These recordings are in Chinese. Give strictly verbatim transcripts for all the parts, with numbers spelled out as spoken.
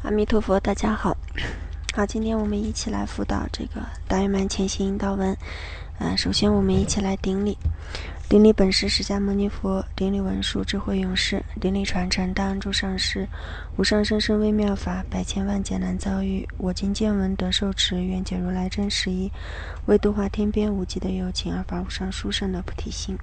阿弥陀佛，大家好。好，今天我们一起来辅导这个大圆满前行引导文。呃，首先我们一起来顶礼，顶礼本师释迦牟尼佛，顶礼文殊智慧勇士，顶礼传承大安住上师，无上甚深微妙法，百千万劫难遭遇。我今见闻得受持，愿解如来真实义，为度化天边无际的有情而发无上殊胜的菩提心。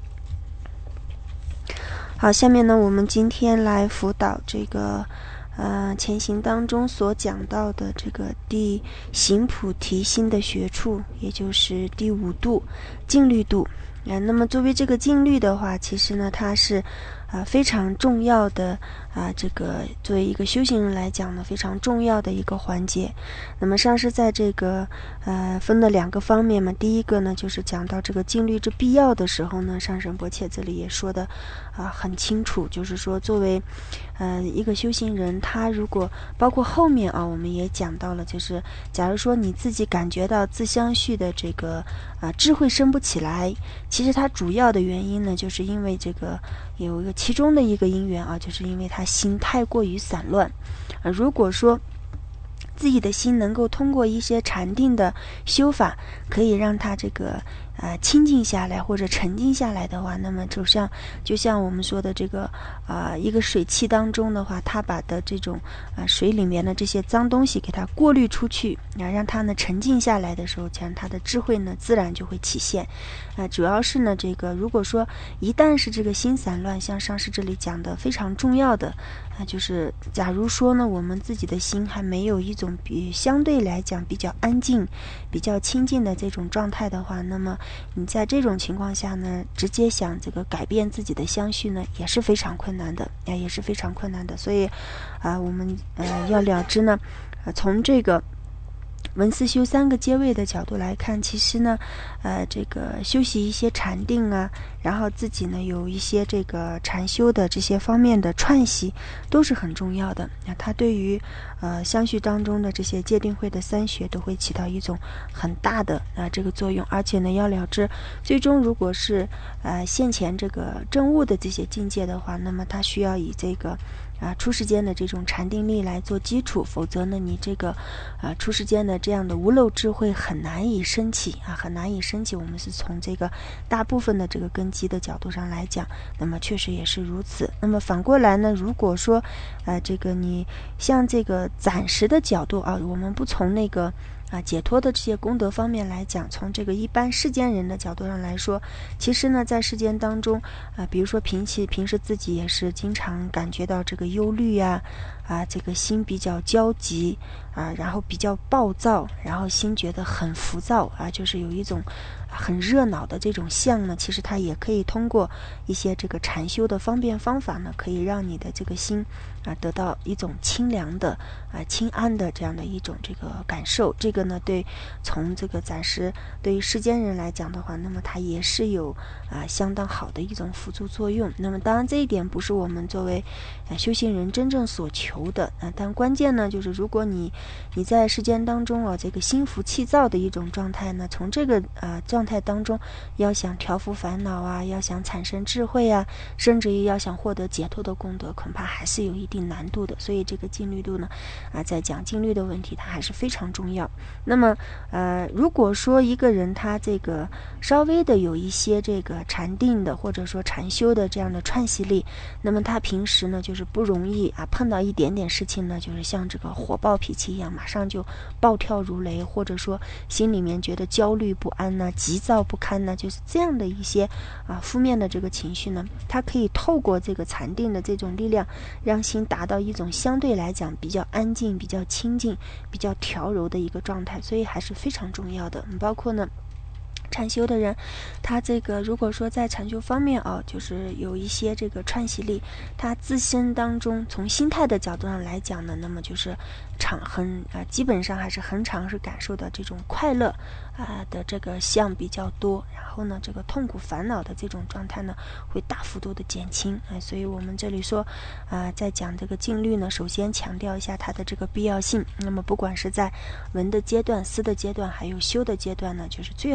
好，下面呢，我们今天来辅导这个呃前行当中所讲到的这个第行菩提心的学处，也就是第五度静虑度。呃、那么作为这个静虑的话，其实呢它是啊、呃、非常重要的啊、呃、这个作为一个修行人来讲呢，非常重要的一个环节。那么上师在这个呃分了两个方面嘛，第一个呢就是讲到这个静虑之必要的时候呢，上师波切这里也说的啊、呃、很清楚，就是说作为呃一个修行人，他如果包括后面啊我们也讲到了，就是假如说你自己感觉到自相续的这个啊、呃、智慧升不起来，其实它主要的原因呢，就是因为这个有一个其中的一个因缘啊，就是因为他心太过于散乱。啊，如果说自己的心能够通过一些禅定的修法，可以让它这个呃清静下来或者沉静下来的话，那么就像就像我们说的这个啊、呃、一个水汽当中的话，它把的这种啊、呃、水里面的这些脏东西给它过滤出去，啊让它呢沉静下来的时候，这样它的智慧呢自然就会体现。啊、呃，主要是呢这个如果说一旦是这个心散乱，像上师这里讲的非常重要的啊、呃，就是假如说呢我们自己的心还没有一种比相对来讲比较安静、比较清静的这种状态的话，那么你在这种情况下呢，直接想这个改变自己的相续呢，也是非常困难的，啊，也是非常困难的。所以，啊、呃，我们呃要了知呢，呃，从这个文思修三个阶位的角度来看，其实呢，呃，这个修习一些禅定啊，然后自己呢有一些这个禅修的这些方面的串习，都是很重要的。那它对于呃相续当中的这些戒定慧的三学都会起到一种很大的啊、呃、这个作用。而且呢，要了知，最终如果是呃现前这个证悟的这些境界的话，那么它需要以这个啊，出世间的这种禅定力来做基础，否则呢，你这个啊出世间的这样的无漏智慧很难以升起啊，很难以升起。我们是从这个大部分的这个根基的角度上来讲，那么确实也是如此。那么反过来呢，如果说呃这个你像这个暂时的角度啊，我们不从那个啊，解脱的这些功德方面来讲，从这个一般世间人的角度上来说，其实呢，在世间当中啊，比如说平时平时自己也是经常感觉到这个忧虑呀，啊，这个心比较焦急啊，然后比较暴躁，然后心觉得很浮躁啊，就是有一种很热闹的这种相呢，其实它也可以通过一些这个禅修的方便方法呢，可以让你的这个心啊得到一种清凉的啊清安的这样的一种这个感受。这个呢，对从这个暂时对于世间人来讲的话，那么它也是有啊相当好的一种辅助作用。那么当然这一点不是我们作为啊修行人真正所求的啊，但关键呢就是如果你你在世间当中啊这个心浮气躁的一种状态呢，从这个啊状态当中要想调伏烦恼啊，要想产生智慧啊，甚至于要想获得解脱的功德，恐怕还是有一定难度的。所以这个静虑度呢啊在讲静虑的问题，它还是非常重要。那么呃如果说一个人他这个稍微的有一些这个禅定的或者说禅修的这样的串习力，那么他平时呢就是不容易啊碰到一点点事情呢，就是像这个火爆脾气一样，马上就暴跳如雷，或者说心里面觉得焦虑不安呢、急躁不堪呢，就是这样的一些啊负面的这个情绪呢，它可以透过这个禅定的这种力量，让心达到一种相对来讲比较安静、比较清静、比较调柔的一个状态，所以还是非常重要的。包括呢禅修的人，他这个如果说在禅修方面啊，就是有一些这个串习力，他自身当中从心态的角度上来讲呢，那么就是常很啊、呃，基本上还是很常是感受到这种快乐啊、呃、的这个相比较多，然后呢，这个痛苦烦恼的这种状态呢，会大幅度的减轻啊、呃。所以我们这里说啊、呃，在讲这个静虑呢，首先强调一下它的这个必要性。那么不管是在闻的阶段、思的阶段，还有修的阶段呢，就是最好是能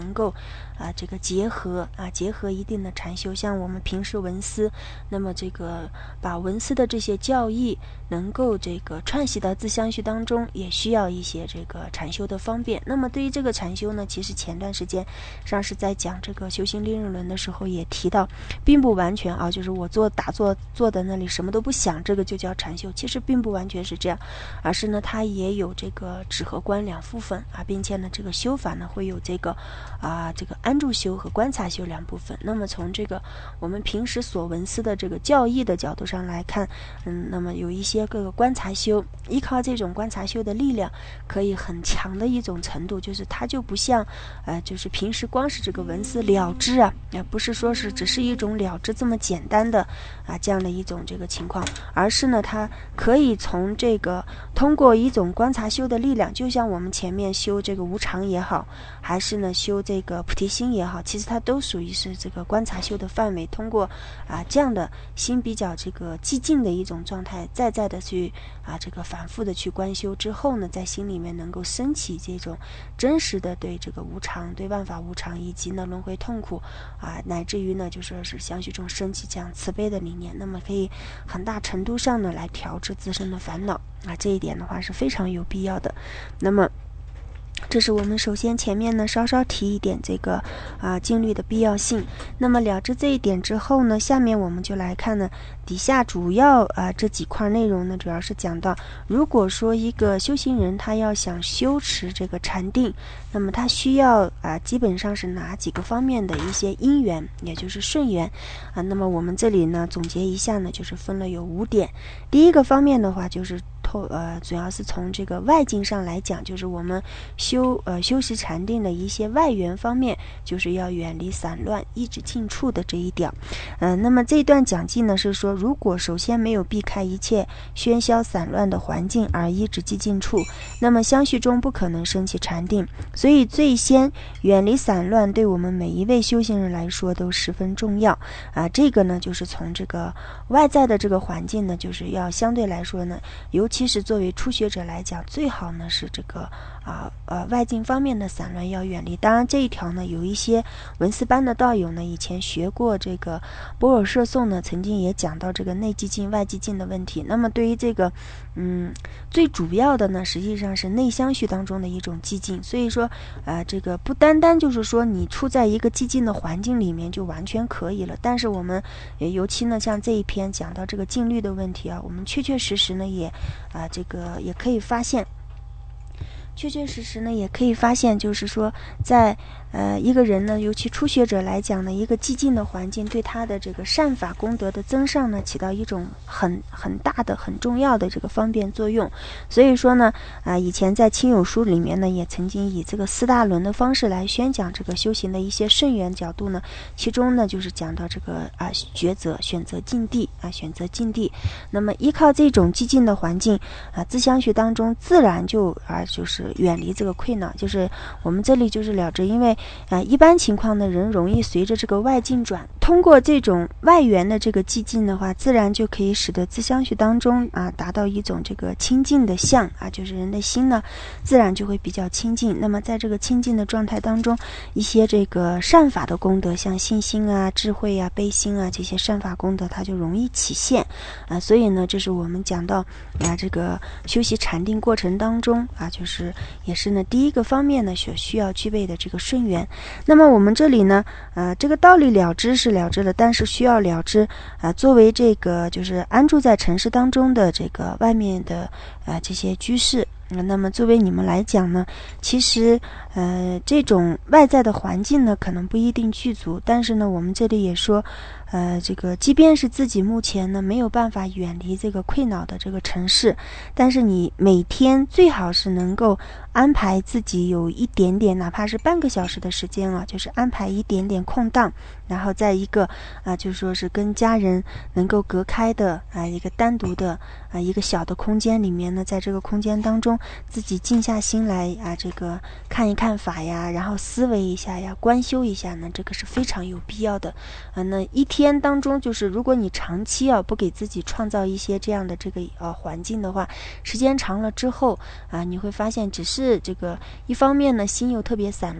能够啊这个结合啊结合一定的禅修，像我们平时闻思，那么这个把闻思的这些教义能够这个串习到自相续当中，也需要一些这个禅修的方便。那么对于这个禅修呢，其实前段时间上是在讲这个修行利润论的时候也提到，并不完全啊，就是我做打坐坐在那里什么都不想，这个就叫禅修，其实并不完全是这样，而是呢它也有这个止和观两部分啊，并且呢这个修法呢会有这个啊这个安住修和观察修两部分。那么从这个我们平时所闻思的这个教义的角度上来看，嗯，那么有一些各个观察修，依靠这种观察修的力量，可以很强的一种程度，就是它就不像呃就是平时光是这个闻思了知啊，也不是说是只是一种了知这么简单的啊这样的一种这个情况，而是呢它可以从这个通过一种观察修的力量，就像我们前面修这个无常也好，还是呢修这个菩提心也好，其实它都属于是这个观察修的范围。通过啊这样的心比较这个寂静的一种状态，再再的去啊这个反复的去观修之后呢，在心里面能够升起这种真实的对这个无常、对万法无常以及呢轮回痛苦啊，乃至于呢就说是相续中升起这样慈悲的理念，那么可以很大程度上呢来调制自身的烦恼啊，这一点的话是非常有必要的。那么这是我们首先前面呢稍稍提一点这个啊静虑的必要性。那么了知这一点之后呢，下面我们就来看呢底下主要啊这几块内容呢，主要是讲到，如果说一个修行人他要想修持这个禅定，那么他需要啊基本上是哪几个方面的一些因缘，也就是顺缘啊。那么我们这里呢总结一下呢，就是分了有五点。第一个方面的话就是呃，主要是从这个外境上来讲，就是我们修呃修习禅定的一些外缘方面，就是要远离散乱，一直近处的这一点。嗯、呃，那么这一段讲记呢是说，如果首先没有避开一切喧嚣散乱的环境而一直寂静处，那么相续中不可能升起禅定。所以最先远离散乱，对我们每一位修行人来说都十分重要啊。这个呢，就是从这个外在的这个环境呢，就是要相对来说呢，尤其其实作为初学者来讲，最好呢是这个啊呃外境方面的散乱要远离。当然这一条呢，有一些文思班的道友呢，以前学过这个般若摄诵呢，曾经也讲到这个内寂静外寂静的问题。那么对于这个嗯最主要的呢，实际上是内相续当中的一种寂静。所以说呃这个不单单就是说你处在一个寂静的环境里面就完全可以了，但是我们也尤其呢像这一篇讲到这个静虑的问题啊，我们确确实实呢也啊，这个也可以发现，确确实实呢，也可以发现，就是说，在呃一个人呢，尤其初学者来讲呢，一个寂静的环境对他的这个善法功德的增上呢，起到一种很很大的、很重要的这个方便作用。所以说呢，啊、呃，以前在亲友书里面呢，也曾经以这个四大轮的方式来宣讲这个修行的一些顺缘角度呢，其中呢就是讲到这个啊、呃、抉择、选择境地啊、呃，选择境地。那么依靠这种寂静的环境啊、呃，自相续当中自然就啊、呃、就是远离这个溃恼，就是我们这里就是了知，因为啊、呃、一般情况呢，人容易随着这个外境转，通过这种外缘的这个寂静的话，自然就可以使得自相续当中啊达到一种这个清净的相啊，就是人的心呢自然就会比较清净。那么在这个清净的状态当中，一些这个善法的功德，像信心啊、智慧啊、悲心啊这些善法功德，它就容易起现啊。所以呢，这是我们讲到啊这个修习禅定过程当中啊，就是也是呢第一个方面呢所需要具备的这个顺缘。那么我们这里呢呃这个道理了知是了知了，但是需要了知啊、呃、作为这个就是安住在尘世当中的这个外面的呃这些居士，那么作为你们来讲呢，其实呃这种外在的环境呢可能不一定具足，但是呢我们这里也说呃这个即便是自己目前呢没有办法远离这个溃恼的这个城市，但是你每天最好是能够安排自己有一点点，哪怕是半个小时的时间啊，就是安排一点点空档，然后在一个啊就说是跟家人能够隔开的啊一个单独的啊一个小的空间里面呢，在这个空间当中自己静下心来啊这个看一看法呀，然后思维一下呀，观修一下呢，这个是非常有必要的啊。那一天当中，就是如果你长期啊不给自己创造一些这样的这个呃环境的话，时间长了之后啊，你会发现只是这个一方面呢心又特别散乱，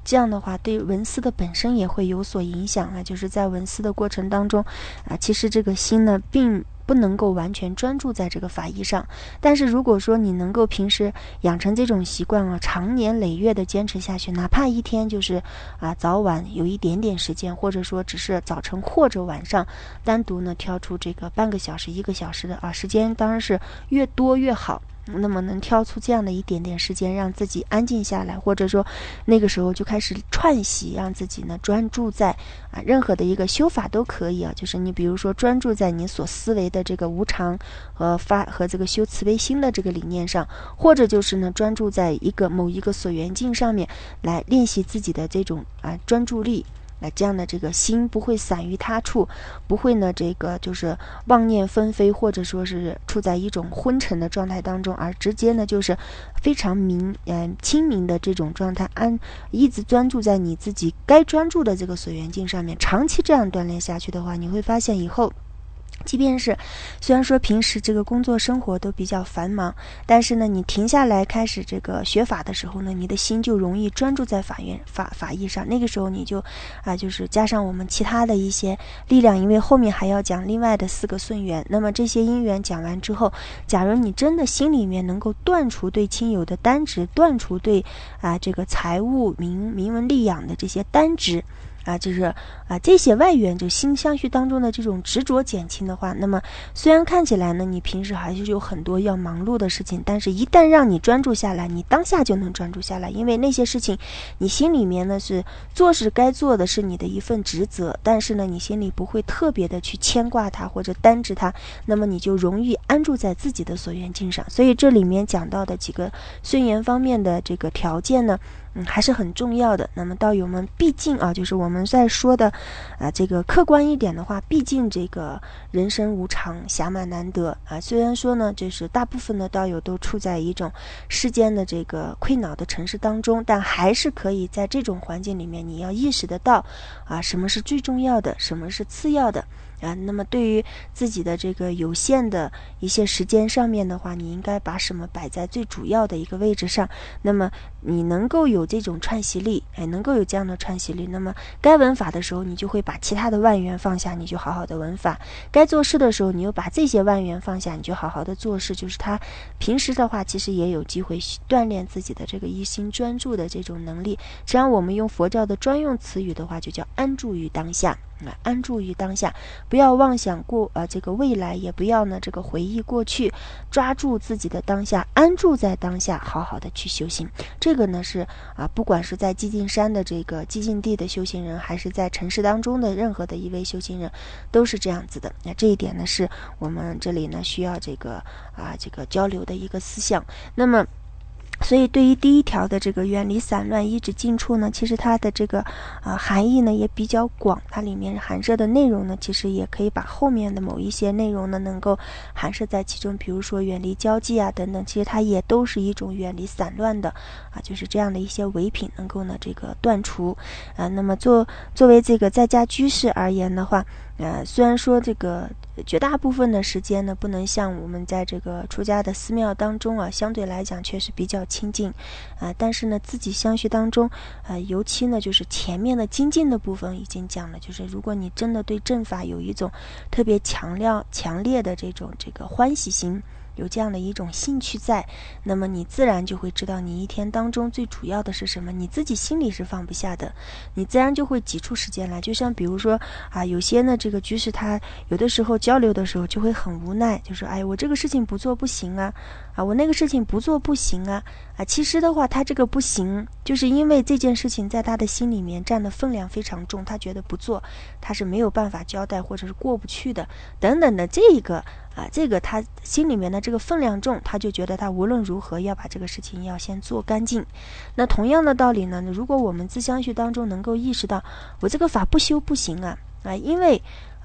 这样的话对文思的本身也会有所影响啊，就是在文思的过程当中啊，其实这个心呢并不能够完全专注在这个法义上。但是如果说你能够平时养成这种习惯啊，长年累月的坚持下去，哪怕一天就是啊早晚有一点点时间，或者说只是早晨或者晚上单独呢挑出这个半个小时一个小时的啊时间，当然是越多越好。那么能挑出这样的一点点时间让自己安静下来，或者说那个时候就开始串习，让自己呢专注在啊任何的一个修法都可以啊，就是你比如说专注在你所思维的这个无常和发和这个修慈悲心的这个理念上，或者就是呢专注在一个某一个所缘境上面来练习自己的这种啊专注力。那这样的这个心不会散于他处，不会呢这个就是妄念纷飞，或者说是处在一种昏沉的状态当中，而直接呢就是非常明嗯、呃、清明的这种状态，安一直专注在你自己该专注的这个所缘境上面。长期这样锻炼下去的话，你会发现以后即便是虽然说平时这个工作生活都比较繁忙，但是呢你停下来开始这个学法的时候呢，你的心就容易专注在法院法法义上。那个时候你就啊就是加上我们其他的一些力量，因为后面还要讲另外的四个顺缘。那么这些因缘讲完之后，假如你真的心里面能够断除对亲友的单执，断除对啊这个财物名名闻利养的这些单执啊，就是啊这些外缘就心相续当中的这种执着减轻的话，那么虽然看起来呢你平时还是有很多要忙碌的事情，但是一旦让你专注下来，你当下就能专注下来。因为那些事情你心里面呢是做是该做的，是你的一份职责，但是呢你心里不会特别的去牵挂它或者单执它，那么你就容易安住在自己的所缘境上。所以这里面讲到的几个顺缘方面的这个条件呢嗯，还是很重要的。那么道友们毕竟啊，就是我们在说的啊，这个客观一点的话，毕竟这个人生无常，暇满难得啊。虽然说呢，就是大部分的道友都处在一种世间的这个溃恼的城市当中，但还是可以在这种环境里面，你要意识得到啊，什么是最重要的，什么是次要的。啊，那么对于自己的这个有限的一些时间上面的话，你应该把什么摆在最主要的一个位置上。那么你能够有这种串习力，哎，能够有这样的串习力，那么该闻法的时候，你就会把其他的万缘放下，你就好好的闻法；该做事的时候，你又把这些万缘放下，你就好好的做事。就是他平时的话，其实也有机会锻炼自己的这个一心专注的这种能力。实际上，我们用佛教的专用词语的话，就叫安住于当下。啊，安住于当下，不要妄想过呃这个未来，也不要呢这个回忆过去，抓住自己的当下，安住在当下，好好的去修行。这个呢是啊，不管是在寂静山的这个寂静地的修行人，还是在城市当中的任何的一位修行人，都是这样子的。那这一点呢，是我们这里呢需要这个啊这个交流的一个思想。那么所以对于第一条的这个远离散乱依止静处呢，其实它的这个啊、呃、含义呢也比较广，它里面含摄的内容呢其实也可以把后面的某一些内容呢能够含摄在其中，比如说远离交际啊等等，其实它也都是一种远离散乱的啊，就是这样的一些唯品能够呢这个断除啊。那么作作为这个在家居士而言的话，呃，虽然说这个绝大部分的时间呢，不能像我们在这个出家的寺庙当中啊，相对来讲确实比较亲近，啊、呃，但是呢，自己相续当中，呃，尤其呢，就是前面的精进的部分已经讲了，就是如果你真的对正法有一种特别强烈、强烈的这种这个欢喜心。有这样的一种兴趣在，那么你自然就会知道你一天当中最主要的是什么，你自己心里是放不下的，你自然就会挤出时间来。就像比如说啊，有些呢这个居士他有的时候交流的时候就会很无奈，就说哎我这个事情不做不行啊，啊我那个事情不做不行啊，啊其实的话他这个不行就是因为这件事情在他的心里面占的分量非常重，他觉得不做他是没有办法交代或者是过不去的等等的，这个啊，这个他心里面的这个分量重，他就觉得他无论如何要把这个事情要先做干净。那同样的道理呢，如果我们自相续当中能够意识到我这个法不修不行啊啊，因为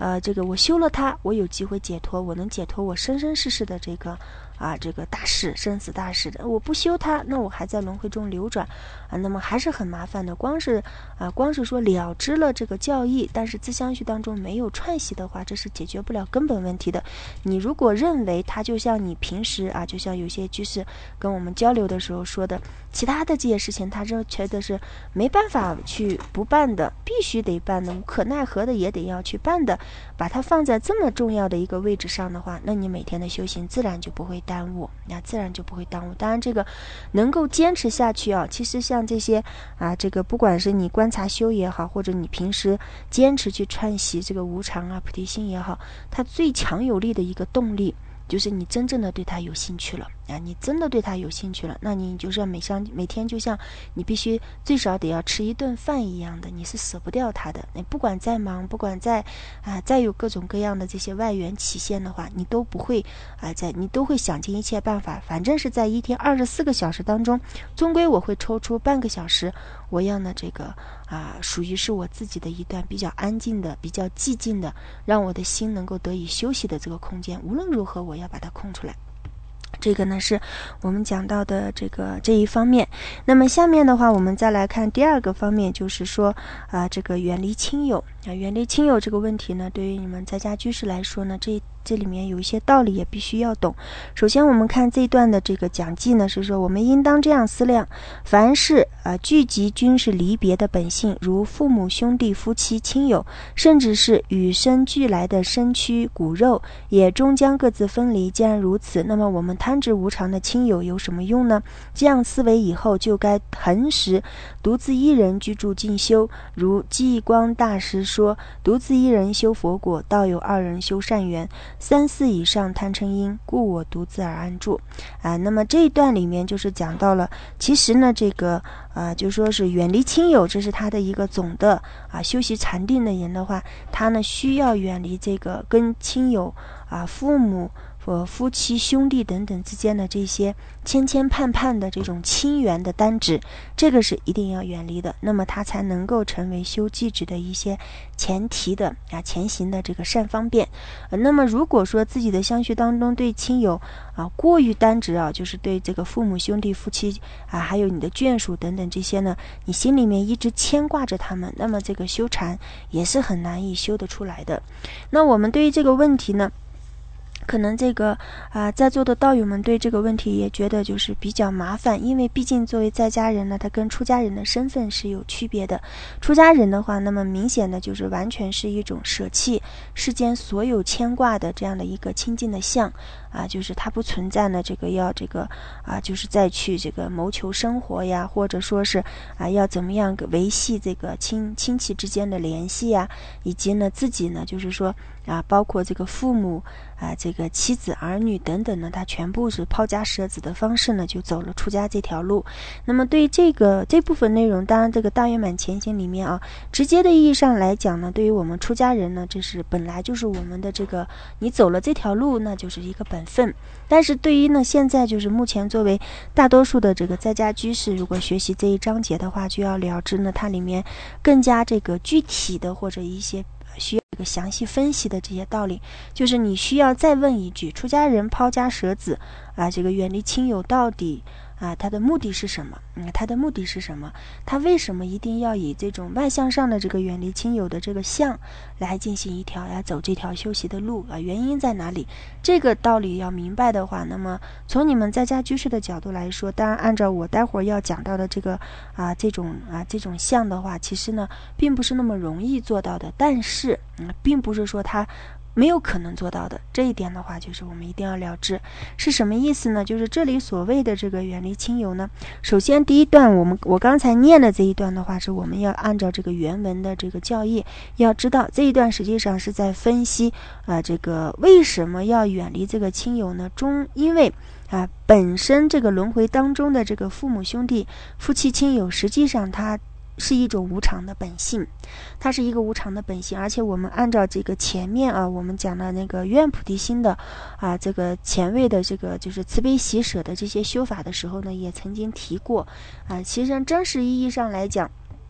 呃，这个我修了它，我有机会解脱，我能解脱我生生世世的这个啊这个大事，生死大事的。我不修它，那我还在轮回中流转啊，那么还是很麻烦的。光是啊，光是说了知了这个教义，但是自相续当中没有串习的话，这是解决不了根本问题的。你如果认为它就像你平时啊，就像有些居士跟我们交流的时候说的，其他的这些事情，他这觉得是没办法去不办的，必须得办的，无可奈何的也得要去办的，把它放在这么重要的一个位置上的话，那你每天的修行自然就不会耽误，那自然就不会耽误。当然，这个能够坚持下去啊，其实像这些啊，这个不管是你观察修也好，或者你平时坚持去串习这个无常啊、菩提心也好，它最强有力的一个动力，就是你真正的对它有兴趣了啊！你真的对它有兴趣了，那你就是每像每天就像你必须最少得要吃一顿饭一样的，你是舍不掉它的。你不管再忙，不管再啊再有各种各样的这些外缘起现的话，你都不会啊在你都会想尽一切办法，反正是在一天二十四个小时当中，终归我会抽出半个小时，我要呢这个啊属于是我自己的一段比较安静的、比较寂静的，让我的心能够得以休息的这个空间。无论如何，我要把它空出来。这个呢是我们讲到的这个这一方面。那么下面的话，我们再来看第二个方面，就是说啊、呃，这个远离亲友啊，远离亲友这个问题呢，对于你们在家居士来说呢，这这里面有一些道理也必须要懂。首先我们看这一段的这个讲记呢，是说我们应当这样思量，凡是啊、呃、聚集均是离别的本性，如父母兄弟夫妻亲友，甚至是与生俱来的身躯骨肉，也终将各自分离。既然如此，那么我们贪执无常的亲友有什么用呢？这样思维以后，就该恒时独自一人居住静修，如寂光大师说，独自一人修佛果，道有二人修善缘，三四以上贪嗔因，故我独自而安住。啊，那么这一段里面就是讲到了，其实呢，这个啊，就说是远离亲友，这是他的一个总的啊修习禅定的人的话，他呢需要远离这个跟亲友啊、父母和夫妻兄弟等等之间的这些牵牵绊绊的这种亲缘的单指，这个是一定要远离的，那么它才能够成为修寂止的一些前提的啊前行的这个善方便。呃、那么如果说自己的相续当中对亲友啊过于单指啊，就是对这个父母兄弟夫妻啊还有你的眷属等等这些呢，你心里面一直牵挂着他们，那么这个修禅也是很难以修得出来的。那我们对于这个问题呢，可能这个啊、呃，在座的道友们对这个问题也觉得就是比较麻烦，因为毕竟作为在家人呢，他跟出家人的身份是有区别的。出家人的话，那么明显的就是完全是一种舍弃世间所有牵挂的这样的一个清净的相啊，就是它不存在呢这个要这个啊，就是再去这个谋求生活呀，或者说是啊要怎么样维系这个亲亲戚之间的联系呀，以及呢自己呢就是说啊，包括这个父母啊，这个妻子儿女等等呢，他全部是抛家舍子的方式呢，就走了出家这条路。那么对于这个这部分内容，当然这个大圆满前行里面啊，直接的意义上来讲呢，对于我们出家人呢，这是本来就是我们的这个你走了这条路，那就是一个本分。但是对于呢现在就是目前作为大多数的这个在家居士，如果学习这一章节的话，就要了知呢它里面更加这个具体的或者一些需要这个详细分析的这些道理，就是你需要再问一句，出家人抛家舍子啊，这个远离亲友到底啊，他的目的是什么？嗯，他的目的是什么？他为什么一定要以这种外向上的这个远离亲友的这个相来进行一条要走这条修习的路啊？原因在哪里？这个道理要明白的话，那么从你们在家居士的角度来说，当然按照我待会儿要讲到的这个啊这种啊这种相的话，其实呢并不是那么容易做到的，但是嗯，并不是说他没有可能做到的。这一点的话，就是我们一定要了知是什么意思呢？就是这里所谓的这个远离亲友呢，首先第一段我们我刚才念的这一段的话，是我们要按照这个原文的这个教义，要知道这一段实际上是在分析啊、呃，这个为什么要远离这个亲友呢？中因为啊，本身这个轮回当中的这个父母兄弟夫妻亲友，实际上它是一种无常的本性，它是一个无常的本性，而且我们按照这个前面啊，我们讲的那个愿菩提心的啊，这个前卫的这个就是慈悲喜舍的这些修法的时候呢，也曾经提过啊，其实真实意义上来讲，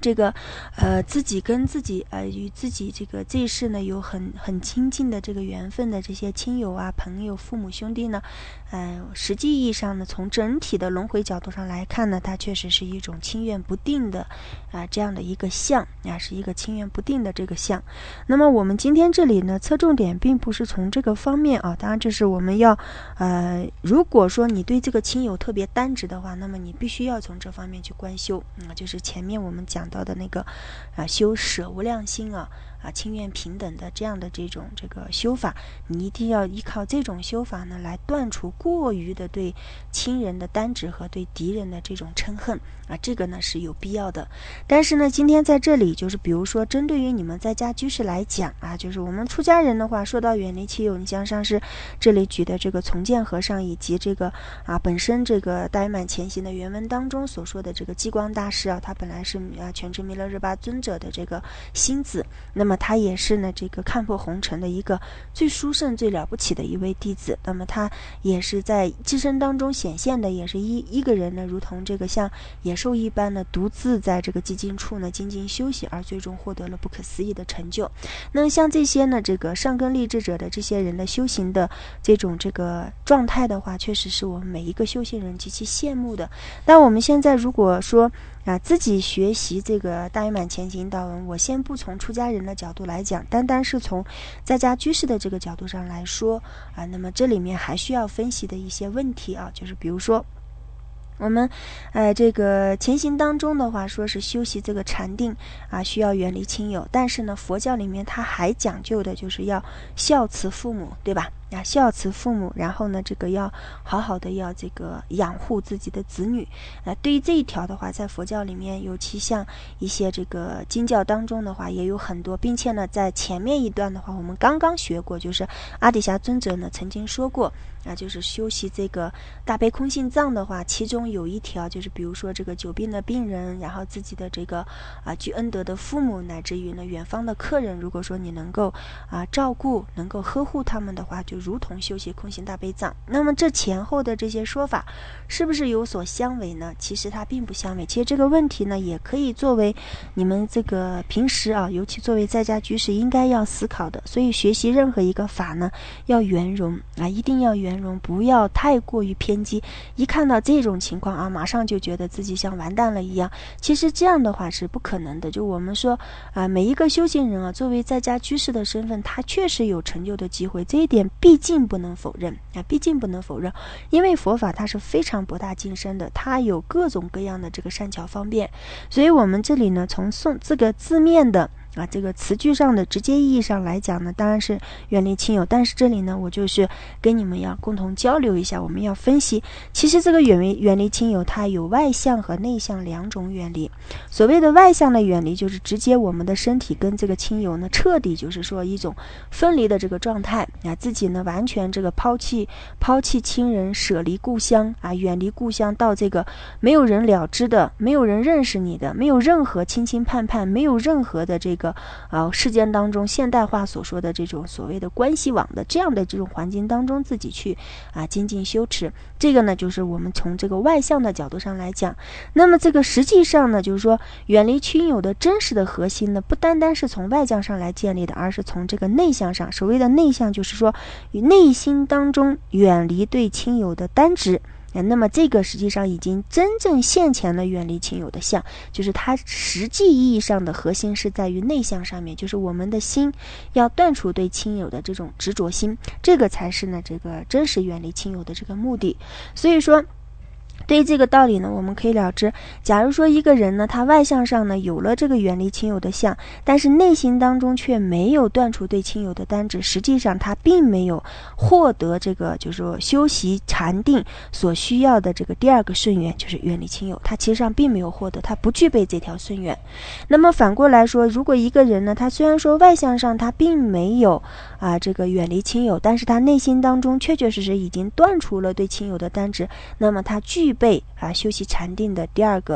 这个呃自己跟自己呃与自己这个这一世呢有很很亲近的这个缘分的这些亲友啊朋友父母兄弟呢，呃实际意义上呢从整体的轮回角度上来看呢，它确实是一种亲缘不定的啊、呃、这样的一个相啊，是一个亲缘不定的这个相。那么我们今天这里呢侧重点并不是从这个方面啊，当然这是我们要呃如果说你对这个亲友特别单直的话，那么你必须要从这方面去观修，嗯，就是前面我们讲到的那个啊修舍无量心啊啊亲缘平等的这样的这种这个修法，你一定要依靠这种修法呢来断除过于的对亲人的单直和对敌人的这种嗔恨啊，这个呢是有必要的。但是呢今天在这里就是比如说针对于你们在家居士来讲啊，就是我们出家人的话，说到远离亲友，你像上是这里举的这个从见和尚以及这个啊本身这个大圆满前行的原文当中所说的这个寂光大师啊，他本来是啊全知弥勒日巴尊者的这个心子，那么他也是呢这个看破红尘的一个最殊胜最了不起的一位弟子，那么他也是在自身当中显现的，也是一一个人呢如同这个像野兽一般呢独自在这个寂静处呢精进修习，而最终获得了不可思议的成就。那么像这些呢这个上根立志者的这些人的修行的这种这个状态的话，确实是我们每一个修行人极其羡慕的。但我们现在如果说啊自己学习这个大圆满前行导文，我先不从出家人的角度来讲，单单是从在家居士的这个角度上来说啊，那么这里面还需要分析的一些问题啊，就是比如说我们呃这个前行当中的话，说是修习这个禅定啊，需要远离亲友，但是呢佛教里面它还讲究的就是要孝慈父母，对吧？啊，孝慈父母，然后呢这个要好好的要这个养护自己的子女啊。对于这一条的话，在佛教里面，尤其像一些这个经教当中的话也有很多，并且呢在前面一段的话我们刚刚学过，就是阿底峡尊者呢曾经说过啊，就是修习这个大悲空性藏的话，其中有一条就是比如说这个久病的病人，然后自己的这个啊具恩德的父母，乃至于呢远方的客人，如果说你能够啊照顾能够呵护他们的话，就如同修习空行大悲藏。那么这前后的这些说法是不是有所相违呢？其实它并不相违。其实这个问题呢也可以作为你们这个平时啊，尤其作为在家居士应该要思考的。所以学习任何一个法呢要圆融啊，一定要圆融，不要太过于偏激，一看到这种情况啊马上就觉得自己像完蛋了一样。其实这样的话是不可能的。就我们说啊，每一个修行人啊，作为在家居士的身份，他确实有成就的机会，这一点毕竟不能否认啊，毕竟不能否认。因为佛法它是非常博大精深的，它有各种各样的这个善巧方便，所以我们这里呢从诵这个字面的啊，这个词句上的直接意义上来讲呢，当然是远离亲友。但是这里呢，我就是跟你们要共同交流一下，我们要分析，其实这个远离远离亲友，它有外向和内向两种远离。所谓的外向的远离，就是直接我们的身体跟这个亲友呢，彻底就是说一种分离的这个状态啊，自己呢完全这个抛弃抛弃亲人，舍离故乡啊，远离故乡，到这个没有人了知的，没有人认识你的，没有任何亲亲盼盼，没有任何的这个。个啊事件当中现代化所说的这种所谓的关系网的这样的这种环境当中，自己去啊精进修持，这个呢就是我们从这个外向的角度上来讲。那么这个实际上呢，就是说远离亲友的真实的核心呢，不单单是从外向上来建立的，而是从这个内向上。所谓的内向，就是说与内心当中远离对亲友的单执。那么这个实际上已经真正现前了远离亲友的相，就是它实际意义上的核心是在于内向上面，就是我们的心要断除对亲友的这种执着心，这个才是呢这个真实远离亲友的这个目的。所以说对于这个道理呢，我们可以了知，假如说一个人呢，他外向上呢有了这个远离亲友的相，但是内心当中却没有断除对亲友的单执，实际上他并没有获得这个就是说修习禅定所需要的这个第二个顺缘，就是远离亲友，他其实上并没有获得，他不具备这条顺缘。那么反过来说，如果一个人呢，他虽然说外向上他并没有啊这个远离亲友，但是他内心当中确确实实已经断除了对亲友的单执，那么他具备啊修习禅定的第二个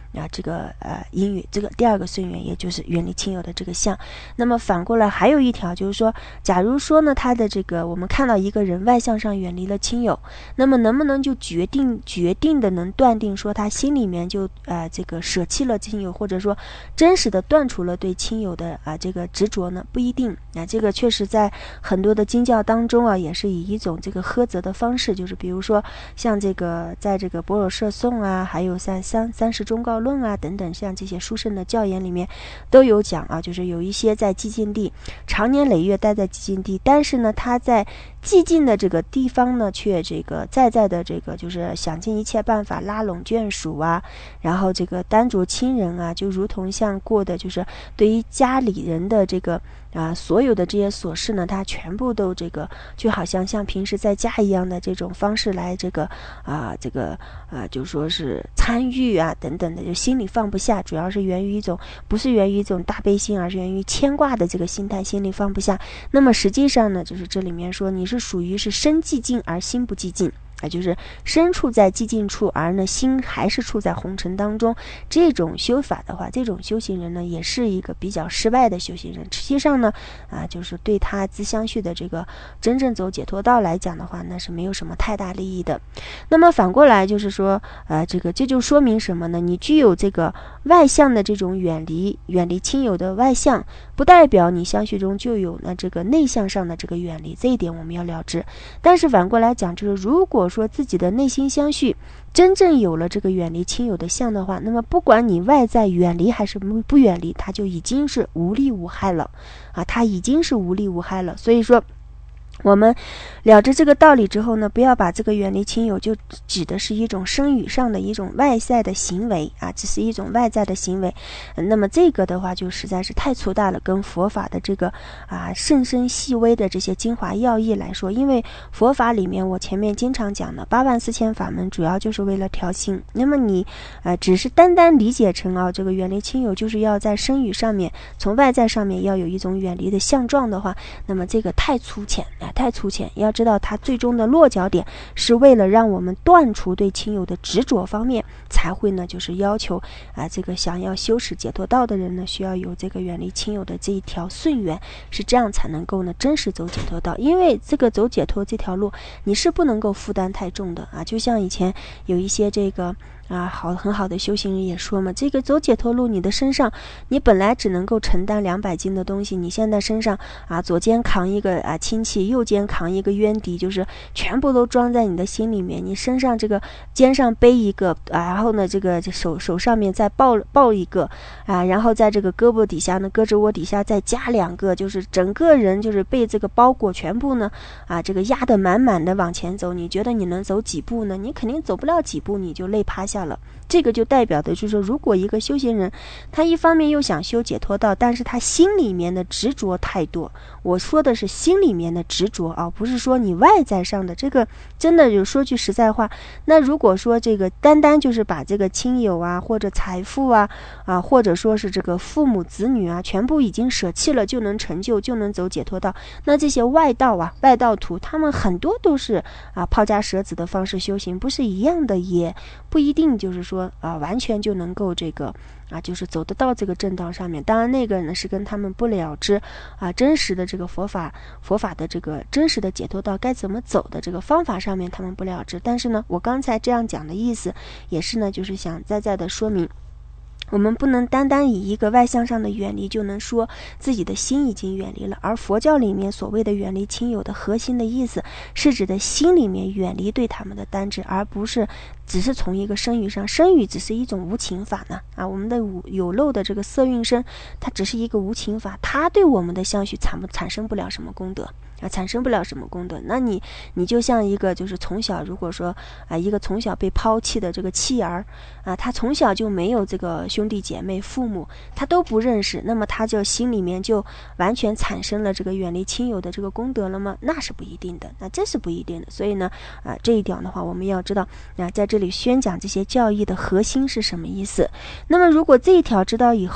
啊这个呃因缘，这个第二个顺缘，也就是远离亲友的这个相。那么反过来还有一条就是说，假如说呢他的这个我们看到一个人外向上远离了亲友，那么能不能就决定决定的能断定说他心里面就呃这个舍弃了亲友，或者说真实的断除了对亲友的啊这个执着呢？不一定啊，这个确实在很多的经教当中啊，也是以一种这个呵责的方式，就是比如说像这个在这个般若摄颂啊，还有在三三十忠告论啊等等，像这些殊胜的教言里面都有讲啊，就是有一些在寂静地常年累月待在寂静地，但是呢他在寂静的这个地方呢，却这个在在的这个就是想尽一切办法拉拢眷属啊，然后这个单着亲人啊，就如同像过的就是对于家里人的这个啊所有的这些琐事呢，他全部都这个就好像像平时在家一样的这种方式来这个啊这个啊就说是参与啊等等的，就心里放不下，主要是源于一种不是源于一种大悲心，而是源于牵挂的这个心态，心里放不下。那么实际上呢，就是这里面说你是属于是身寂静而心不寂静啊，就是身处在寂静处，而呢心还是处在红尘当中。这种修法的话，这种修行人呢，也是一个比较失败的修行人。实际上呢，啊，就是对他自相续的这个真正走解脱道来讲的话，那是没有什么太大利益的。那么反过来就是说，呃，这个这就说明什么呢？你具有这个外向的这种远离远离亲友的外向，不代表你相续中就有呢这个内向上的这个远离，这一点我们要了知。但是反过来讲，就是如果说自己的内心相续真正有了这个远离亲友的相的话，那么不管你外在远离还是不不远离，它就已经是无利无害了啊，它已经是无利无害了。所以说我们了知这个道理之后呢，不要把这个远离亲友就指的是一种声语上的一种外在的行为啊，只是一种外在的行为。那么这个的话就实在是太粗大了，跟佛法的这个啊甚深细微的这些精华要义来说，因为佛法里面我前面经常讲的八万四千法门，主要就是为了调心。那么你呃只是单单理解成啊这个远离亲友就是要在声语上面，从外在上面要有一种远离的相状的话，那么这个太粗浅啊。太粗浅，要知道它最终的落脚点是为了让我们断除对亲友的执着方面，才会呢就是要求啊这个想要修持解脱道的人呢，需要有这个远离亲友的这一条顺缘，是这样才能够呢真实走解脱道。因为这个走解脱这条路你是不能够负担太重的啊，就像以前有一些这个啊，好，很好的修行人也说嘛，这个走解脱路，你的身上，你本来只能够承担两百斤的东西，你现在身上啊，左肩扛一个啊亲戚，右肩扛一个冤敌，就是全部都装在你的心里面。你身上这个肩上背一个啊，然后呢，这个手手上面再抱抱一个啊，然后在这个胳膊底下呢，胳肢窝底下再加两个，就是整个人就是被这个包裹，全部呢啊，这个压得满满的往前走。你觉得你能走几步呢？你肯定走不了几步，你就累趴下了。这个就代表的就是说，如果一个修行人他一方面又想修解脱道，但是他心里面的执着太多，我说的是心里面的执着啊，不是说你外在上的。这个真的就说句实在话，那如果说这个单单就是把这个亲友啊或者财富啊啊或者说是这个父母子女啊全部已经舍弃了，就能成就就能走解脱道，那这些外道啊外道徒他们很多都是啊抛家舍子的方式修行，不是一样的，也不一定就是说啊，完全就能够这个啊，就是走得到这个正道上面。当然，那个呢是跟他们不了知啊，真实的这个佛法，佛法的这个真实的解脱道该怎么走的这个方法上面，他们不了知。但是呢，我刚才这样讲的意思，也是呢，就是想再再的说明。我们不能单单以一个外向上的远离就能说自己的心已经远离了，而佛教里面所谓的远离亲友的核心的意思是指的心里面远离对他们的单执，而不是只是从一个身语上，身语只是一种无情法呢啊，我们的有漏的这个色蕴身，它只是一个无情法，它对我们的相续产不产生不了什么功德啊，产生不了什么功德。那你你就像一个就是从小如果说啊一个从小被抛弃的这个弃儿啊，他从小就没有这个兄弟姐妹父母他都不认识，那么他就心里面就完全产生了这个远离亲友的这个功德了吗？那是不一定的，那这是不一定的。所以呢啊这一点的话我们要知道啊，在这里宣讲这些教义的核心是什么意思。那么如果这一条知道以后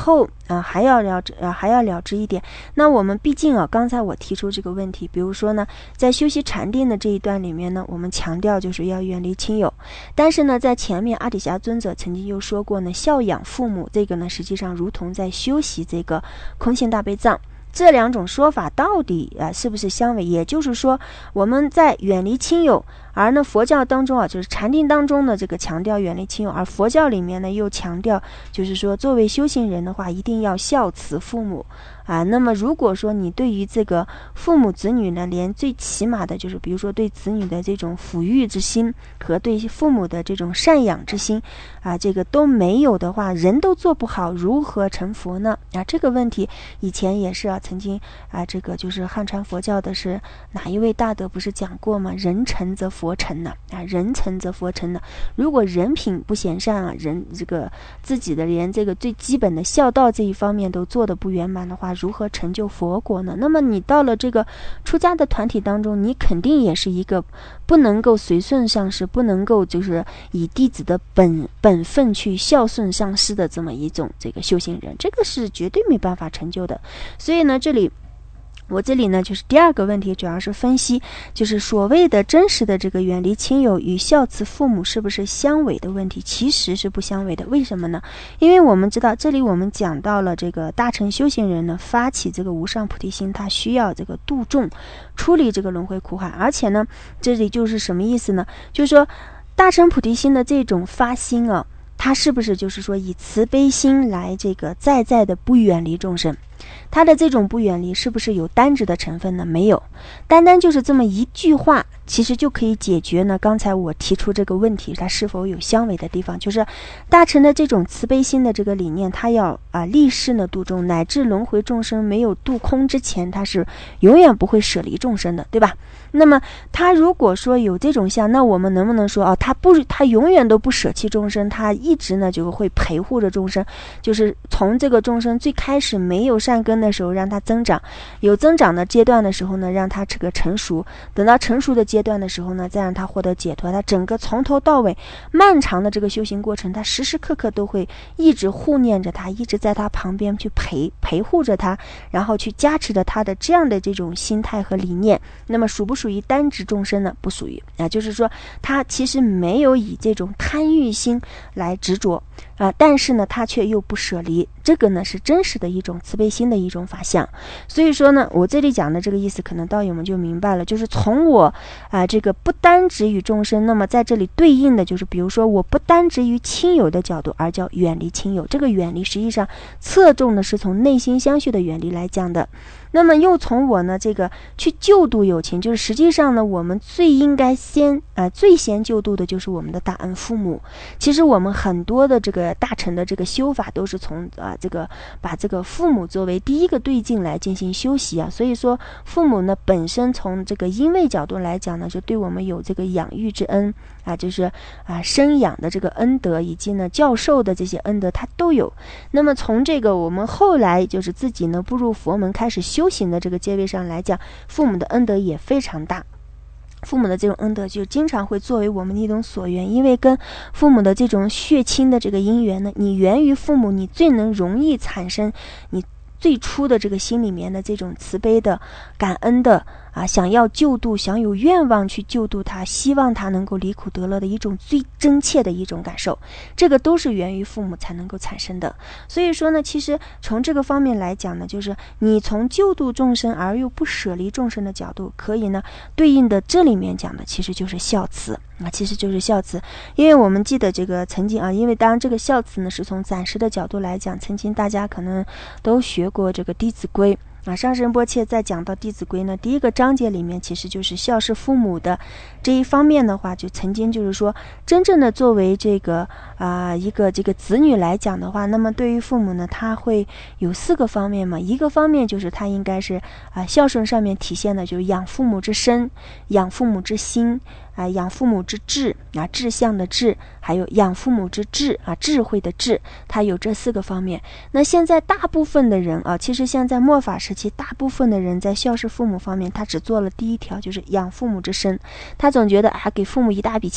啊，还要了啊，还要了知一点。那我们毕竟啊，刚才我提出这个问题，比如说呢，在修习禅定的这一段里面呢，我们强调就是要远离亲友，但是呢，在前面阿底峡尊者曾经又说过呢，孝养父母，这个呢，实际上如同在修习这个空性大悲藏。这两种说法到底啊是不是相违？也就是说，我们在远离亲友，而呢佛教当中啊，就是禅定当中的这个强调远离亲友，而佛教里面呢又强调，就是说作为修行人的话，一定要孝慈父母啊。那么如果说你对于这个父母子女呢，连最起码的就是比如说对子女的这种抚育之心和对父母的这种赡养之心啊，这个都没有的话，人都做不好，如何成佛呢？啊，这个问题以前也是啊，曾经啊，这个就是汉传佛教的是哪一位大德不是讲过吗？人成则佛成呢，啊，人成则佛成呢。如果人品不贤善啊，人这个自己的连这个最基本的孝道这一方面都做得不圆满的话，如何成就佛国呢？那么你到了这个出家的团体当中，你肯定也是一个不能够随顺上师，不能够就是以弟子的本本分去孝顺上师的这么一种这个修行人，这个是绝对没办法成就的。所以呢，这里我这里呢就是第二个问题，主要是分析就是所谓的真实的这个远离亲友与孝慈父母是不是相违的问题，其实是不相违的。为什么呢？因为我们知道这里我们讲到了这个大乘修行人呢发起这个无上菩提心，他需要这个度众出离这个轮回苦海，而且呢这里就是什么意思呢？就是说大乘菩提心的这种发心啊，他是不是就是说以慈悲心来这个在在的不远离众生？他的这种不远离是不是有单指的成分呢？没有，单单就是这么一句话，其实就可以解决呢刚才我提出这个问题，它是否有相违的地方。就是大乘的这种慈悲心的这个理念，他要啊立誓呢度众，乃至轮回众生没有度空之前，他是永远不会舍离众生的，对吧？那么他如果说有这种相，那我们能不能说啊，他不他永远都不舍弃众生，他一直呢就会陪护着众生，就是从这个众生最开始没有善根的时候让他增长，有增长的阶段的时候呢让他这个成熟，等到成熟的阶段的时候呢再让他获得解脱。他整个从头到尾漫长的这个修行过程，他时时刻刻都会一直护念着他，一直在他旁边去陪陪护着他，然后去加持着他的这样的这种心态和理念。那么属不属于单指众生呢？不属于啊，就是说他其实没有以这种贪欲心来执着啊，但是呢他却又不舍离，这个呢是真实的一种慈悲心的一种法相。所以说呢，我这里讲的这个意思可能道友们就明白了，就是从我啊这个不单指于众生，那么在这里对应的就是比如说我不单指于亲友的角度，而叫远离亲友。这个远离实际上侧重的是从内心相续的远离来讲的。那么又从我呢这个去救度有情，就是实际上呢我们最应该先啊、呃、最先救度的就是我们的大恩父母。其实我们很多的这个大乘的这个修法都是从啊、呃、这个把这个父母作为第一个对境来进行修习啊。所以说父母呢本身从这个因位角度来讲呢，就对我们有这个养育之恩啊，就是啊生养的这个恩德，以及呢教授的这些恩德它都有。那么从这个我们后来就是自己呢步入佛门开始修行的这个阶位上来讲，父母的恩德也非常大。父母的这种恩德就经常会作为我们的一种所缘，因为跟父母的这种血亲的这个因缘呢，你源于父母，你最能容易产生你最初的这个心里面的这种慈悲的感恩的啊，想要救度，想有愿望去救度他，希望他能够离苦得乐的一种最真切的一种感受，这个都是源于父母才能够产生的。所以说呢，其实从这个方面来讲呢，就是你从救度众生而又不舍离众生的角度，可以呢对应的这里面讲的其实就是孝慈啊，其实就是孝慈。因为我们记得这个曾经啊，因为当然这个孝慈呢是从暂时的角度来讲，曾经大家可能都学过这个弟子规啊，上师仁波切在讲到《弟子规》呢，第一个章节里面其实就是孝事父母的这一方面的话，就曾经就是说，真正的作为这个啊、呃、一个这个子女来讲的话，那么对于父母呢，他会有四个方面嘛。一个方面就是他应该是啊、呃、孝顺上面体现的就是养父母之身，养父母之心。啊，养父母之智啊，志向的志，还有养父母之智啊，智慧的智，它有这四个方面。那现在大部分的人啊，其实现在末法时期，大部分的人在孝顺父母方面，他只做了第一条，就是养父母之身。他总觉得啊，给父母一大笔钱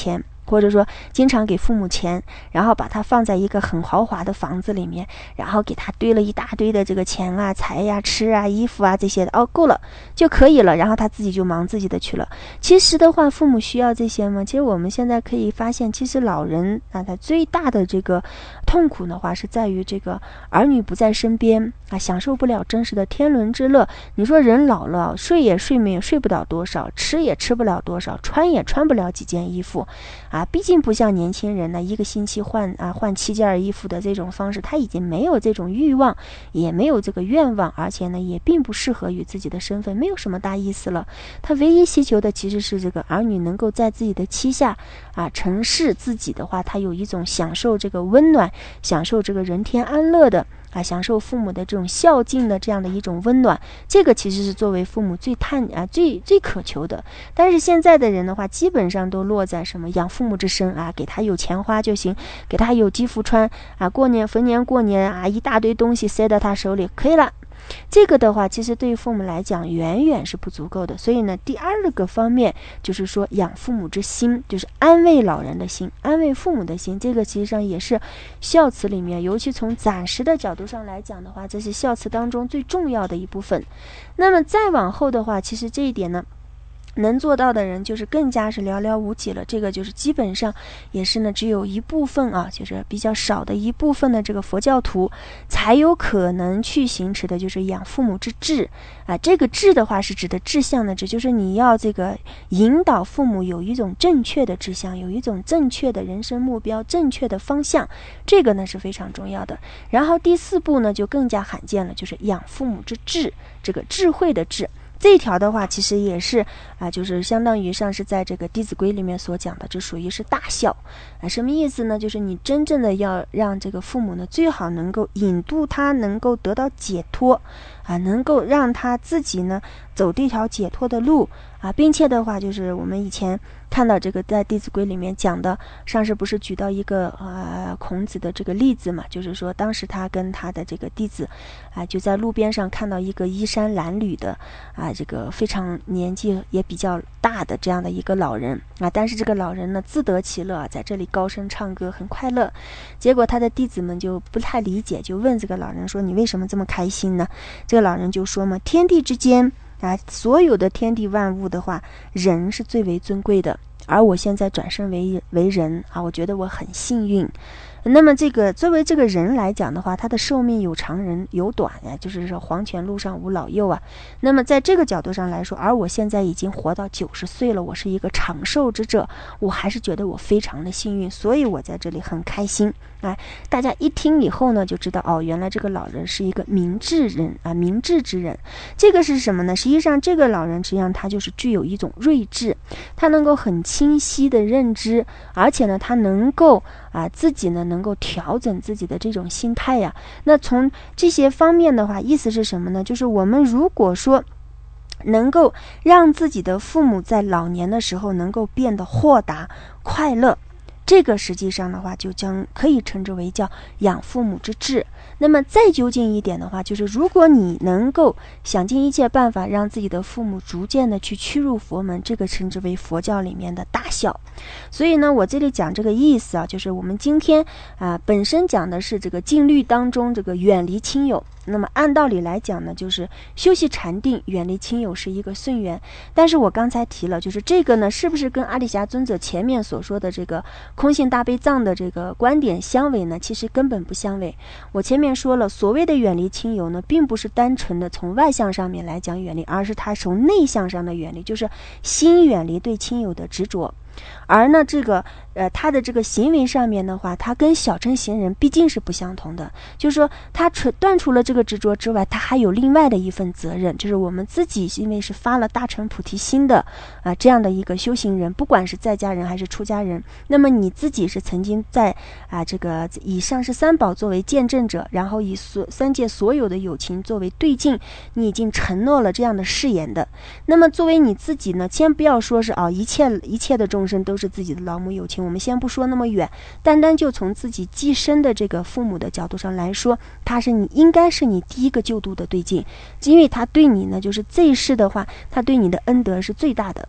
或者说经常给父母钱，然后把它放在一个很豪华的房子里面，然后给他堆了一大堆的这个钱啊、财呀、吃啊、衣服啊这些的，哦，够了就可以了，然后他自己就忙自己的去了。其实的话，父母需要这些吗？其实我们现在可以发现，其实老人啊，他最大的这个痛苦的话是在于这个儿女不在身边啊，享受不了真实的天伦之乐。你说人老了，睡也睡没睡不了多少，吃也吃不了多少，穿也穿不了几件衣服啊，毕竟不像年轻人呢，一个星期换啊换七件衣服的这种方式，他已经没有这种欲望，也没有这个愿望，而且呢，也并不适合于自己的身份，没有什么大意思了。他唯一希求的其实是这个儿女能够在自己的膝下啊，承事自己的话，他有一种享受这个温暖，享受这个人天安乐的啊，享受父母的这种孝敬的这样的一种温暖，这个其实是作为父母最探啊最最渴求的。但是现在的人的话，基本上都落在什么养父母之身啊，给他有钱花就行，给他有衣服穿啊，过年逢年过年啊，一大堆东西塞到他手里可以了。这个的话，其实对于父母来讲远远是不足够的。所以呢，第二个方面就是说养父母之心，就是安慰老人的心，安慰父母的心。这个其实上也是孝慈里面，尤其从暂时的角度上来讲的话，这是孝慈当中最重要的一部分。那么再往后的话，其实这一点呢，能做到的人就是更加是寥寥无几了。这个就是基本上也是呢，只有一部分啊，就是比较少的一部分的这个佛教徒才有可能去行持的，就是养父母之志啊。这个志的话是指的志向的志，就是你要这个引导父母有一种正确的志向，有一种正确的人生目标，正确的方向，这个呢是非常重要的。然后第四步呢就更加罕见了，就是养父母之智，这个智慧的智。这一条的话其实也是啊，就是相当于上是在这个弟子规里面所讲的，这属于是大孝啊。什么意思呢？就是你真正的要让这个父母呢，最好能够引渡他能够得到解脱啊，能够让他自己呢走这条解脱的路啊，并且的话就是我们以前看到这个在弟子规里面讲的，上次不是举到一个呃孔子的这个例子嘛，就是说当时他跟他的这个弟子啊，就在路边上看到一个衣衫褴褛的啊，这个非常年纪也比较大的这样的一个老人啊，但是这个老人呢自得其乐，在这里高声唱歌很快乐。结果他的弟子们就不太理解，就问这个老人说，你为什么这么开心呢？这个老人就说嘛，天地之间啊，所有的天地万物的话，人是最为尊贵的，而我现在转身为为人啊，我觉得我很幸运。那么这个作为这个人来讲的话，他的寿命有长人有短呀，就是说黄泉路上无老幼啊。那么在这个角度上来说，而我现在已经活到九十岁了，我是一个长寿之者，我还是觉得我非常的幸运，所以我在这里很开心。哎，大家一听以后呢，就知道哦，原来这个老人是一个明智人啊，明智之人。这个是什么呢？实际上这个老人实际上他就是具有一种睿智，他能够很清晰的认知，而且呢他能够啊自己呢能够调整自己的这种心态呀。那从这些方面的话，意思是什么呢？就是我们如果说能够让自己的父母在老年的时候能够变得豁达快乐，这个实际上的话就将可以称之为叫养父母之志。那么再究竟一点的话，就是如果你能够想尽一切办法让自己的父母逐渐的去趋入佛门，这个称之为佛教里面的大孝。所以呢，我这里讲这个意思啊，就是我们今天啊本身讲的是这个禁律当中这个远离亲友，那么按道理来讲呢，就是修习禅定，远离亲友是一个顺缘。但是我刚才提了，就是这个呢，是不是跟阿底峡尊者前面所说的这个空性大悲藏的这个观点相违呢？其实根本不相违。我前面说了，所谓的远离亲友呢，并不是单纯的从外向上面来讲远离，而是它从内向上的远离，就是心远离对亲友的执着。而呢这个呃他的这个行为上面的话，他跟小乘行人毕竟是不相同的，就是说他除断除了这个执着之外，他还有另外的一份责任，就是我们自己因为是发了大乘菩提心的啊、呃、这样的一个修行人，不管是在家人还是出家人，那么你自己是曾经在啊、呃、这个以上师三宝作为见证者，然后以所三界所有的友情作为对境，你已经承诺了这样的誓言的。那么作为你自己呢，先不要说是啊、哦、一切一切的众生都是自己的老母有情，我们先不说那么远，单单就从自己寄生的这个父母的角度上来说，他是你应该是你第一个救度的对境，因为他对你呢，就是这一世的话，他对你的恩德是最大的。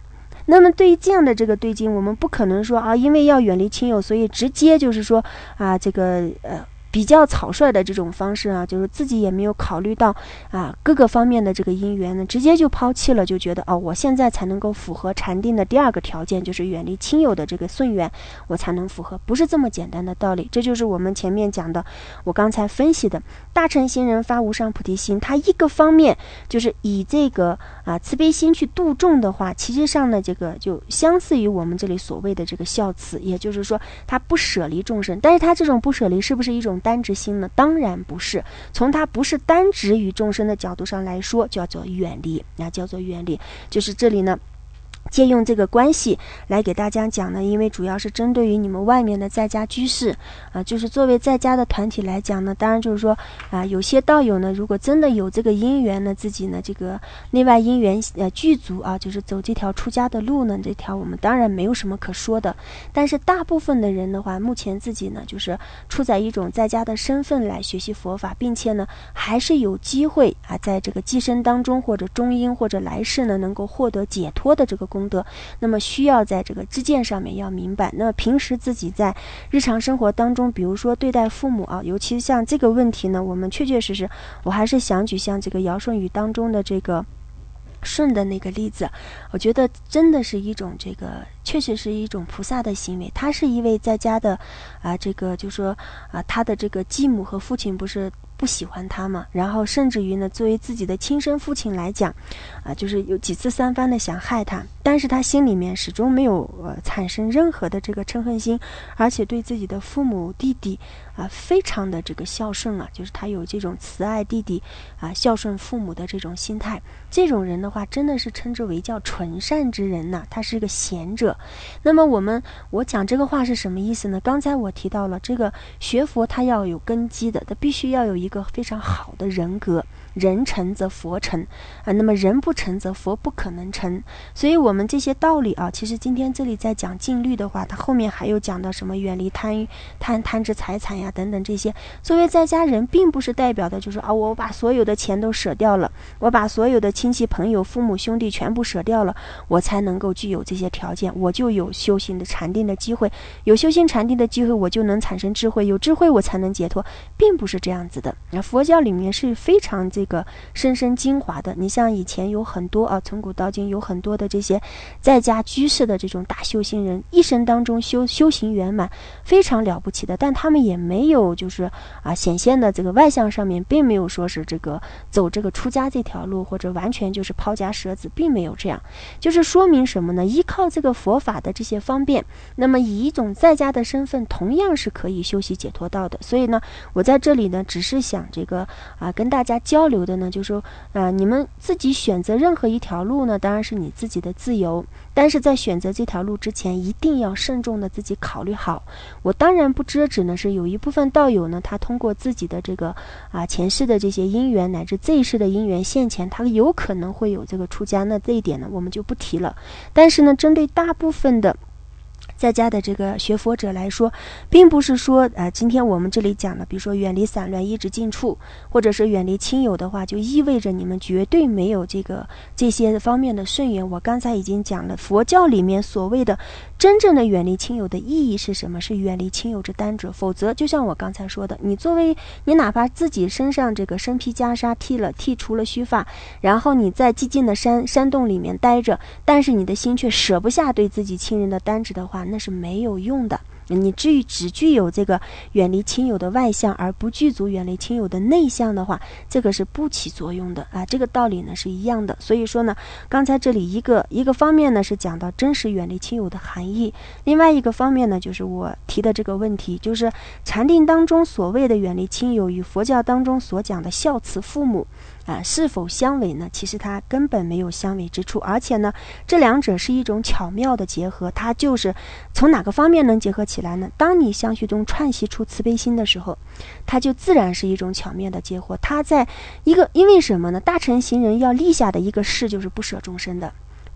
那么对于这样的这个对境，我们不可能说啊，因为要远离亲友，所以直接就是说啊，这个呃。比较草率的这种方式啊，就是自己也没有考虑到啊各个方面的这个因缘呢，直接就抛弃了，就觉得哦，我现在才能够符合禅定的第二个条件，就是远离亲友的这个顺缘，我才能符合，不是这么简单的道理。这就是我们前面讲的，我刚才分析的大乘行人发无上菩提心，他一个方面就是以这个啊慈悲心去度众的话，其实上呢，这个就相似于我们这里所谓的这个孝慈，也就是说他不舍离众生，但是他这种不舍离是不是一种单执心呢？当然不是，从他不是单执于众生的角度上来说，叫做远离，那叫做远离。就是这里呢借用这个关系来给大家讲呢，因为主要是针对于你们外面的在家居士啊、呃，就是作为在家的团体来讲呢，当然就是说啊、呃，有些道友呢，如果真的有这个因缘呢，自己呢这个内外因缘呃具足啊，就是走这条出家的路呢，这条我们当然没有什么可说的。但是大部分的人的话，目前自己呢就是处在一种在家的身份来学习佛法，并且呢还是有机会啊，在这个寄生当中或者中阴或者来世呢，能够获得解脱的这个功德，那么需要在这个知见上面要明白。那么平时自己在日常生活当中，比如说对待父母啊，尤其像这个问题呢，我们确确实实，我还是想举像这个尧舜禹当中的这个舜的那个例子，我觉得真的是一种这个确实是一种菩萨的行为。他是一位在家的啊，这个就说啊，他的这个继母和父亲不是不喜欢他嘛，然后甚至于呢，作为自己的亲生父亲来讲啊，就是有几次三番的想害他，但是他心里面始终没有呃产生任何的这个嗔恨心，而且对自己的父母弟弟啊非常的这个孝顺啊，就是他有这种慈爱弟弟啊孝顺父母的这种心态。这种人的话真的是称之为叫纯善之人呐、啊，他是个贤者。那么我们我讲这个话是什么意思呢？刚才我提到了这个学佛他要有根基的，他必须要有一个非常好的人格，人成则佛成啊，那么人不成则佛不可能成。所以我们这些道理啊，其实今天这里在讲禁律的话，它后面还有讲到什么远离贪贪贪之财产呀等等这些。作为在家人，并不是代表的就是啊，我把所有的钱都舍掉了，我把所有的亲戚朋友父母兄弟全部舍掉了，我才能够具有这些条件，我就有修行的禅定的机会，有修行禅定的机会，我就能产生智慧，有智慧我才能解脱，并不是这样子的。那佛教里面是非常这个深深精华的。你像以前有很多啊，从古到今有很多的这些在家居士的这种大修行人，一生当中修修行圆满，非常了不起的，但他们也没有就是啊显现的这个外相上面，并没有说是这个走这个出家这条路，或者完全就是抛家舍子，并没有这样。就是说明什么呢？依靠这个佛法的这些方便，那么以一种在家的身份，同样是可以修习解脱道的。所以呢，我在这里呢，只是想这个啊跟大家交流的呢，就是说啊，你们自己选择任何一条路呢，当然是你自己的自由，但是在选择这条路之前，一定要慎重的自己考虑好。我当然不遮止呢，是有一部分道友呢，他通过自己的这个啊前世的这些因缘，乃至这一世的因缘现前，他有可能会有这个出家，那这一点呢，我们就不提了。但是呢，针对大部分的在家的这个学佛者来说，并不是说呃，今天我们这里讲的，比如说远离散乱，一直近处，或者是远离亲友的话，就意味着你们绝对没有这个这些方面的顺缘。我刚才已经讲了，佛教里面所谓的真正的远离亲友的意义是什么？是远离亲友之单者。否则，就像我刚才说的，你作为你哪怕自己身上这个身披袈裟，剃了剃除了须发，然后你在寂静的山山洞里面待着，但是你的心却舍不下对自己亲人的单执的话，那是没有用的。你至于只具有这个远离亲友的外相，而不具足远离亲友的内相的话，这个是不起作用的啊。这个道理呢是一样的。所以说呢，刚才这里一个一个方面呢是讲到真实远离亲友的含义，另外一个方面呢就是我提的这个问题，就是禅定当中所谓的远离亲友与佛教当中所讲的孝慈父母啊，是否相违呢？其实它根本没有相违之处，而且呢，这两者是一种巧妙的结合。它就是从哪个方面能结合起来呢？当你相续中串习出慈悲心的时候，它就自然是一种巧妙的结合。它在一个因为什么呢？大乘行人要立下的一个誓就是不舍众生的。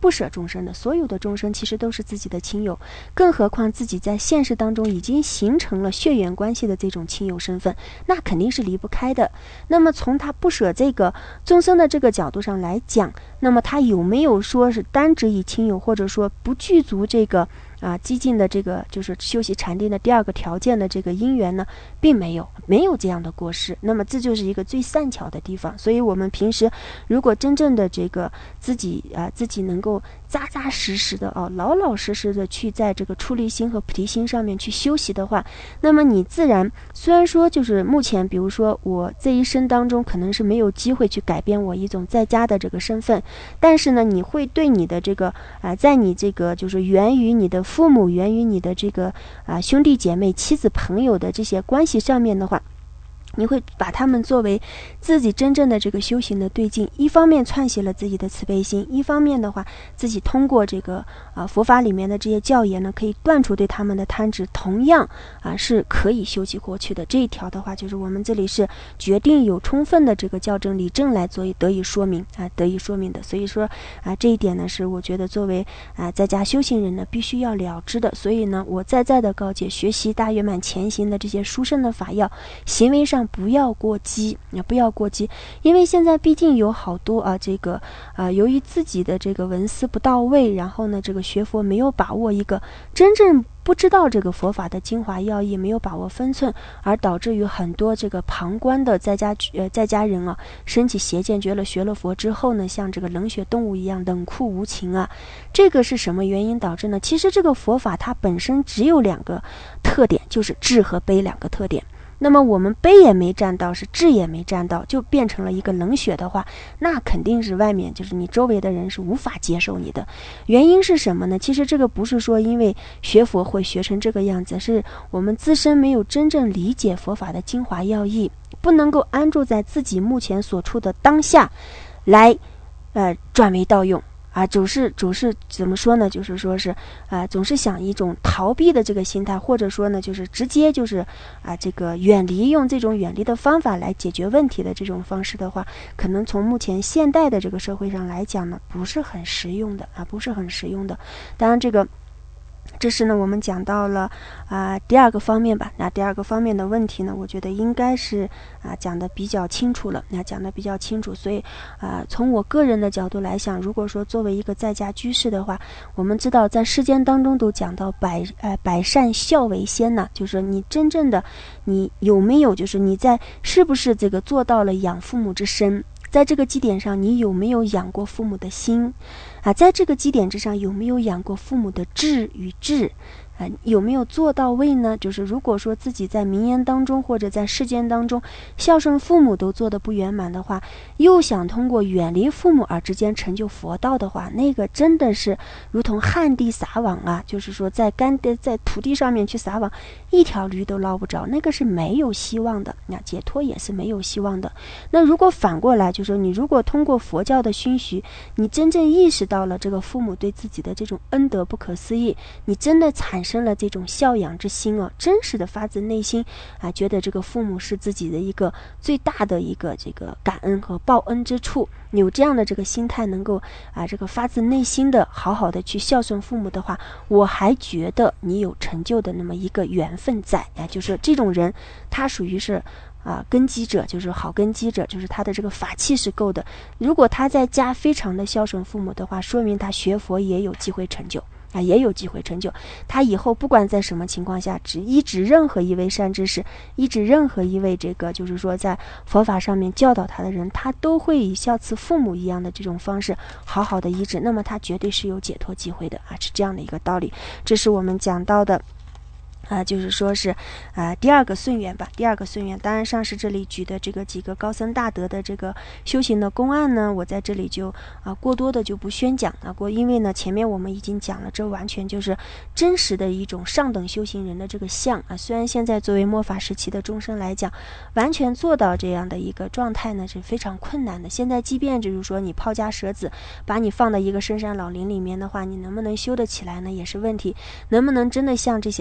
不舍众生的，所有的众生其实都是自己的亲友，更何况自己在现实当中已经形成了血缘关系的这种亲友身份，那肯定是离不开的。那么从他不舍这个众生的这个角度上来讲，那么他有没有说是单指以亲友，或者说不具足这个啊激进的这个就是修习禅定的第二个条件的这个因缘呢？并没有，没有这样的过失。那么这就是一个最善巧的地方。所以我们平时如果真正的这个自己啊自己能够扎扎实实的啊老老实实的去在这个出离心和菩提心上面去修习的话，那么你自然虽然说就是目前比如说我这一生当中可能是没有机会去改变我一种在家的这个身份，但是呢你会对你的这个啊、呃、在你这个就是源于你的父母，源于你的这个啊、呃、兄弟姐妹妻子朋友的这些关系上面的话，你会把他们作为自己真正的这个修行的对境，一方面串习了自己的慈悲心，一方面的话自己通过这个啊、呃、佛法里面的这些教言呢，可以断除对他们的贪执，同样啊、呃、是可以修习过去的。这一条的话，就是我们这里是决定有充分的这个教证理证来做得以说明啊、呃、得以说明的。所以说啊、呃、这一点呢是我觉得作为啊、呃、在家修行人呢必须要了知的。所以呢我再再的告诫，学习大圆满前行的这些殊胜的法要，行为上不要过激，不要过激，因为现在毕竟有好多啊，这个啊，由于自己的这个文思不到位，然后呢，这个学佛没有把握一个真正不知道这个佛法的精华要义，没有把握分寸，而导致于很多这个旁观的在家呃在家人啊，升起邪见，觉得学了佛之后呢，像这个冷血动物一样冷酷无情啊。这个是什么原因导致呢？其实这个佛法它本身只有两个特点，就是智和悲两个特点。那么我们悲也没占到，是智也没占到，就变成了一个冷血的话，那肯定是外面就是你周围的人是无法接受你的。原因是什么呢？其实这个不是说因为学佛会学成这个样子，是我们自身没有真正理解佛法的精华要义，不能够安住在自己目前所处的当下来呃转为道用啊，总是总是怎么说呢？就是说是啊，总是想一种逃避的这个心态，或者说呢，就是直接就是啊，这个远离，用这种远离的方法来解决问题的这种方式的话，可能从目前现代的这个社会上来讲呢，不是很实用的啊，不是很实用的。当然这个。这是呢，我们讲到了啊、呃、第二个方面吧。那第二个方面的问题呢，我觉得应该是啊、呃、讲的比较清楚了。那讲的比较清楚，所以啊、呃、从我个人的角度来想，如果说作为一个在家居士的话，我们知道在世间当中都讲到百呃百善孝为先呢，就是你真正的你有没有，就是你在是不是这个做到了养父母之身。在这个基点上，你有没有养过父母的心啊？在这个基点之上，有没有养过父母的智与智啊？有没有做到位呢？就是如果说自己在名言当中或者在世间当中孝顺父母都做得不圆满的话，又想通过远离父母而直接成就佛道的话，那个真的是如同旱地撒网啊！就是说在干的在土地上面去撒网，一条鱼都捞不着，那个是没有希望的。那解脱也是没有希望的。那如果反过来，就是说你如果通过佛教的熏习，你真正意识到了这个父母对自己的这种恩德不可思议，你真的产生了这种孝养之心啊，真实的发自内心啊，觉得这个父母是自己的一个最大的一个这个感恩和报恩之处，有这样的这个心态，能够啊这个发自内心的好好的去孝顺父母的话，我还觉得你有成就的那么一个缘分在啊，就是这种人他属于是啊，根基者，就是好根基者，就是他的这个法器是够的。如果他在家非常的孝顺父母的话，说明他学佛也有机会成就啊，也有机会成就。他以后不管在什么情况下，只依止任何一位善知识，依止任何一位这个就是说在佛法上面教导他的人，他都会以孝慈父母一样的这种方式好好的依止，那么他绝对是有解脱机会的啊，是这样的一个道理。这是我们讲到的。啊、呃，就是说是，啊、呃，第二个顺缘吧。第二个顺缘，当然上师这里举的这个几个高僧大德的这个修行的公案呢，我在这里就啊、呃、过多的就不宣讲了。过，因为呢前面我们已经讲了，这完全就是真实的一种上等修行人的这个相啊。虽然现在作为末法时期的众生来讲，完全做到这样的一个状态呢是非常困难的。现在即便就是说你抛家舍子，把你放到一个深山老林里面的话，你能不能修得起来呢，也是问题。能不能真的像这些大修行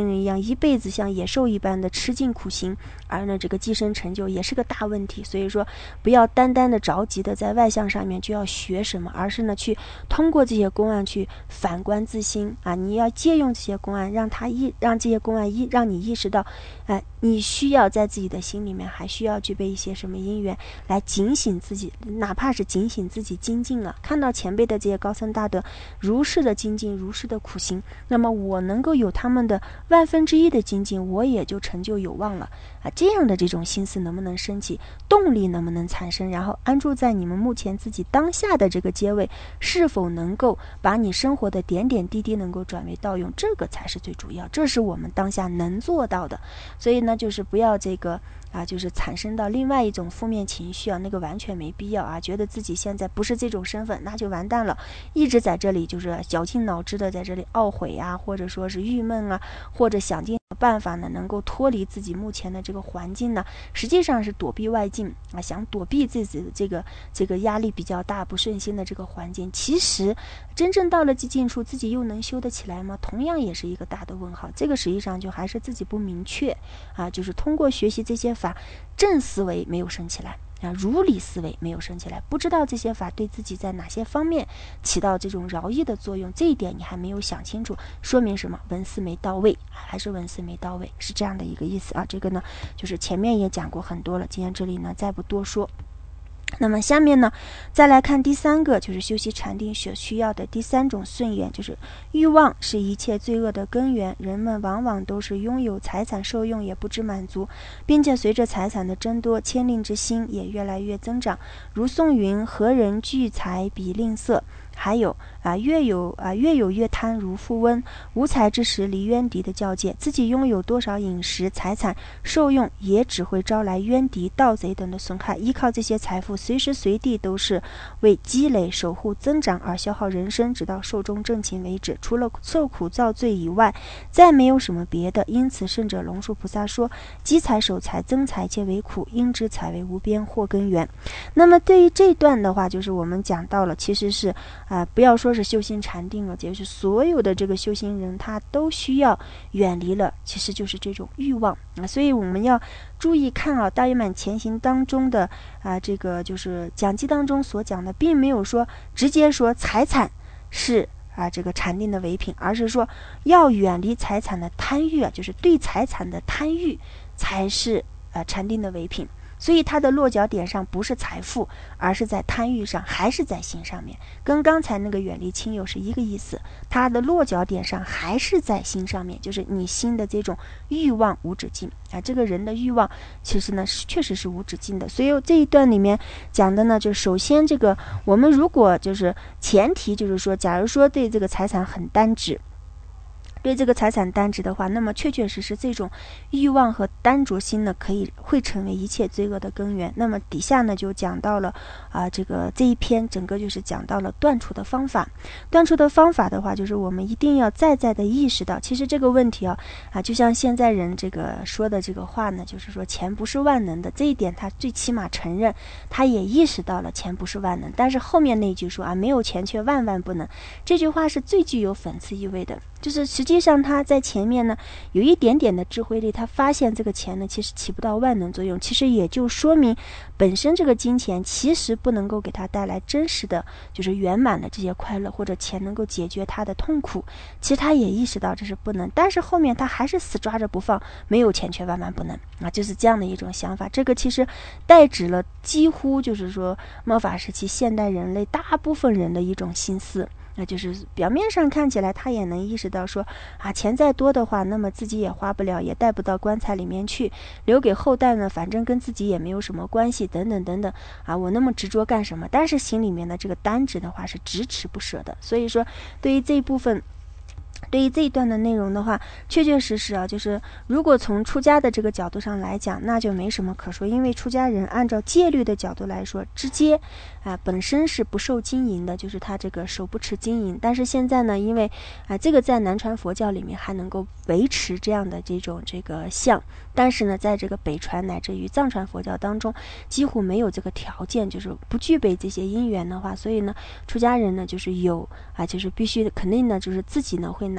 生人一样，一辈子像野兽一般的吃尽苦行，而呢这个跻身成就也是个大问题。所以说不要单单的着急的在外向上面就要学什么，而是呢去通过这些公案去反观自心啊，你要借用这些公案，让他意让这些公案意让你意识到，哎、呃，你需要在自己的心里面还需要具备一些什么因缘来警醒自己，哪怕是警醒自己精进了，看到前辈的这些高僧大德如是的精进，如是的苦行，那么我能够有他们的万分之一的精进，我也就成就有望了啊！这样的这种心思能不能升起，动力能不能产生，然后安住在你们目前自己当下的这个阶位，是否能够把你生活的点点滴滴能够转为道用，这个才是最主要，这是我们当下能做到的。所以呢，就是不要这个啊，就是产生到另外一种负面情绪啊，那个完全没必要啊，觉得自己现在不是这种身份，那就完蛋了，一直在这里就是绞尽脑汁的在这里懊悔啊，或者说是郁闷啊，或者想尽办法呢能够脱离自己目前的这个环境呢，实际上是躲避外境啊，想躲避自己的这个这个压力比较大不顺心的这个环境。其实真正到了极境处，自己又能修得起来吗？同样也是一个大的问号。这个实际上就还是自己不明确啊，就是通过学习这些法，正思维没有升起来啊，如理思维没有升起来，不知道这些法对自己在哪些方面起到这种饶益的作用，这一点你还没有想清楚，说明什么？文思没到位，还是文思没到位，是这样的一个意思啊。这个呢，就是前面也讲过很多了，今天这里呢再不多说。那么下面呢，再来看第三个，就是修习禅定所需要的第三种顺缘，就是欲望是一切罪恶的根源。人们往往都是拥有财产受用也不知满足，并且随着财产的增多，牵令之心也越来越增长。如宋云：何人聚财比吝啬？还有啊，越有啊越有越贪如富翁，无财之时离冤敌的教诫，自己拥有多少饮食财产受用，也只会招来冤敌盗贼等的损害。依靠这些财富，随时随地都是为积累守护增长而消耗人生，直到寿终正寝为止，除了受苦造罪以外，再没有什么别的。因此圣者龙树菩萨说，积财守财增财皆为苦，因知财为无边祸根源。那么对于这段的话，就是我们讲到了，其实是啊、呃，不要说是修行禅定了，就是所有的这个修行人，他都需要远离了，其实就是这种欲望啊。所以我们要注意看啊，大圆满前行当中的啊、呃，这个就是讲记当中所讲的，并没有说直接说财产是啊这个禅定的唯品，而是说要远离财产的贪欲啊，就是对财产的贪欲才是啊禅定的唯品。所以它的落脚点上不是财富，而是在贪欲上，还是在心上面，跟刚才那个远离亲友是一个意思。它的落脚点上还是在心上面，就是你心的这种欲望无止境啊。这个人的欲望其实呢是确实是无止境的。所以这一段里面讲的呢，就首先这个我们如果就是前提就是说，假如说对这个财产很单执。对这个财产单执的话，那么确确实实这种欲望和单着心呢，可以会成为一切罪恶的根源。那么底下呢就讲到了啊、呃，这个这一篇整个就是讲到了断除的方法。断除的方法的话，就是我们一定要再再的意识到，其实这个问题啊啊，就像现在人这个说的这个话呢，就是说钱不是万能的，这一点他最起码承认，他也意识到了钱不是万能。但是后面那句说啊，没有钱却万万不能，这句话是最具有讽刺意味的。就是实际上他在前面呢有一点点的智慧力，他发现这个钱呢其实起不到万能作用，其实也就说明本身这个金钱其实不能够给他带来真实的就是圆满的这些快乐，或者钱能够解决他的痛苦。其实他也意识到这是不能，但是后面他还是死抓着不放，没有钱却万万不能啊，就是这样的一种想法。这个其实代指了几乎就是说末法时期现代人类大部分人的一种心思。那就是表面上看起来他也能意识到说啊，钱再多的话，那么自己也花不了，也带不到棺材里面去，留给后代呢反正跟自己也没有什么关系，等等等等啊，我那么执着干什么？但是心里面的这个单执的话是执持不舍的。所以说对于这一部分对于这一段的内容的话，确确实实啊，就是如果从出家的这个角度上来讲，那就没什么可说，因为出家人按照戒律的角度来说，直接啊、呃、本身是不受经营的，就是他这个手不持经营。但是现在呢，因为啊、呃、这个在南传佛教里面还能够维持这样的这种这个相，但是呢，在这个北传乃至于藏传佛教当中，几乎没有这个条件，就是不具备这些因缘的话，所以呢，出家人呢就是有啊，就是必须肯定呢，就是自己呢会拿。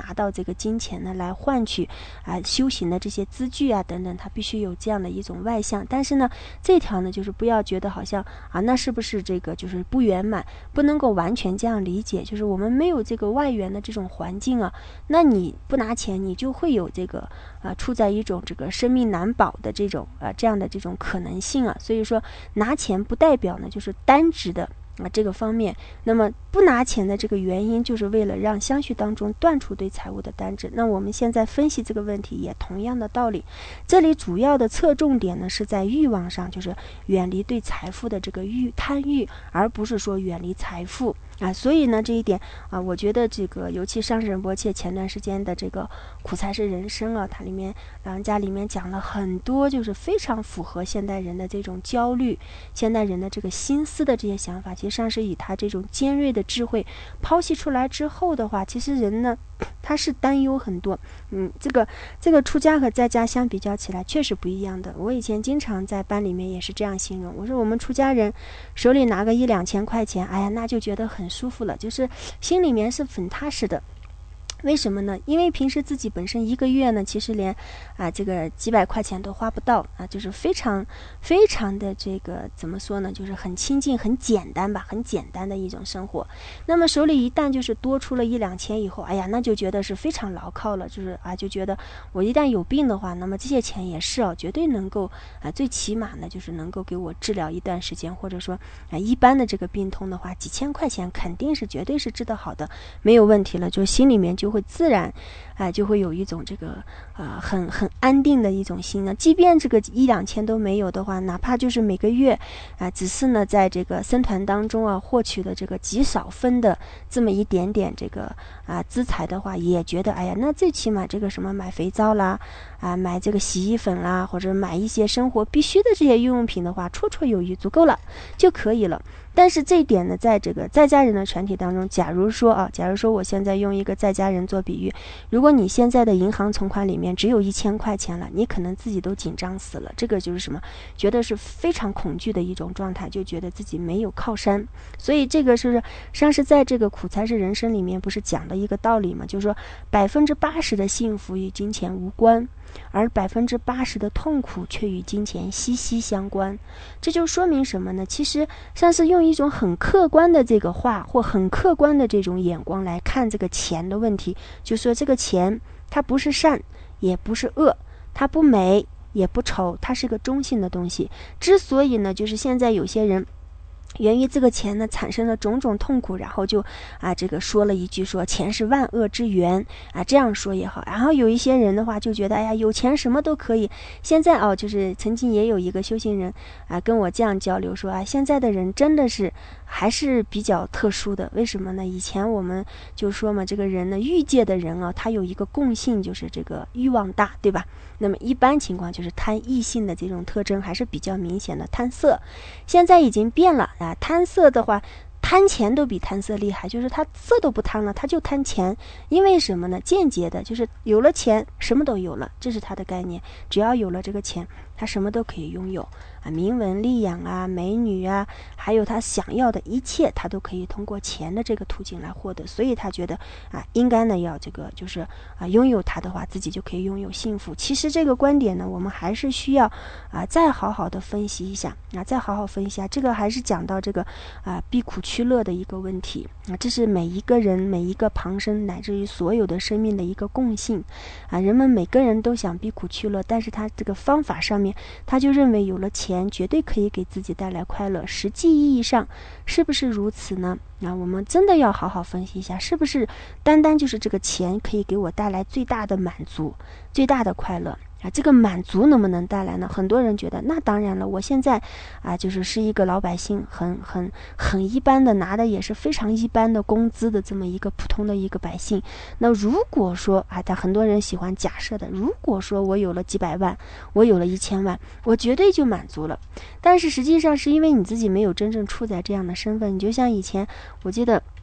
拿到这个金钱呢来换取啊修行的这些资具啊等等，它必须有这样的一种外向。但是呢这条呢就是不要觉得好像啊那是不是这个就是不圆满，不能够完全这样理解，就是我们没有这个外援的这种环境啊，那你不拿钱你就会有这个啊处在一种这个生命难保的这种啊这样的这种可能性啊。所以说拿钱不代表呢就是单指的啊这个方面，那么不拿钱的这个原因就是为了让相续当中断除对财务的单指。那我们现在分析这个问题也同样的道理，这里主要的侧重点呢是在欲望上，就是远离对财富的这个欲贪欲，而不是说远离财富啊。所以呢这一点啊，我觉得这个尤其上师仁波切前段时间的这个苦才是人生啊，它里面老人家里面讲了很多就是非常符合现代人的这种焦虑，现代人的这个心思的这些想法，其实上是以他这种尖锐的智慧剖析出来之后的话，其实人呢他是担忧很多。嗯，这个这个出家和在家相比较起来确实不一样的。我以前经常在班里面也是这样形容，我说我们出家人手里拿个一两千块钱，哎呀那就觉得很舒服了，就是心里面是很踏实的。为什么呢？因为平时自己本身一个月呢，其实连啊这个几百块钱都花不到啊，就是非常非常的这个怎么说呢？就是很亲近、很简单吧，很简单的一种生活。那么手里一旦就是多出了一两千以后，哎呀，那就觉得是非常牢靠了，就是啊，就觉得我一旦有病的话，那么这些钱也是哦，绝对能够啊，最起码呢就是能够给我治疗一段时间，或者说啊一般的这个病痛的话，几千块钱肯定是绝对是治得好的，没有问题了，就心里面就会自然啊、呃，就会有一种这个啊、呃、很很安定的一种心呢。即便这个一两千都没有的话，哪怕就是每个月啊、呃，只是呢在这个僧团当中啊获取的这个极少分的这么一点点这个啊、呃、资财的话，也觉得哎呀，那最起码这个什么买肥皂啦啊、呃、买这个洗衣粉啦，或者买一些生活必须的这些用品的话，绰绰有余，足够了就可以了。但是这一点呢，在这个在家人的团体当中，假如说啊，假如说我现在用一个在家人做比喻，如果你现在的银行存款里面只有一千块钱了，你可能自己都紧张死了。这个就是什么？觉得是非常恐惧的一种状态，就觉得自己没有靠山。所以这个是上是在这个苦才是人生里面不是讲的一个道理吗？就是说百分之八十的幸福与金钱无关，而百分之八十的痛苦却与金钱息息相关。这就说明什么呢？其实像是用一种很客观的这个话，或很客观的这种眼光来看这个钱的问题，就说这个钱它不是善也不是恶，它不美也不丑，它是个中性的东西。之所以呢就是现在有些人源于这个钱呢产生了种种痛苦，然后就啊这个说了一句说钱是万恶之源啊，这样说也好。然后有一些人的话就觉得哎呀有钱什么都可以。现在哦就是曾经也有一个修行人啊跟我这样交流说啊，现在的人真的是还是比较特殊的。为什么呢？以前我们就说嘛，这个人呢欲界的人啊，他有一个共性，就是这个欲望大，对吧？那么一般情况就是贪异性的这种特征还是比较明显的，贪色。现在已经变了啊，贪色的话贪钱都比贪色厉害，就是他色都不贪了，他就贪钱。因为什么呢？间接的就是有了钱什么都有了，这是他的概念。只要有了这个钱，他什么都可以拥有啊，名闻利养啊，美女啊，还有他想要的一切，他都可以通过钱的这个途径来获得。所以他觉得啊，应该呢要这个就是啊，拥有它的话，自己就可以拥有幸福。其实这个观点呢，我们还是需要啊再好好的分析一下啊，再好好分析一下。这个还是讲到这个啊避苦趋乐的一个问题啊，这是每一个人每一个旁生乃至于所有的生命的一个共性啊。人们每个人都想避苦趋乐，但是他这个方法上面，他就认为有了钱绝对可以给自己带来快乐。实际意义上是不是如此呢？那我们真的要好好分析一下，是不是单单就是这个钱可以给我带来最大的满足、最大的快乐啊？这个满足能不能带来呢？很多人觉得那当然了，我现在啊就是是一个老百姓，很很很一般的，拿的也是非常一般的工资的这么一个普通的一个百姓。那如果说啊，他很多人喜欢假设的，如果说我有了几百万，我有了一千万，我绝对就满足了。但是实际上是因为你自己没有真正处在这样的身份。你就像以前我记得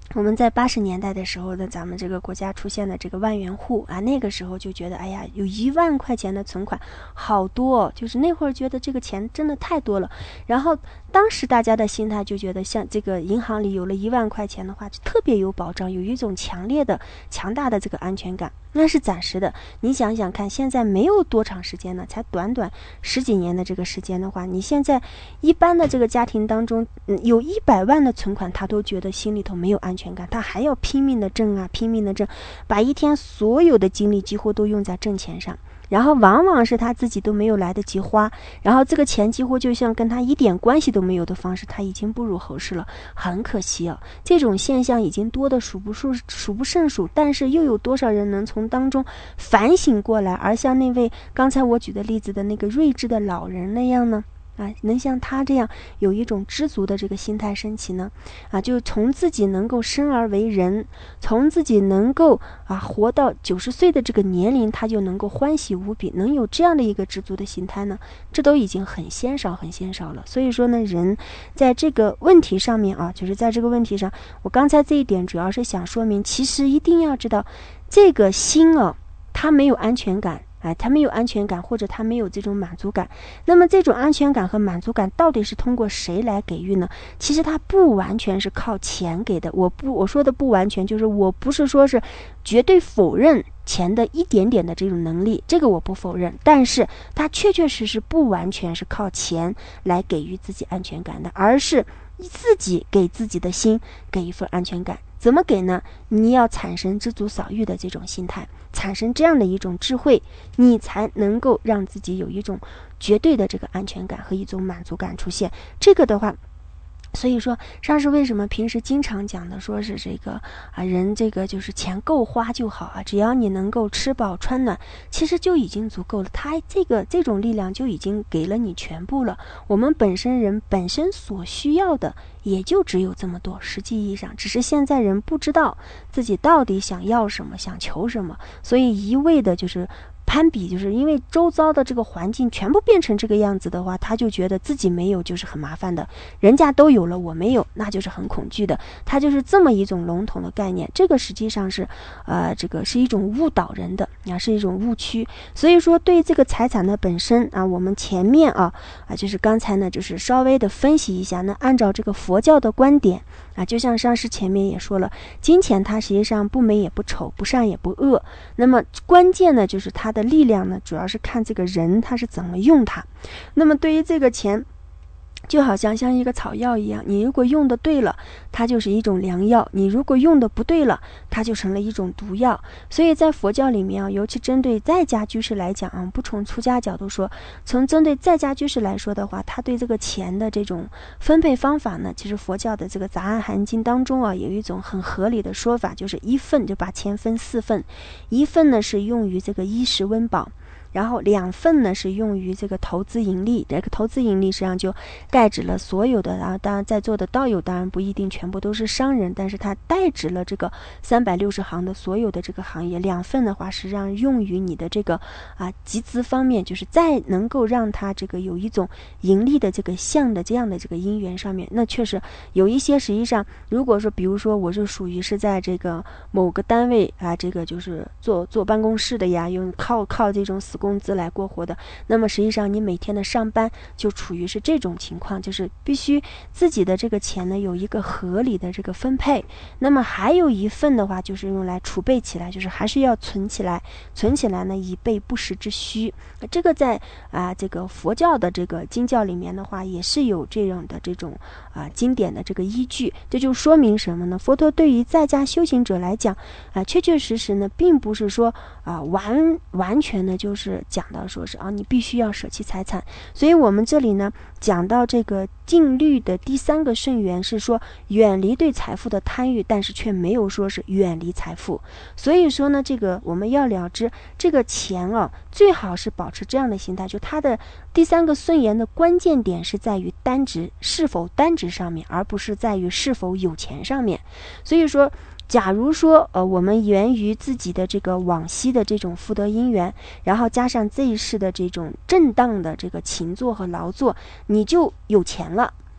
我们在八十年代的时候呢，咱们这个国家出现了这个万元户啊，那个时候就觉得，哎呀，有一万块钱的存款，好多，就是那会儿觉得这个钱真的太多了。然后当时大家的心态就觉得，像这个银行里有了一万块钱的话，就特别有保障，有一种强烈的、强大的这个安全感。那是暂时的，你想想看，现在没有多长时间呢，才短短十几年的这个时间的话，你现在一般的这个家庭当中，嗯，有一百万的存款，他都觉得心里头没有安全感，他还要拼命的挣啊，拼命的挣，把一天所有的精力几乎都用在挣钱上。然后往往是他自己都没有来得及花，然后这个钱几乎就像跟他一点关系都没有的方式，他已经步入后世了，很可惜啊！这种现象已经多得数不数数不胜数，但是又有多少人能从当中反省过来，而像那位刚才我举的例子的那个睿智的老人那样呢？啊，能像他这样有一种知足的这个心态升起呢？啊，就从自己能够生而为人，从自己能够啊活到九十岁的这个年龄，他就能够欢喜无比，能有这样的一个知足的心态呢？这都已经很鲜少，很鲜少了。所以说呢，人在这个问题上面啊，就是在这个问题上，我刚才这一点主要是想说明，其实一定要知道，这个心啊，他没有安全感。哎，他没有安全感，或者他没有这种满足感。那么这种安全感和满足感到底是通过谁来给予呢？其实它不完全是靠钱给的。我不我说的不完全，就是我不是说是绝对否认钱的一点点的这种能力，这个我不否认。但是它确确实实不完全是靠钱来给予自己安全感的，而是自己给自己的心给一份安全感。怎么给呢？你要产生知足少欲的这种心态，产生这样的一种智慧，你才能够让自己有一种绝对的这个安全感和一种满足感出现。这个的话，所以说上师为什么平时经常讲的说是这个啊，人这个就是钱够花就好啊，只要你能够吃饱穿暖，其实就已经足够了。他这个这种力量就已经给了你全部了。我们本身人本身所需要的也就只有这么多，实际意义上只是现在人不知道自己到底想要什么，想求什么，所以一味的就是攀比，就是因为周遭的这个环境全部变成这个样子的话，他就觉得自己没有就是很麻烦的，人家都有了我没有，那就是很恐惧的。他就是这么一种笼统的概念，这个实际上是呃这个是一种误导人的啊，是一种误区。所以说对这个财产的本身啊，我们前面啊啊就是刚才呢就是稍微的分析一下，那按照这个佛教的观点啊，就像上师前面也说了，金钱它实际上不美也不丑，不善也不恶，那么关键呢就是它的力量呢主要是看这个人他是怎么用它。那么对于这个钱，就好像像一个草药一样，你如果用的对了，它就是一种良药；你如果用的不对了，它就成了一种毒药。所以在佛教里面啊，尤其针对在家居士来讲啊，不从出家角度说，从针对在家居士来说的话，他对这个钱的这种分配方法呢，其实佛教的这个杂阿含经当中啊，有一种很合理的说法，就是一份就把钱分四份，一份呢是用于这个衣食温饱，然后两份呢是用于这个投资盈利，这个投资盈利实际上就代指了所有的啊，当然在座的道友当然不一定全部都是商人，但是它代指了这个三百六十行的所有的这个行业。两份的话实际上用于你的这个啊集资方面，就是再能够让它这个有一种盈利的这个项的这样的这个因缘上面。那确实有一些实际上如果说比如说我是属于是在这个某个单位啊，这个就是做做办公室的呀，用靠靠这种死工资来过活的，那么实际上你每天的上班就处于是这种情况，就是必须自己的这个钱呢有一个合理的这个分配。那么还有一份的话就是用来储备起来，就是还是要存起来，存起来呢以备不时之需。这个在啊这个佛教的这个经教里面的话也是有这样的这种啊经典的这个依据。这就说明什么呢？佛陀对于在家修行者来讲啊，确确实实呢并不是说啊完完全的就是讲到说是啊你必须要舍弃财产。所以我们这里呢讲到这个禁律的第三个顺缘是说远离对财富的贪欲，但是却没有说是远离财富。所以说呢这个我们要了知这个钱啊最好是保持这样的心态，就它的第三个顺缘的关键点是在于单值是否单值上面，而不是在于是否有钱上面。所以说假如说呃我们源于自己的这个往昔的这种福德因缘，然后加上这一世的这种正当的这个勤作和劳作，你就有钱了。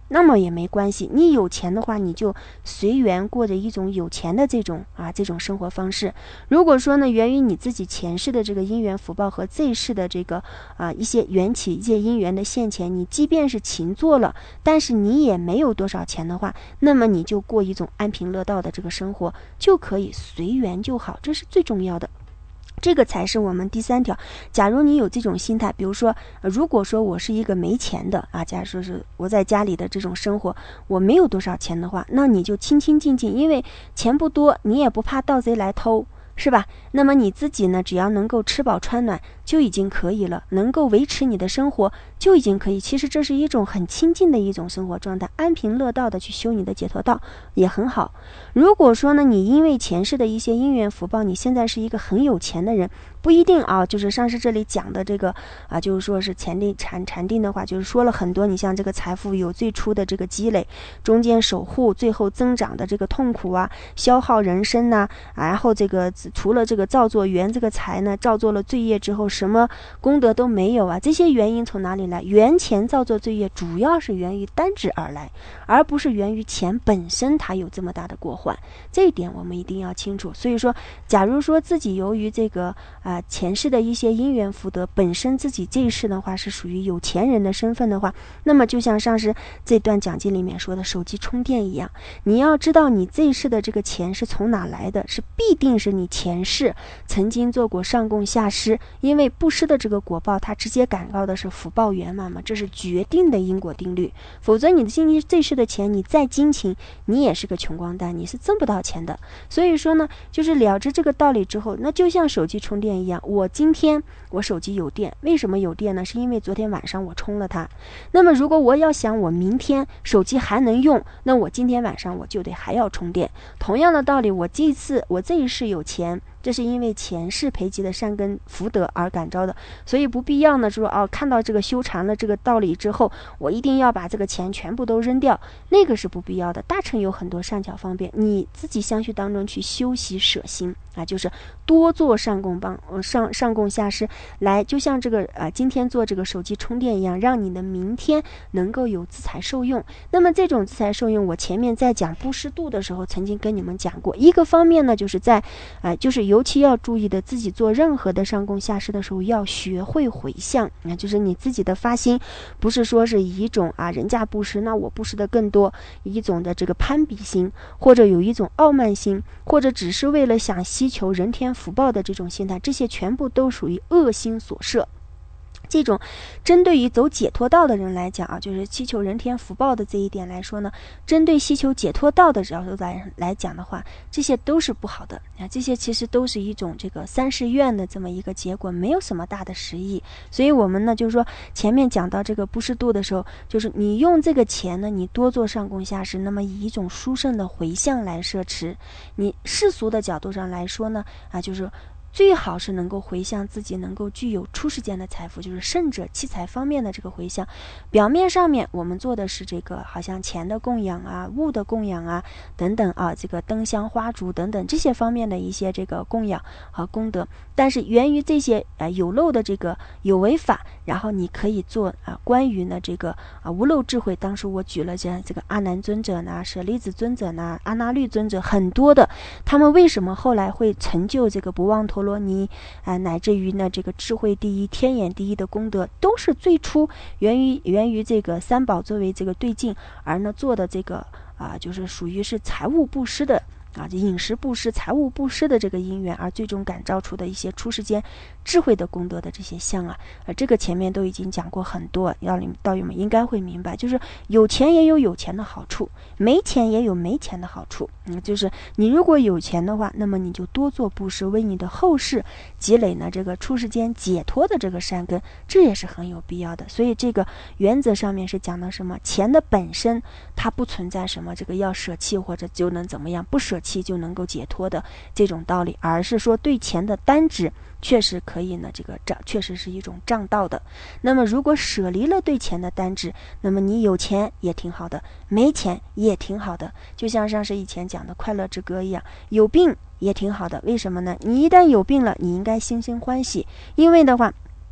那么也没关系，你有钱的话，你就随缘过着一种有钱的这种啊这种生活方式。如果说呢，源于你自己前世的这个因缘福报和这一世的这个啊一些缘起一些因缘的现前，你即便是勤做了，但是你也没有多少钱的话，那么你就过一种安贫乐道的这个生活，就可以随缘就好，这是最重要的。这个才是我们第三条。假如你有这种心态，比如说、呃、如果说我是一个没钱的啊，假如说是我在家里的这种生活，我没有多少钱的话，那你就清清静静，因为钱不多，你也不怕盗贼来偷，是吧？那么你自己呢，只要能够吃饱穿暖就已经可以了，能够维持你的生活就已经可以。其实这是一种很亲近的一种生活状态，安贫乐道的去修你的解脱道也很好。如果说呢，你因为前世的一些因缘福报，你现在是一个很有钱的人，不一定啊，就是上师这里讲的这个啊，就是说是前定禅禅定的话，就是说了很多。你像这个财富有最初的这个积累，中间守护，最后增长的这个痛苦啊，消耗人生呐、啊，然后这个除了这个造作缘这个财呢，造作了罪业之后，什么功德都没有啊。这些原因从哪里来？缘钱造作罪业，主要是源于单指而来，而不是源于钱本身它有这么大的过患。这一点我们一定要清楚。所以说，假如说自己由于这个啊前世的一些因缘福德，本身自己这一世的话是属于有钱人的身份的话，那么就像上师这段讲经里面说的手机充电一样，你要知道你这一世的这个钱是从哪来的，是必定是你前世曾经做过上供下施，因为布施的这个果报它直接感召的是福报圆满嘛，这是决定的因果定律。否则你的今天这世的钱你再殷勤，你也是个穷光蛋，你是挣不到钱的。所以说呢，就是了知这个道理之后，那就像手机充电一样，我今天我手机有电，为什么有电呢？是因为昨天晚上我充了它。那么如果我要想我明天手机还能用，那我今天晚上我就得还要充电。同样的道理，我这一次我这一世有钱，这是因为前世培积的善根福德而感召的，所以不必要呢说哦，看到这个修禅了这个道理之后，我一定要把这个钱全部都扔掉，那个是不必要的。大乘有很多善巧方便，你自己相续当中去修习舍心啊，就是多做上供帮呃上上供下施，来就像这个啊今天做这个手机充电一样，让你的明天能够有资财受用。那么这种资财受用，我前面在讲布施度的时候曾经跟你们讲过，一个方面呢就是在啊、呃、就是尤其要注意的，自己做任何的上供下施的时候要学会回向，那就是你自己的发心不是说是以一种啊人家布施那我布施的更多，一种的这个攀比心，或者有一种傲慢心，或者只是为了想希求人天福报的这种心态，这些全部都属于恶心所摄。这种针对于走解脱道的人来讲啊，就是祈求人天福报的这一点来说呢，针对希求解脱道的角度来来讲的话，这些都是不好的啊，这些其实都是一种这个三世愿的这么一个结果，没有什么大的实意。所以我们呢就是说前面讲到这个布施度的时候，就是你用这个钱呢，你多做上供下施，那么以一种殊胜的回向来摄持。你世俗的角度上来说呢啊，就是最好是能够回向自己能够具有出世间的财富，就是圣者器财方面的这个回向。表面上面我们做的是这个好像钱的供养啊，物的供养啊等等啊，这个灯香花烛等等这些方面的一些这个供养和功德，但是源于这些呃有漏的这个有为法，然后你可以做啊关于呢这个啊无漏智慧。当时我举了这这个阿难尊者呢、舍利子尊者呢、阿那律尊者很多的，他们为什么后来会成就这个不忘陀罗尼啊、呃，乃至于呢这个智慧第一、天眼第一的功德，都是最初源于源于这个三宝作为这个对境，而呢做的这个啊、呃，就是属于是财物布施的啊，饮食布施、财物布施的这个因缘，而最终感召出的一些出世间智慧的功德的这些相啊，呃，这个前面都已经讲过很多，要你道友们应该会明白，就是有钱也有有钱的好处，没钱也有没钱的好处。嗯，就是你如果有钱的话，那么你就多做布施，为你的后世积累呢这个出世间解脱的这个善根，这也是很有必要的。所以这个原则上面是讲到什么？钱的本身它不存在什么这个要舍弃或者就能怎么样，不舍弃就能够解脱的这种道理，而是说对钱的单指确实可以呢这个障，确实是一种障道的。那么如果舍离了对钱的单指，那么你有钱也挺好的，没钱也挺好的，就像上是以前讲的快乐之歌一样，有病也挺好的。为什么呢？你一旦有病了，你应该心生欢喜，因为的话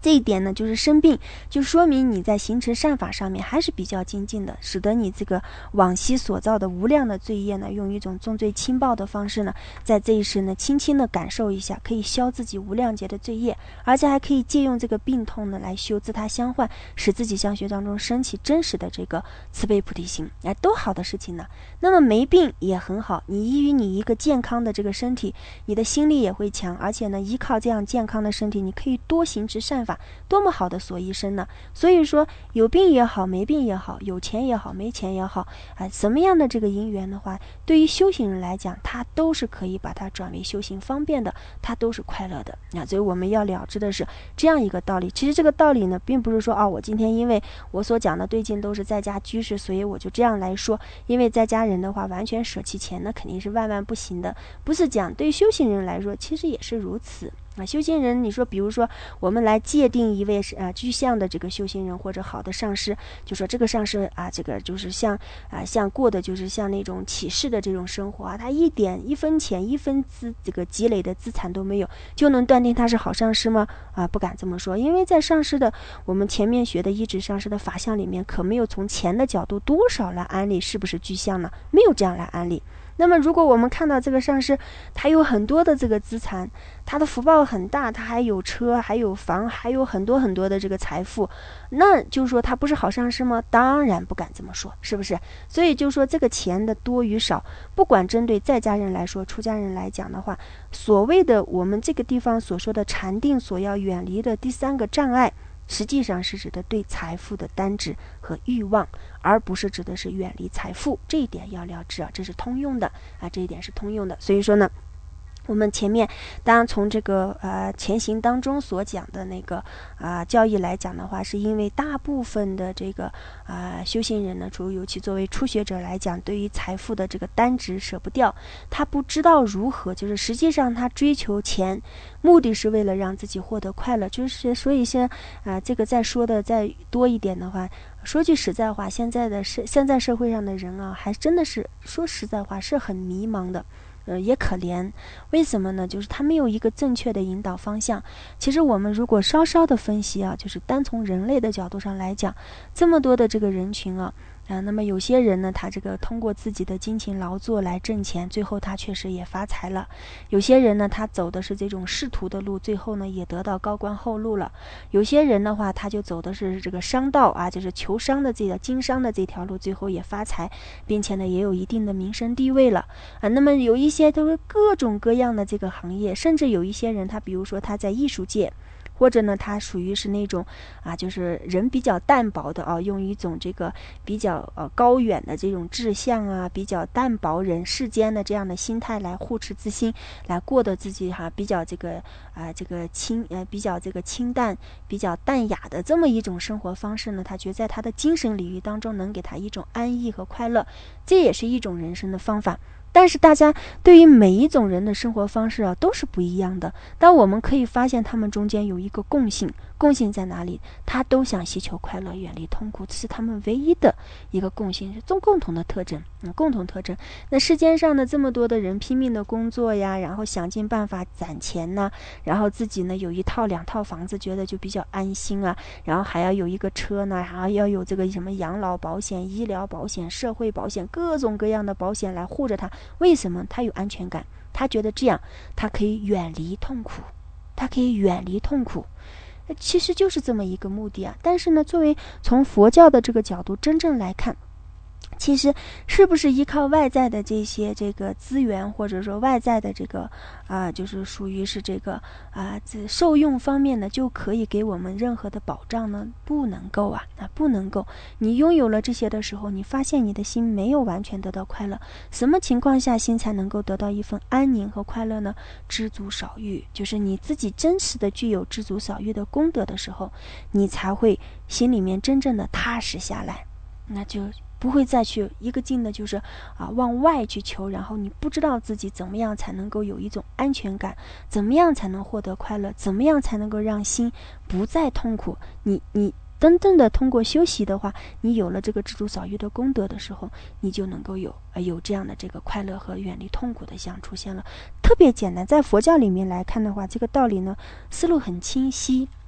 这一点呢，就是生病，就说明你在行持善法上面还是比较精进的，使得你这个往昔所造的无量的罪业呢，用一种重罪轻报的方式呢，在这一世呢，轻轻的感受一下，可以消自己无量劫的罪业，而且还可以借用这个病痛呢，来修自他相换，使自己相续当中升起真实的这个慈悲菩提心，哎，都好的事情呢。那么没病也很好，你依于你一个健康的这个身体，你的心力也会强，而且呢，依靠这样健康的身体，你可以多行持善法。多么好的所依身呢？所以说有病也好，没病也好，有钱也好，没钱也好，啊，什么样的这个因缘的话，对于修行人来讲，他都是可以把它转为修行方便的，他都是快乐的。啊，所以我们要了知的是这样一个道理。其实这个道理呢，并不是说啊，我今天因为我所讲的最近都是在家居士，所以我就这样来说。因为在家人的话，完全舍弃钱，那肯定是万万不行的。不是讲对修行人来说，其实也是如此。啊，修行人，你说，比如说，我们来界定一位啊具象的这个修行人或者好的上师，就说这个上师啊，这个就是像啊像过的就是像那种起世的这种生活啊，他一点一分钱一分资这个积累的资产都没有，就能断定他是好上师吗？啊，不敢这么说，因为在上师的我们前面学的一指上师的法相里面，可没有从钱的角度多少来安利是不是具象呢？没有这样来安利。那么如果我们看到这个上师他有很多的这个资产，他的福报很大，他还有车还有房，还有很多很多的这个财富，那就是说他不是好上师吗？当然不敢这么说，是不是？所以就是说这个钱的多与少，不管针对在家人来说，出家人来讲的话，所谓的我们这个地方所说的禅定所要远离的第三个障碍，实际上是指的对财富的单执和欲望，而不是指的是远离财富。这一点要了知啊，这是通用的啊，这一点是通用的。所以说呢，我们前面当然从这个呃前行当中所讲的那个啊、呃、教义来讲的话，是因为大部分的这个啊、呃、修行人呢，除尤其作为初学者来讲，对于财富的这个单执舍不掉，他不知道如何，就是实际上他追求钱，目的是为了让自己获得快乐，就是所以现啊、呃、这个再说的再多一点的话。说句实在话，现在的社现在社会上的人啊，还真的是说实在话是很迷茫的。呃，也可怜，为什么呢？就是他没有一个正确的引导方向。其实我们如果稍稍的分析啊，就是单从人类的角度上来讲，这么多的这个人群啊，啊，那么有些人呢，他这个通过自己的辛勤劳作来挣钱，最后他确实也发财了；有些人呢，他走的是这种仕途的路，最后呢也得到高官厚禄了；有些人的话，他就走的是这个商道啊，就是求商的这个经商的这条路，最后也发财，并且呢也有一定的名声地位了啊。那么有一些都是各种各样的这个行业，甚至有一些人，他比如说他在艺术界。或者呢，他属于是那种啊，就是人比较淡薄的啊，用一种这个比较呃高远的这种志向啊，比较淡薄人世间的这样的心态来护持自心，来过得自己哈、啊、比较这个啊、呃、这个清呃比较这个清淡、比较淡雅的这么一种生活方式呢，他觉得在他的精神领域当中能给他一种安逸和快乐，这也是一种人生的方法。但是大家对于每一种人的生活方式啊都是不一样的，但我们可以发现他们中间有一个共性，共性在哪里？他都想祈求快乐，远离痛苦，这是他们唯一的一个共性，是共共同的特征。嗯，共同特征。那世间上的这么多的人拼命的工作呀，然后想尽办法攒钱呢，然后自己呢有一套两套房子，觉得就比较安心啊，然后还要有一个车呢，还要有这个什么养老保险、医疗保险、社会保险，各种各样的保险来护着他。为什么？他有安全感，他觉得这样他可以远离痛苦，他可以远离痛苦。其实就是这么一个目的啊。但是呢，作为从佛教的这个角度真正来看，其实是不是依靠外在的这些这个资源，或者说外在的这个啊、呃，就是属于是这个啊、呃，这受用方面呢，就可以给我们任何的保障呢？不能够啊，啊不能够。你拥有了这些的时候，你发现你的心没有完全得到快乐。什么情况下心才能够得到一份安宁和快乐呢？知足少欲，就是你自己真实的具有知足少欲的功德的时候，你才会心里面真正的踏实下来，那就不会再去一个劲的就是啊往外去求，然后你不知道自己怎么样才能够有一种安全感，怎么样才能获得快乐，怎么样才能够让心不再痛苦。你你真正的通过修习的话，你有了这个知足少欲的功德的时候，你就能够有呃有这样的这个快乐和远离痛苦的相出现了。特别简单，在佛教里面来看的话，这个道理呢思路很清晰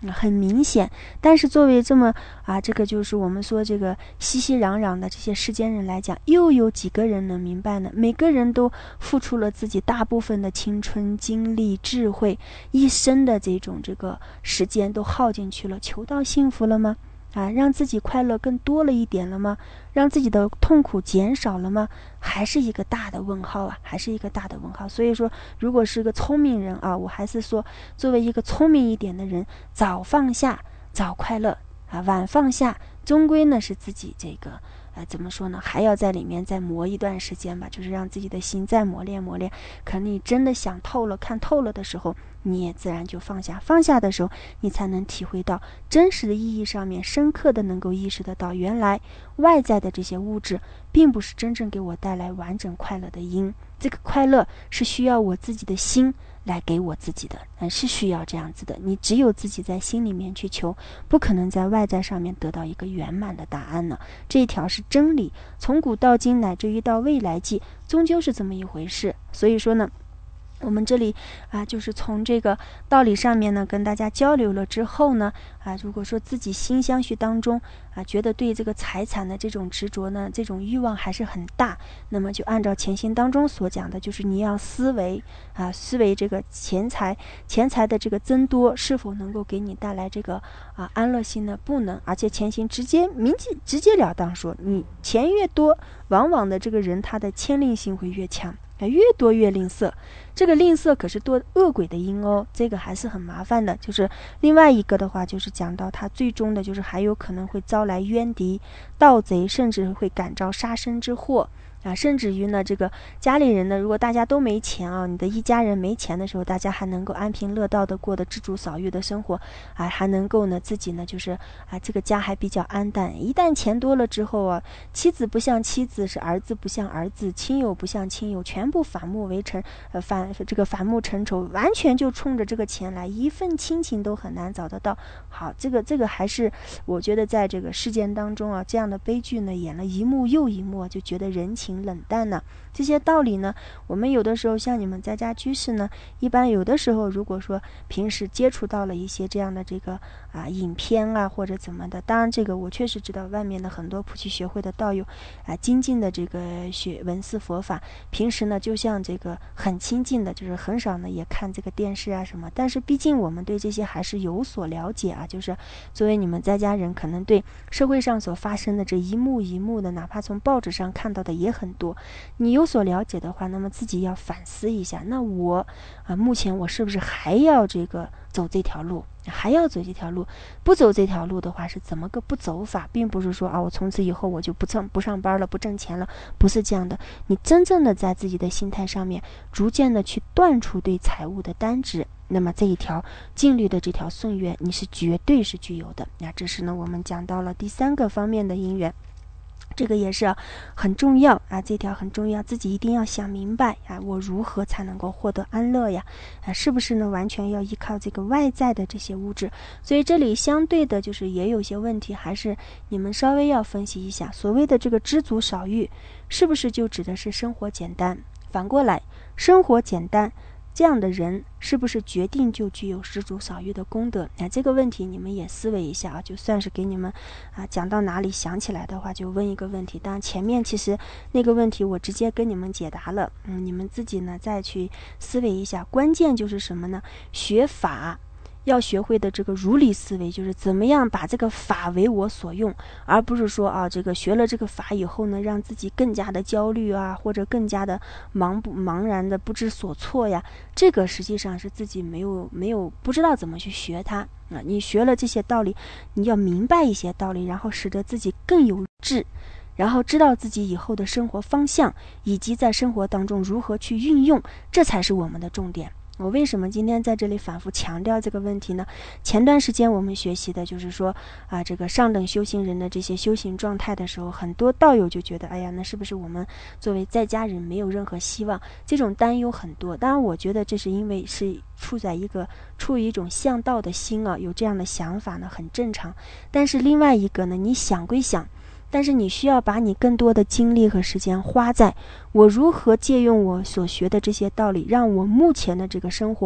很明显。但是作为这么啊，这个就是我们说这个熙熙攘攘的这些世间人来讲，又有几个人能明白呢？每个人都付出了自己大部分的青春、精力、智慧，一生的这种这个时间都耗进去了，求到幸福了吗？啊，让自己快乐更多了一点了吗？让自己的痛苦减少了吗？还是一个大的问号啊，还是一个大的问号。所以说，如果是个聪明人啊，我还是说，作为一个聪明一点的人，早放下，早快乐啊，晚放下，终归呢是自己这个。呃，怎么说呢？还要在里面再磨一段时间吧，就是让自己的心再磨练磨练。可能你真的想透了、看透了的时候，你也自然就放下。放下的时候，你才能体会到真实的意义上面，深刻的能够意识得到，原来外在的这些物质，并不是真正给我带来完整快乐的因。这个快乐是需要我自己的心来给我自己的，嗯，是需要这样子的。你只有自己在心里面去求，不可能在外在上面得到一个圆满的答案呢。这一条是真理，从古到今乃至于到未来际，终究是这么一回事。所以说呢，我们这里啊，就是从这个道理上面呢，跟大家交流了之后呢，啊，如果说自己心相续当中啊，觉得对这个财产的这种执着呢，这种欲望还是很大，那么就按照前行当中所讲的，就是你要思维啊，思维这个钱财，钱财的这个增多是否能够给你带来这个啊安乐心呢？不能，而且前行直接明直直截了当说，你钱越多，往往的这个人他的牵令性会越强。越多越吝啬，这个吝啬可是多恶鬼的因哦，这个还是很麻烦的。就是另外一个的话，就是讲到他最终的，就是还有可能会招来冤敌、盗贼，甚至会感召杀身之祸啊。甚至于呢，这个家里人呢，如果大家都没钱啊，你的一家人没钱的时候，大家还能够安贫乐道的过得知足少欲的生活啊，还能够呢自己呢就是啊这个家还比较安淡。一旦钱多了之后啊，妻子不像妻子，是儿子不像儿子，亲友不像亲友，全部反目为仇，呃反这个反目成仇，完全就冲着这个钱来，一份亲情都很难找得到。好，这个这个还是我觉得在这个事件当中啊，这样的悲剧呢演了一幕又一幕，就觉得人情冷淡呢。这些道理呢，我们有的时候像你们在家居士呢，一般有的时候如果说平时接触到了一些这样的这个啊影片啊或者怎么的，当然这个我确实知道外面的很多普济学会的道友啊精进的这个学文思佛法，平时呢就像这个很亲近的，就是很少呢也看这个电视啊什么，但是毕竟我们对这些还是有所了解啊，就是作为你们在家人，可能对社会上所发生的这一幕一幕的，哪怕从报纸上看到的也很多，你有所了解的话，那么自己要反思一下，那我啊目前我是不是还要这个走这条路，还要走这条路，不走这条路的话是怎么个不走法，并不是说啊我从此以后我就不挣不上班了，不挣钱了，不是这样的。你真正的在自己的心态上面逐渐的去断除对财物的单执，那么这一条禁律的这条顺缘你是绝对是具有的。那这是呢我们讲到了第三个方面的因缘，这个也是很重要啊，这条很重要，自己一定要想明白啊，我如何才能够获得安乐呀？啊，是不是呢？完全要依靠这个外在的这些物质，所以这里相对的就是也有些问题，还是你们稍微要分析一下。所谓的这个知足少欲，是不是就指的是生活简单？反过来，生活简单这样的人是不是决定就具有知足少欲的功德？那这个问题你们也思维一下啊，就算是给你们啊讲到哪里想起来的话，就问一个问题。当然前面其实那个问题我直接跟你们解答了，嗯，你们自己呢再去思维一下。关键就是什么呢？学法要学会的这个如理思维，就是怎么样把这个法为我所用，而不是说啊，这个学了这个法以后呢，让自己更加的焦虑啊，或者更加的茫不茫然的不知所措呀。这个实际上是自己没有没有不知道怎么去学它啊。你学了这些道理，你要明白一些道理，然后使得自己更有智，然后知道自己以后的生活方向，以及在生活当中如何去运用，这才是我们的重点。我为什么今天在这里反复强调这个问题呢？前段时间我们学习的就是说啊，这个上等修行人的这些修行状态的时候，很多道友就觉得，哎呀，那是不是我们作为在家人没有任何希望？这种担忧很多。当然，我觉得这是因为是处在一个出于一种向道的心啊，有这样的想法呢，很正常。但是另外一个呢，你想归想，但是你需要把你更多的精力和时间花在我如何借用我所学的这些道理，让我目前的这个生活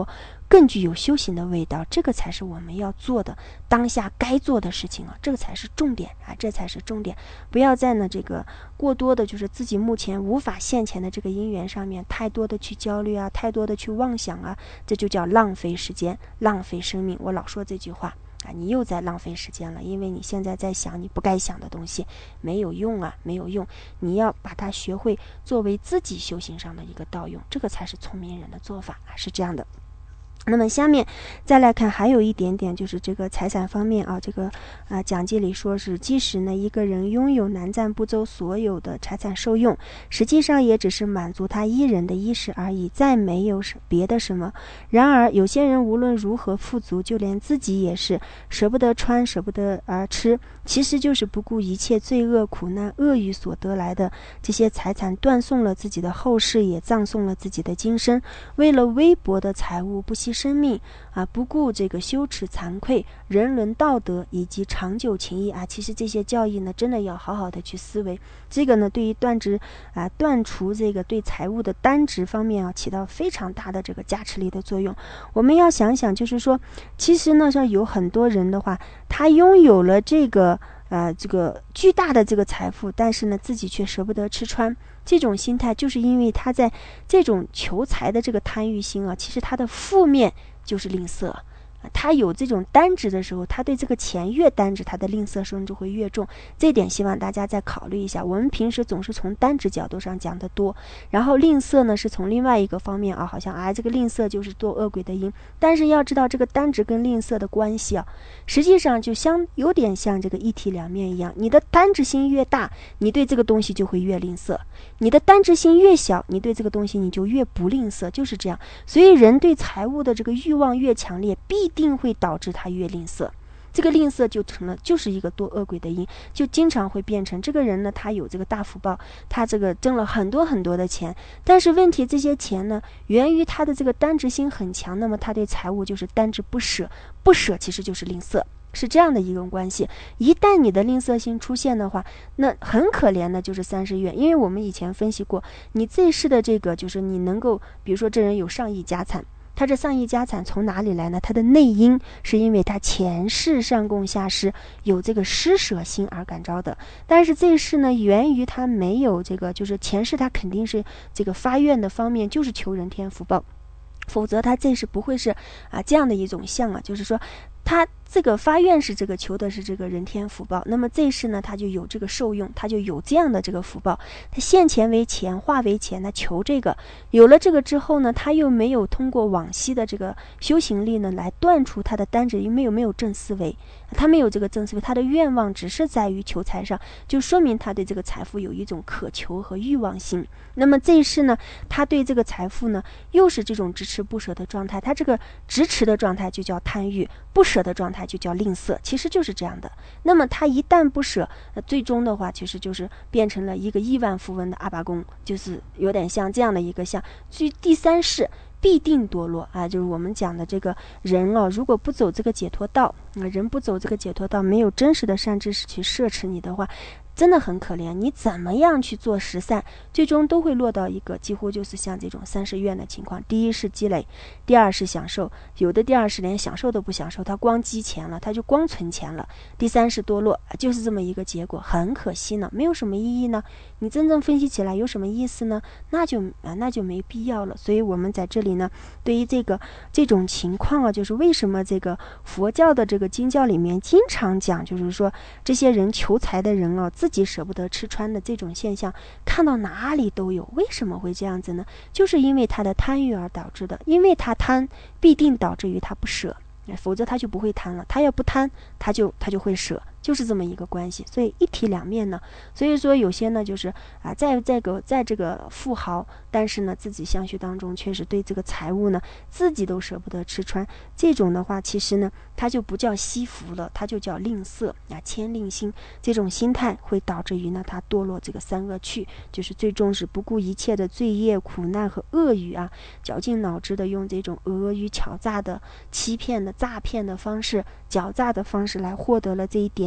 更具有修行的味道，这个才是我们要做的当下该做的事情啊，这个才是重点啊，这才是重点。不要在呢这个过多的就是自己目前无法现前的这个因缘上面太多的去焦虑啊，太多的去妄想啊，这就叫浪费时间，浪费生命。我老说这句话啊，你又在浪费时间了，因为你现在在想你不该想的东西，没有用啊，没有用。你要把它学会作为自己修行上的一个道用，这个才是聪明人的做法啊，是这样的。那么下面再来看，还有一点点就是这个财产方面啊，这个啊讲记里说是，即使呢一个人拥有南瞻部洲所有的财产受用，实际上也只是满足他一人的衣食而已，再没有别的什么。然而有些人无论如何富足，就连自己也是舍不得穿，舍不得而、呃、吃，其实就是不顾一切罪恶苦难恶语所得来的这些财产，断送了自己的后世，也葬送了自己的今生。为了微薄的财物不惜生命啊，不顾这个羞耻惭愧人伦道德以及长久情谊啊，其实这些教义呢真的要好好的去思维。这个呢对于断执啊断除这个对财物的单执方面啊，起到非常大的这个加持力的作用。我们要想想，就是说其实呢像有很多人的话，他拥有了这个呃这个巨大的这个财富，但是呢自己却舍不得吃穿，这种心态就是因为他在这种求财的这个贪欲心啊，其实他的负面就是吝啬。他有这种单执的时候，他对这个钱越单执，他的吝啬心就会越重。这点希望大家再考虑一下。我们平时总是从单执角度上讲得多，然后吝啬呢是从另外一个方面啊，好像啊这个吝啬就是做恶鬼的因。但是要知道这个单执跟吝啬的关系啊，实际上就相有点像这个一体两面一样。你的单执心越大，你对这个东西就会越吝啬；你的单执心越小，你对这个东西你就越不吝啬，就是这样。所以人对财物的这个欲望越强烈，必定会导致他越吝啬，这个吝啬就成了就是一个多恶鬼的因，就经常会变成这个人呢，他有这个大福报，他这个挣了很多很多的钱，但是问题这些钱呢源于他的这个单执心很强，那么他对财物就是单执不舍，不舍其实就是吝啬，是这样的一种关系。一旦你的吝啬心出现的话，那很可怜的就是三世怨。因为我们以前分析过，你这世的这个就是你能够，比如说这人有上亿家产，他这上亿家产从哪里来呢？他的内因是因为他前世上供下施，有这个施舍心而感召的。但是这一世呢，源于他没有这个，就是前世他肯定是这个发愿的方面就是求人天福报，否则他这世不会是啊这样的一种相啊，就是说他这个发愿是这个求的是这个人天福报，那么这一世呢他就有这个受用，他就有这样的这个福报，他现钱为钱化为钱，他求这个，有了这个之后呢，他又没有通过往昔的这个修行力呢来断除他的单执，因为有没有正思维，他没有这个正思维，他的愿望只是在于求财上，就说明他对这个财富有一种渴求和欲望心。那么这一世呢，他对这个财富呢又是这种支持不舍的状态，他这个支持的状态就叫贪欲，不舍的状态就叫吝啬，其实就是这样的。那么他一旦不舍，最终的话其实就是变成了一个亿万富翁的阿爸公，就是有点像这样的一个像，所以第三世必定堕落啊！就是我们讲的这个人哦，如果不走这个解脱道，啊，人不走这个解脱道，没有真实的善知识去摄持你的话，真的很可怜。你怎么样去做十善，最终都会落到一个几乎就是像这种三世怨的情况。第一是积累，第二是享受，有的第二是连享受都不享受，他光积钱了，他就光存钱了。第三是堕落，就是这么一个结果，很可惜呢，没有什么意义呢。你真正分析起来有什么意思呢？那就啊那就没必要了。所以我们在这里呢，对于这个这种情况啊，就是为什么这个佛教的这个经教里面经常讲，就是说这些人求财的人啊，自己舍不得吃穿的这种现象，看到哪里都有。为什么会这样子呢？就是因为他的贪欲而导致的。因为他贪，必定导致于他不舍，否则他就不会贪了。他要不贪，他就他就会舍，就是这么一个关系。所以一体两面呢。所以说有些呢就是啊，在这个在这个富豪，但是呢自己相续当中确实对这个财物呢自己都舍不得吃穿，这种的话其实呢它就不叫惜福了，它就叫吝啬啊，谦吝心。这种心态会导致于呢他堕落这个三恶趣，就是最终是不顾一切的罪业苦难和恶语啊，绞尽脑汁的用这种讹语巧诈的欺骗的诈骗的方式，狡诈的方式来获得了这一点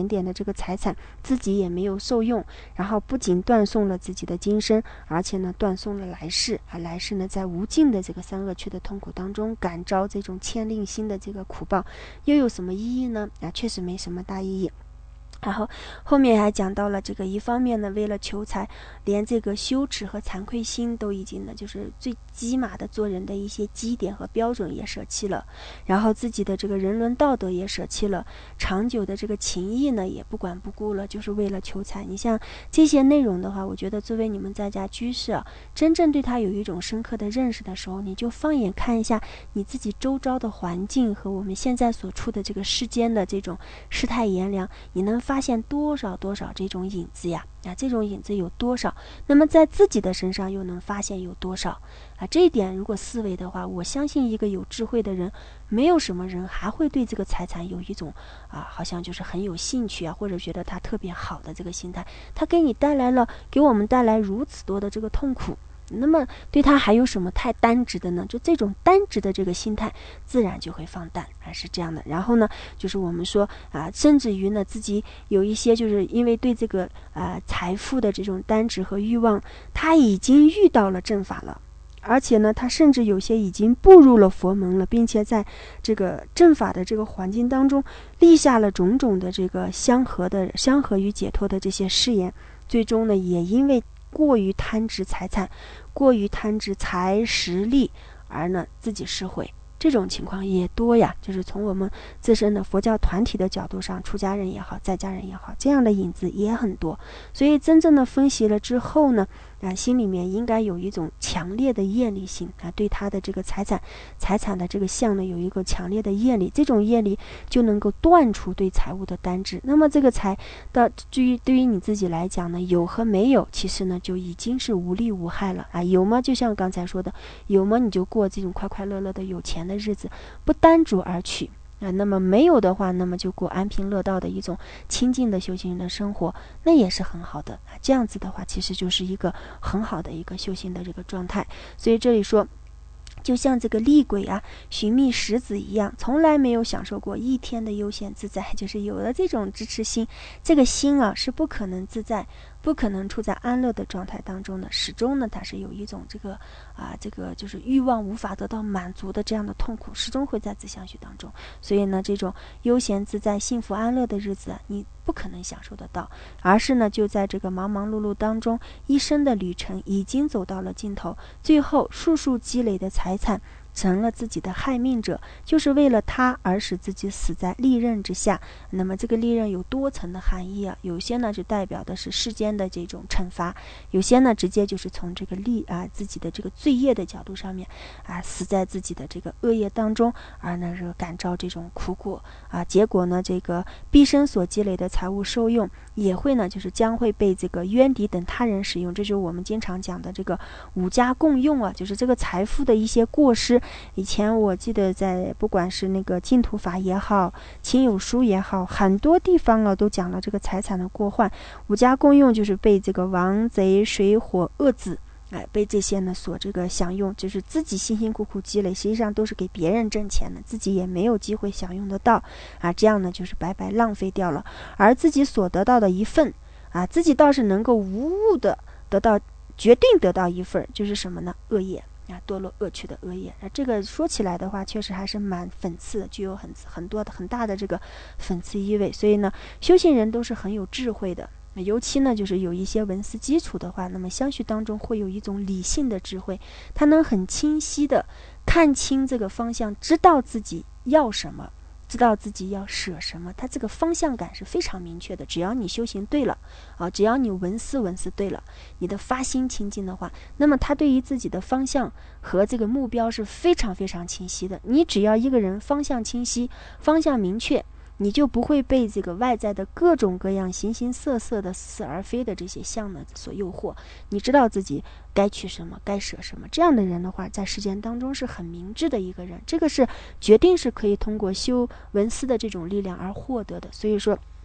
点点的这个财产，自己也没有受用，然后不仅断送了自己的今生，而且呢断送了来世啊，来世呢在无尽的这个三恶趣的痛苦当中感召这种牵令心的这个苦报，又有什么意义呢？啊，确实没什么大意义。然后后面还讲到了这个，一方面呢为了求财，连这个羞耻和惭愧心都已经呢就是最基码的做人的一些基点和标准也舍弃了，然后自己的这个人伦道德也舍弃了，长久的这个情谊呢也不管不顾了，就是为了求财。你像这些内容的话，我觉得作为你们在家居士啊，真正对他有一种深刻的认识的时候，你就放眼看一下你自己周遭的环境和我们现在所处的这个世间的这种世态炎凉，你能发现多少多少这种影子呀啊，这种影子有多少，那么在自己的身上又能发现有多少啊？这一点如果思维的话，我相信一个有智慧的人，没有什么人还会对这个财产有一种啊，好像就是很有兴趣啊，或者觉得它特别好的这个心态，它给你带来了，给我们带来如此多的这个痛苦，那么对他还有什么太单直的呢？就这种单直的这个心态自然就会放淡啊，是这样的。然后呢就是我们说啊，甚至于呢自己有一些就是因为对这个啊财富的这种单直和欲望，他已经遇到了正法了，而且呢他甚至有些已经步入了佛门了，并且在这个正法的这个环境当中立下了种种的这个相合的相合与解脱的这些誓言，最终呢也因为过于贪执财产，过于贪执财食力，而呢自己失悔，这种情况也多呀。就是从我们自身的佛教团体的角度上，出家人也好，在家人也好，这样的影子也很多。所以真正的分析了之后呢，啊，心里面应该有一种强烈的厌离心啊，对他的这个财产财产的这个相呢有一个强烈的厌离，这种厌离就能够断除对财物的单执。那么这个财的至于对于你自己来讲呢，有和没有其实呢就已经是无利无害了啊。有吗？就像刚才说的，有吗？你就过这种快快乐乐的有钱的日子，不单逐而取啊。那么没有的话，那么就过安贫乐道的一种清净的修行人的生活，那也是很好的啊。这样子的话，其实就是一个很好的一个修行的这个状态。所以这里说，就像这个厉鬼啊寻觅食子一样，从来没有享受过一天的悠闲自在，就是有了这种支持心，这个心啊是不可能自在，不可能处在安乐的状态当中的，始终呢它是有一种这个啊这个就是欲望无法得到满足的这样的痛苦，始终会在自相续当中。所以呢这种悠闲自在幸福安乐的日子啊，你不可能享受得到，而是呢就在这个忙忙碌碌当中，一生的旅程已经走到了尽头，最后数数积累的财产成了自己的害命者，就是为了他而使自己死在利刃之下。那么这个利刃有多层的含义啊，有些呢就代表的是世间的这种惩罚，有些呢直接就是从这个利啊自己的这个罪业的角度上面啊死在自己的这个恶业当中，而呢是感召这种苦果啊，结果呢这个毕生所积累的财物受用也会呢就是将会被这个冤敌等他人使用，这就是我们经常讲的这个五家共用啊，就是这个财富的一些过失。以前我记得在不管是那个净土法也好，亲友书也好，很多地方啊都讲了这个财产的过患，五家共用就是被这个王贼水火恶子哎，被这些呢所这个享用，就是自己辛辛苦苦积累，实际上都是给别人挣钱的，自己也没有机会享用得到啊，这样呢就是白白浪费掉了。而自己所得到的一份啊，自己倒是能够无误的得到，决定得到一份，就是什么呢？恶业啊，堕落恶趣的恶业啊，这个说起来的话，确实还是蛮讽刺的，具有很很多的很大的这个讽刺意味。所以呢，修行人都是很有智慧的。尤其呢就是有一些文思基础的话，那么相续当中会有一种理性的智慧，他能很清晰的看清这个方向，知道自己要什么，知道自己要舍什么，他这个方向感是非常明确的。只要你修行对了啊，只要你文思文思对了，你的发心清净的话，那么他对于自己的方向和这个目标是非常非常清晰的。你只要一个人方向清晰，方向明确，你就不会被这个外在的各种各样形形色色的似是而非的这些相呢所诱惑。你知道自己该取什么，该舍什么，这样的人的话，在世间当中是很明智的一个人。这个是决定是可以通过修文思的这种力量而获得的。所以说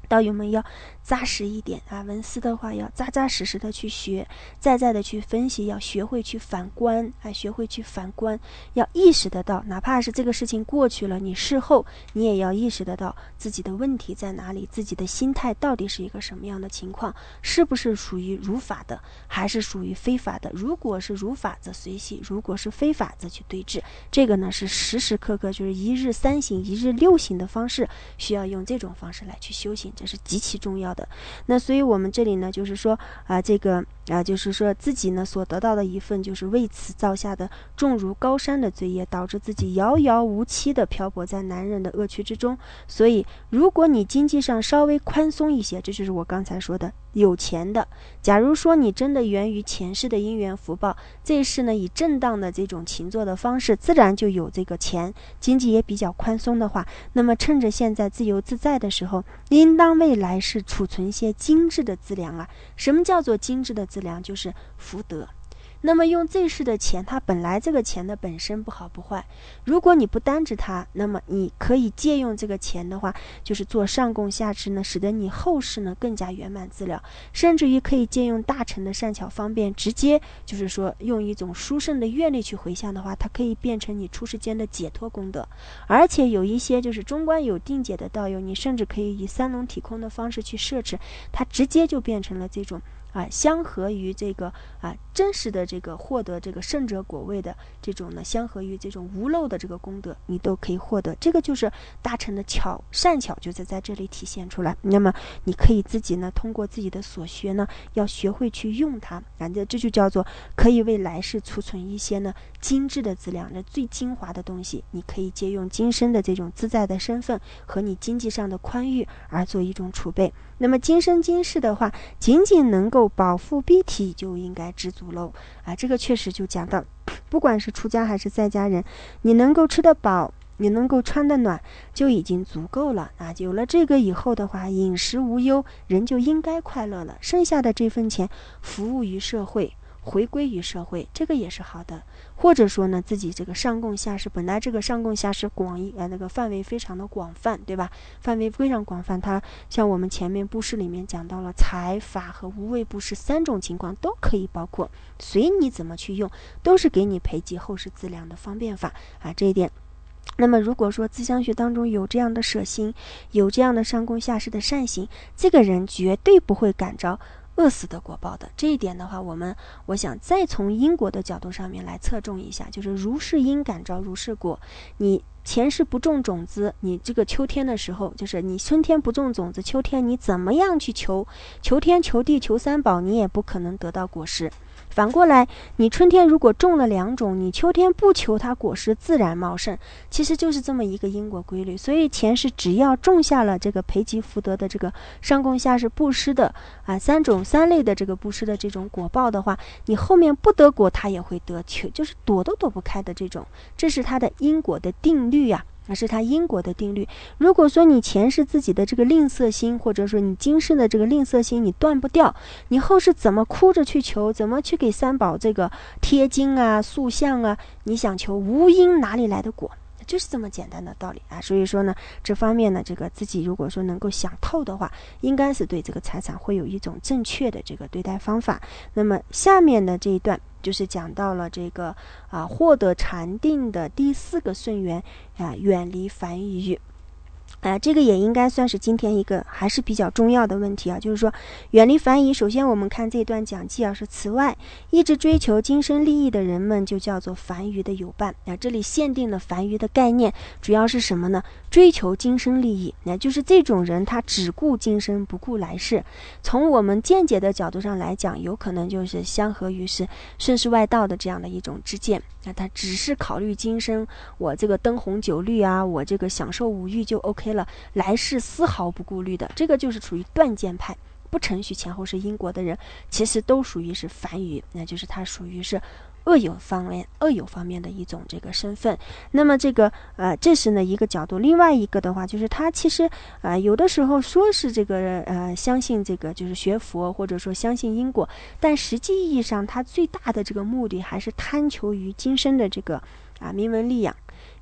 道友们要扎实一点啊，文思的话要扎扎实实的去学，再再的去分析，要学会去反观啊，学会去反观，要意识得到，哪怕是这个事情过去了，你事后你也要意识得到自己的问题在哪里，自己的心态到底是一个什么样的情况，是不是属于如法的，还是属于非法的？如果是如法则随喜，如果是非法则去对治。这个呢是时时刻刻就是一日三省一日六省的方式，需要用这种方式来去修行，这是极其重要的。那所以我们这里呢就是说啊、呃、这个啊、呃、就是说自己呢所得到的一份就是为此造下的重如高山的罪业，导致自己遥遥无期的漂泊在男人的恶趣之中。所以如果你经济上稍微宽松一些，这就是我刚才说的有钱的，假如说你真的源于前世的因缘福报，这一世呢以正当的这种勤做的方式，自然就有这个钱，经济也比较宽松的话，那么趁着现在自由自在的时候，应当为来世储存些精致的资粮啊。什么叫做精致的资粮？就是福德。那么用这世的钱，它本来这个钱的本身不好不坏，如果你不担着它，那么你可以借用这个钱的话，就是做上供下施呢，使得你后世呢更加圆满资料，甚至于可以借用大乘的善巧方便，直接就是说用一种殊胜的愿力去回向的话，它可以变成你出世间的解脱功德。而且有一些就是中观有定解的道友，你甚至可以以三轮体空的方式去摄持，它直接就变成了这种啊，相合于这个啊真实的这个获得这个圣者果位的这种呢，相合于这种无漏的这个功德，你都可以获得。这个就是大乘的巧善巧，就是在这里体现出来。那么你可以自己呢，通过自己的所学呢，要学会去用它，啊，这这就叫做可以为来世储存一些呢精致的资粮，那最精华的东西，你可以借用今生的这种自在的身份和你经济上的宽裕而做一种储备。那么今生今世的话，仅仅能够饱腹蔽体就应该知足喽啊！这个确实就讲到，不管是出家还是在家人，你能够吃得饱，你能够穿得暖，就已经足够了啊！有了这个以后的话，饮食无忧，人就应该快乐了。剩下的这份钱，服务于社会，回归于社会，这个也是好的。或者说呢，自己这个上供下施，本来这个上供下施广义呃那个范围非常的广泛，对吧？范围非常广泛，它像我们前面布施里面讲到了财法和无畏布施三种情况都可以包括，随你怎么去用，都是给你培积后世资粮的方便法啊，这一点。那么如果说自相学当中有这样的舍心，有这样的上供下施的善行，这个人绝对不会感着饿死的果报的。这一点的话，我们我想再从因果的角度上面来侧重一下，就是如是因感召如是果。你前世不种种子，你这个秋天的时候，就是你春天不种种子，秋天你怎么样去求求天求地求三宝，你也不可能得到果实。反过来，你春天如果种了两种，你秋天不求它果实自然茂盛，其实就是这么一个因果规律。所以前世只要种下了这个培积福德的这个上供下施布施的啊三种三类的这个布施的这种果报的话，你后面不得果它也会得，求就是躲都躲不开的这种，这是它的因果的定律呀、啊。那是它因果的定律。如果说你前世自己的这个吝啬心，或者说你今世的这个吝啬心你断不掉，你后世怎么哭着去求，怎么去给三宝这个贴金啊塑像啊，你想求无因哪里来的果，就是这么简单的道理啊。所以说呢，这方面呢，这个自己如果说能够想透的话，应该是对这个财产会有一种正确的这个对待方法。那么下面的这一段就是讲到了这个啊，获得禅定的第四个顺缘啊，远离凡欲。啊、呃，这个也应该算是今天一个还是比较重要的问题啊，就是说远离凡疑。首先我们看这段讲记啊，是此外一直追求今生利益的人们就叫做凡愚的友伴啊。这里限定了凡愚的概念，主要是什么呢？追求今生利益，那就是这种人他只顾今生不顾来世。从我们见解的角度上来讲，有可能就是相合于是顺势外道的这样的一种知见。那他只是考虑今生，我这个灯红酒绿啊，我这个享受五欲就 OK 了，来世丝毫不顾虑的，这个就是属于断见派，不承许前后是因果的人，其实都属于是凡愚，那就是他属于是恶有方面恶有方面的一种这个身份。那么这个呃这是呢一个角度，另外一个的话就是他其实呃有的时候说是这个呃相信这个就是学佛，或者说相信因果，但实际意义上他最大的这个目的还是贪求于今生的这个啊名闻利养。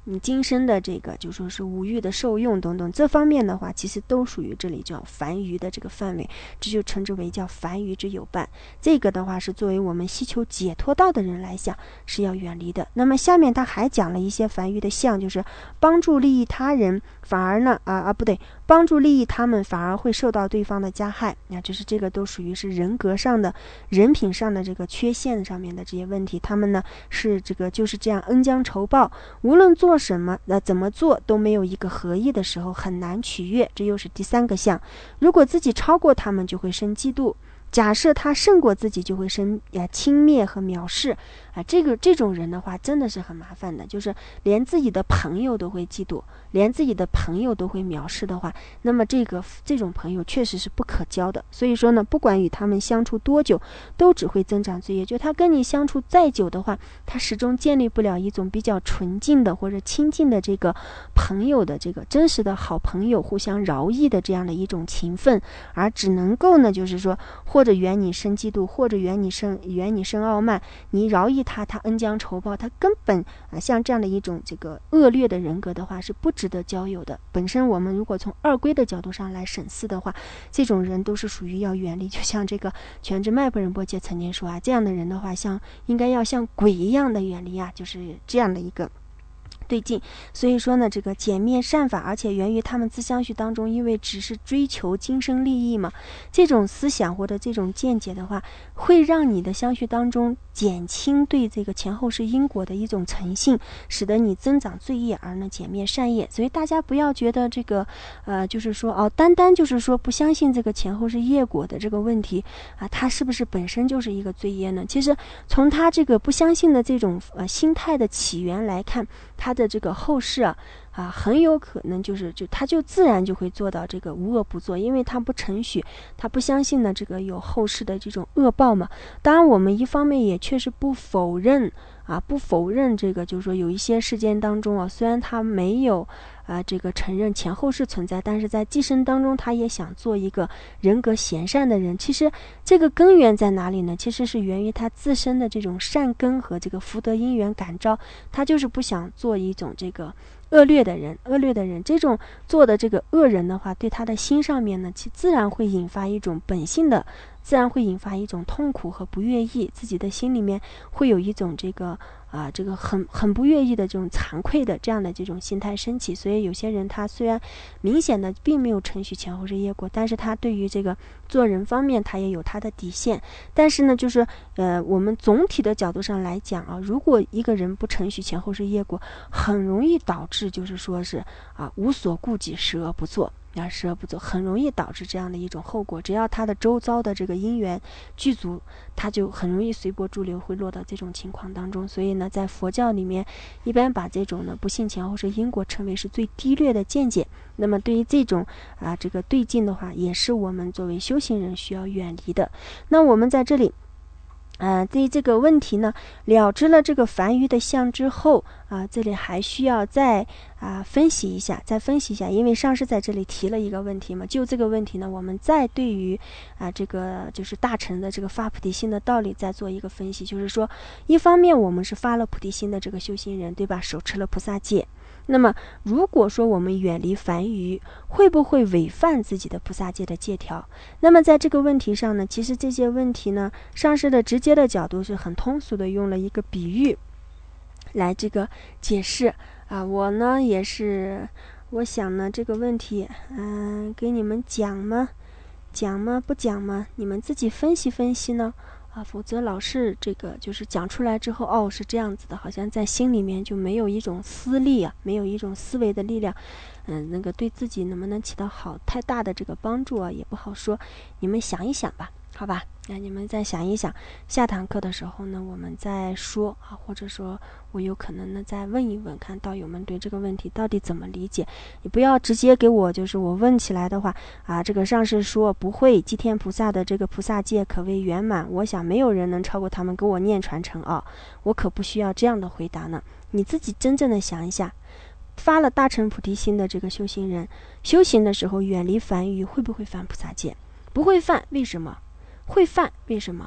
你今生的这个就说是五欲的受用等等，这方面的话其实都属于这里叫凡愚的这个范围，这就称之为叫凡愚之有伴。这个的话是作为我们希求解脱道的人来想是要远离的。那么下面他还讲了一些凡愚的相，就是帮助利益他人反而呢啊啊不对帮助利益他们反而会受到对方的加害，那就是这个都属于是人格上的人品上的这个缺陷上面的这些问题，他们呢是这个就是这样恩将仇报，无论做什么那、呃、怎么做都没有一个合意的时候，很难取悦，这又是第三个相。如果自己超过他们就会生嫉妒，假设他胜过自己就会生呃轻蔑和藐视啊、呃，这个这种人的话真的是很麻烦的，就是连自己的朋友都会嫉妒，连自己的朋友都会藐视的话，那么这个这种朋友确实是不可交的。所以说呢，不管与他们相处多久，都只会增长罪业。就他跟你相处再久的话，他始终建立不了一种比较纯净的或者亲近的这个朋友的这个真实的好朋友互相饶益的这样的一种情分，而只能够呢就是说或者缘你生嫉妒，或者缘你生缘你生傲慢，你饶益他，他恩将仇报，他根本啊像这样的一种这个恶劣的人格的话是不值得交友的。本身我们如果从二归的角度上来审视的话，这种人都是属于要远离。就像这个全知迈婆仁波切曾经说啊，这样的人的话像应该要像鬼一样的远离啊，就是这样的一个对劲。所以说呢，这个减灭善法，而且源于他们自相续当中，因为只是追求今生利益嘛，这种思想或者这种见解的话，会让你的相续当中减轻对这个前后世因果的一种诚信，使得你增长罪业，而呢减灭善业。所以大家不要觉得这个呃，就是说哦，单单就是说不相信这个前后世业果的这个问题啊，它是不是本身就是一个罪业呢？其实从他这个不相信的这种呃心态的起源来看，他的这个后世啊啊，很有可能就是就他就自然就会做到这个无恶不作，因为他不承许，他不相信呢这个有后世的这种恶报嘛。当然我们一方面也确实不否认啊，不否认这个就是说有一些事件当中啊，虽然他没有啊这个承认前后世存在，但是在寄生当中他也想做一个人格贤善的人。其实这个根源在哪里呢？其实是源于他自身的这种善根和这个福德因缘感召，他就是不想做一种这个恶劣的人，恶劣的人，这种做的这个恶人的话，对他的心上面呢，其自然会引发一种本性的，自然会引发一种痛苦和不愿意，自己的心里面会有一种这个啊，这个很很不愿意的这种惭愧的这样的这种心态升起。所以有些人他虽然明显的并没有承许前后世业果，但是他对于这个做人方面他也有他的底线。但是呢，就是呃，我们总体的角度上来讲啊，如果一个人不承许前后世业果，很容易导致就是说是啊无所顾忌，十恶不作。啊，十恶不作很容易导致这样的一种后果。只要他的周遭的这个因缘具足，他就很容易随波逐流，会落到这种情况当中。所以呢，在佛教里面，一般把这种呢不信前后世因果称为是最低劣的见解。那么对于这种啊这个对境的话，也是我们作为修行人需要远离的。那我们在这里。呃，对于这个问题呢，了知了这个凡愚的相之后啊，这里还需要再啊分析一下，再分析一下，因为上师在这里提了一个问题嘛，就这个问题呢，我们再对于啊这个就是大乘的这个发菩提心的道理再做一个分析，就是说，一方面我们是发了菩提心的这个修行人，对吧？手持了菩萨戒。那么如果说我们远离凡愚，会不会违反自己的菩萨戒的戒条？那么在这个问题上呢，其实这些问题呢，上师的直接的角度是很通俗的，用了一个比喻来这个解释啊。我呢也是，我想呢这个问题，嗯、呃，给你们讲吗？讲吗？不讲吗？你们自己分析分析呢。啊，否则老是这个就是讲出来之后，哦，是这样子的，好像在心里面就没有一种思力啊，没有一种思维的力量，嗯，那个对自己能不能起到好太大的这个帮助啊，也不好说。你们想一想吧，好吧？那你们再想一想，下堂课的时候呢，我们再说啊，或者说我有可能呢再问一问，看道友们对这个问题到底怎么理解。你不要直接给我，就是我问起来的话啊，这个上师说不会，济天菩萨的这个菩萨戒可谓圆满，我想没有人能超过他们，给我念传承啊，我可不需要这样的回答呢。你自己真正的想一下，发了大乘菩提心的这个修行人，修行的时候远离凡愚，会不会犯菩萨戒？不会犯，为什么？会犯，为什么？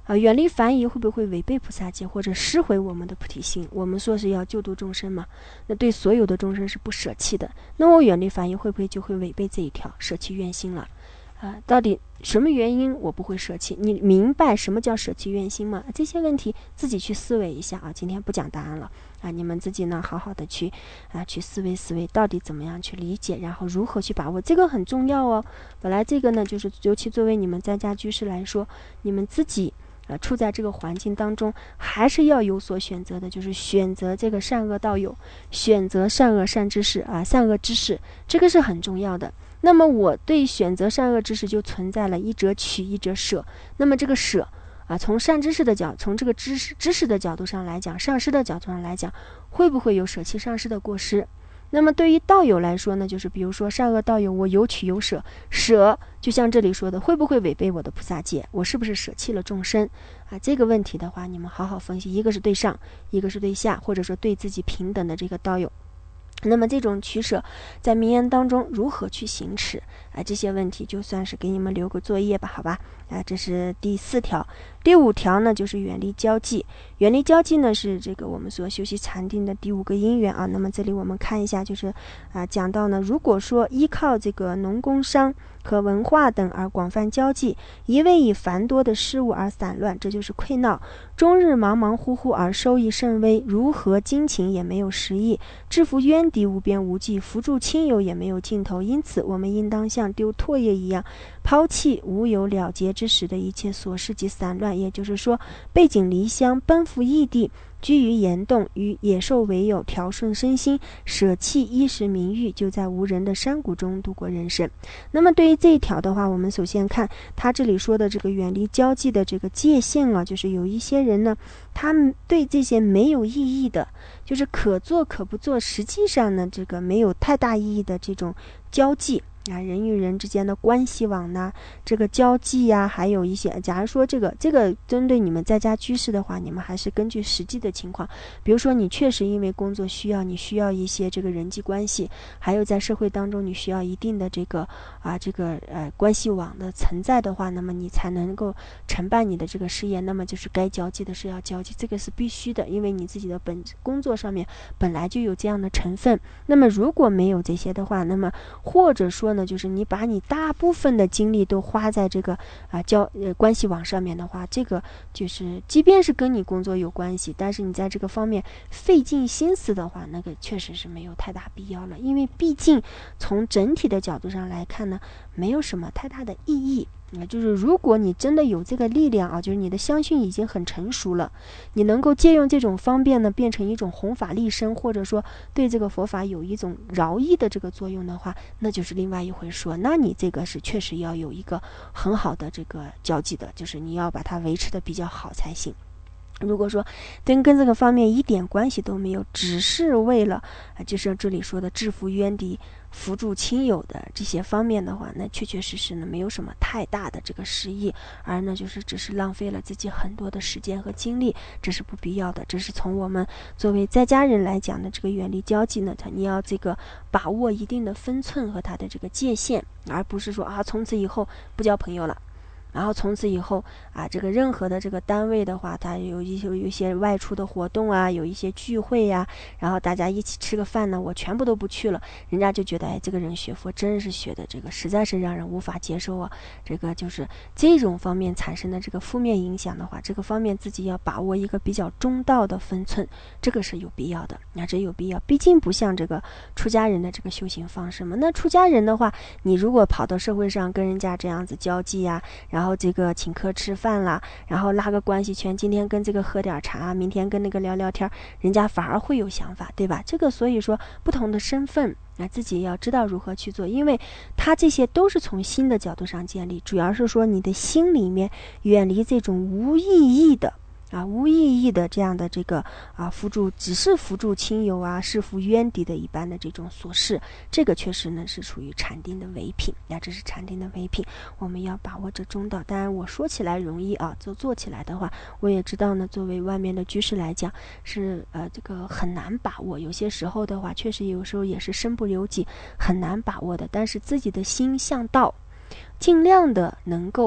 啊，远离烦疑会不会违背菩萨戒或者失毁我们的菩提心？我们说是要救度众生嘛，那对所有的众生是不舍弃的，那我远离烦疑会不会就会违背这一条，舍弃愿心了？啊，到底什么原因我不会舍弃？你明白什么叫舍弃愿心吗？这些问题自己去思维一下啊，今天不讲答案了啊，你们自己呢好好的去啊去思维思维，到底怎么样去理解，然后如何去把握，这个很重要哦。本来这个呢，就是尤其作为你们在家居士来说，你们自己呃处在这个环境当中，还是要有所选择的，就是选择这个善恶道友，选择善恶善知识啊，善恶知识，这个是很重要的。那么我对选择善恶知识就存在了一者取一者舍，那么这个舍啊，从善知识的角，从这个知识知识的角度上来讲，上师的角度上来讲，会不会有舍弃上师的过失？那么对于道友来说呢，就是比如说善恶道友，我有取有舍，舍就像这里说的，会不会违背我的菩萨戒？我是不是舍弃了众生啊？这个问题的话，你们好好分析，一个是对上，一个是对下，或者说对自己平等的这个道友。那么这种取舍在名言当中如何去行持啊？这些问题就算是给你们留个作业吧，好吧？啊，这是第四条。第五条呢，就是远离交际。远离交际呢，是这个我们所修习禅定的第五个因缘啊。那么这里我们看一下，就是啊，讲到呢，如果说依靠这个农工商和文化等而广泛交际，一味以繁多的事物而散乱，这就是溃闹；终日忙忙乎乎而收益甚微，如何精勤也没有实益，制服冤敌无边无际，扶助亲友也没有尽头。因此，我们应当像丢唾液一样，抛弃无有了结之时的一切琐事及散乱。也就是说，背井离乡，奔赴异地，居于岩洞，与野兽为友，调顺身心，舍弃衣食名誉，就在无人的山谷中度过人生。那么对于这一条的话，我们首先看他这里说的这个远离交际的这个界限啊，就是有一些人呢，他们对这些没有意义的，就是可做可不做，实际上呢，这个没有太大意义的这种交际啊，人与人之间的关系网呢，这个交际呀、啊，还有一些，假如说这个这个针对你们在家居士的话，你们还是根据实际的情况，比如说你确实因为工作需要，你需要一些这个人际关系，还有在社会当中你需要一定的这个啊这个呃关系网的存在的话，那么你才能够承办你的这个事业，那么就是该交际的是要交际，这个是必须的，因为你自己的本工作上面本来就有这样的成分。那么如果没有这些的话，那么或者说呢，就是你把你大部分的精力都花在这个啊交呃关系网上面的话，这个就是即便是跟你工作有关系，但是你在这个方面费尽心思的话，那个确实是没有太大必要了，因为毕竟从整体的角度上来看呢，没有什么太大的意义。啊，就是如果你真的有这个力量啊，就是你的香薰已经很成熟了，你能够借用这种方便呢，变成一种弘法利生，或者说对这个佛法有一种饶益的这个作用的话，那就是另外一回说。那你这个是确实要有一个很好的这个交际的，就是你要把它维持的比较好才行。如果说跟跟这个方面一点关系都没有，只是为了啊，就是这里说的制服冤敌、扶助亲友的这些方面的话，那确确实实呢没有什么太大的这个实益，而呢就是只是浪费了自己很多的时间和精力，这是不必要的。这是从我们作为在家人来讲的这个远离交际呢，你要这个把握一定的分寸和它的这个界限，而不是说啊从此以后不交朋友了。然后从此以后啊，这个任何的这个单位的话，它有一些有一些外出的活动啊，有一些聚会呀、啊，然后大家一起吃个饭呢，我全部都不去了，人家就觉得哎，这个人学佛真是学的这个实在是让人无法接受啊。这个就是这种方面产生的这个负面影响的话，这个方面自己要把握一个比较中道的分寸，这个是有必要的。那这有必要，毕竟不像这个出家人的这个修行方式嘛。那出家人的话，你如果跑到社会上跟人家这样子交际呀、啊，然后然后这个请客吃饭啦，然后拉个关系圈，今天跟这个喝点茶，明天跟那个聊聊天，人家反而会有想法，对吧？这个所以说不同的身份啊，自己要知道如何去做，因为他这些都是从心的角度上建立，主要是说你的心里面远离这种无意义的啊，无意义的这样的这个啊扶助，只是扶助亲友啊，是扶冤敌的一般的这种琐事，这个确实呢是属于禅定的唯品呀，这是禅定的唯品，我们要把握这中道。当然我说起来容易啊，做做起来的话，我也知道呢，作为外面的居士来讲，是呃这个很难把握，有些时候的话，确实有时候也是身不由己，很难把握的。但是自己的心向道，尽量的能够。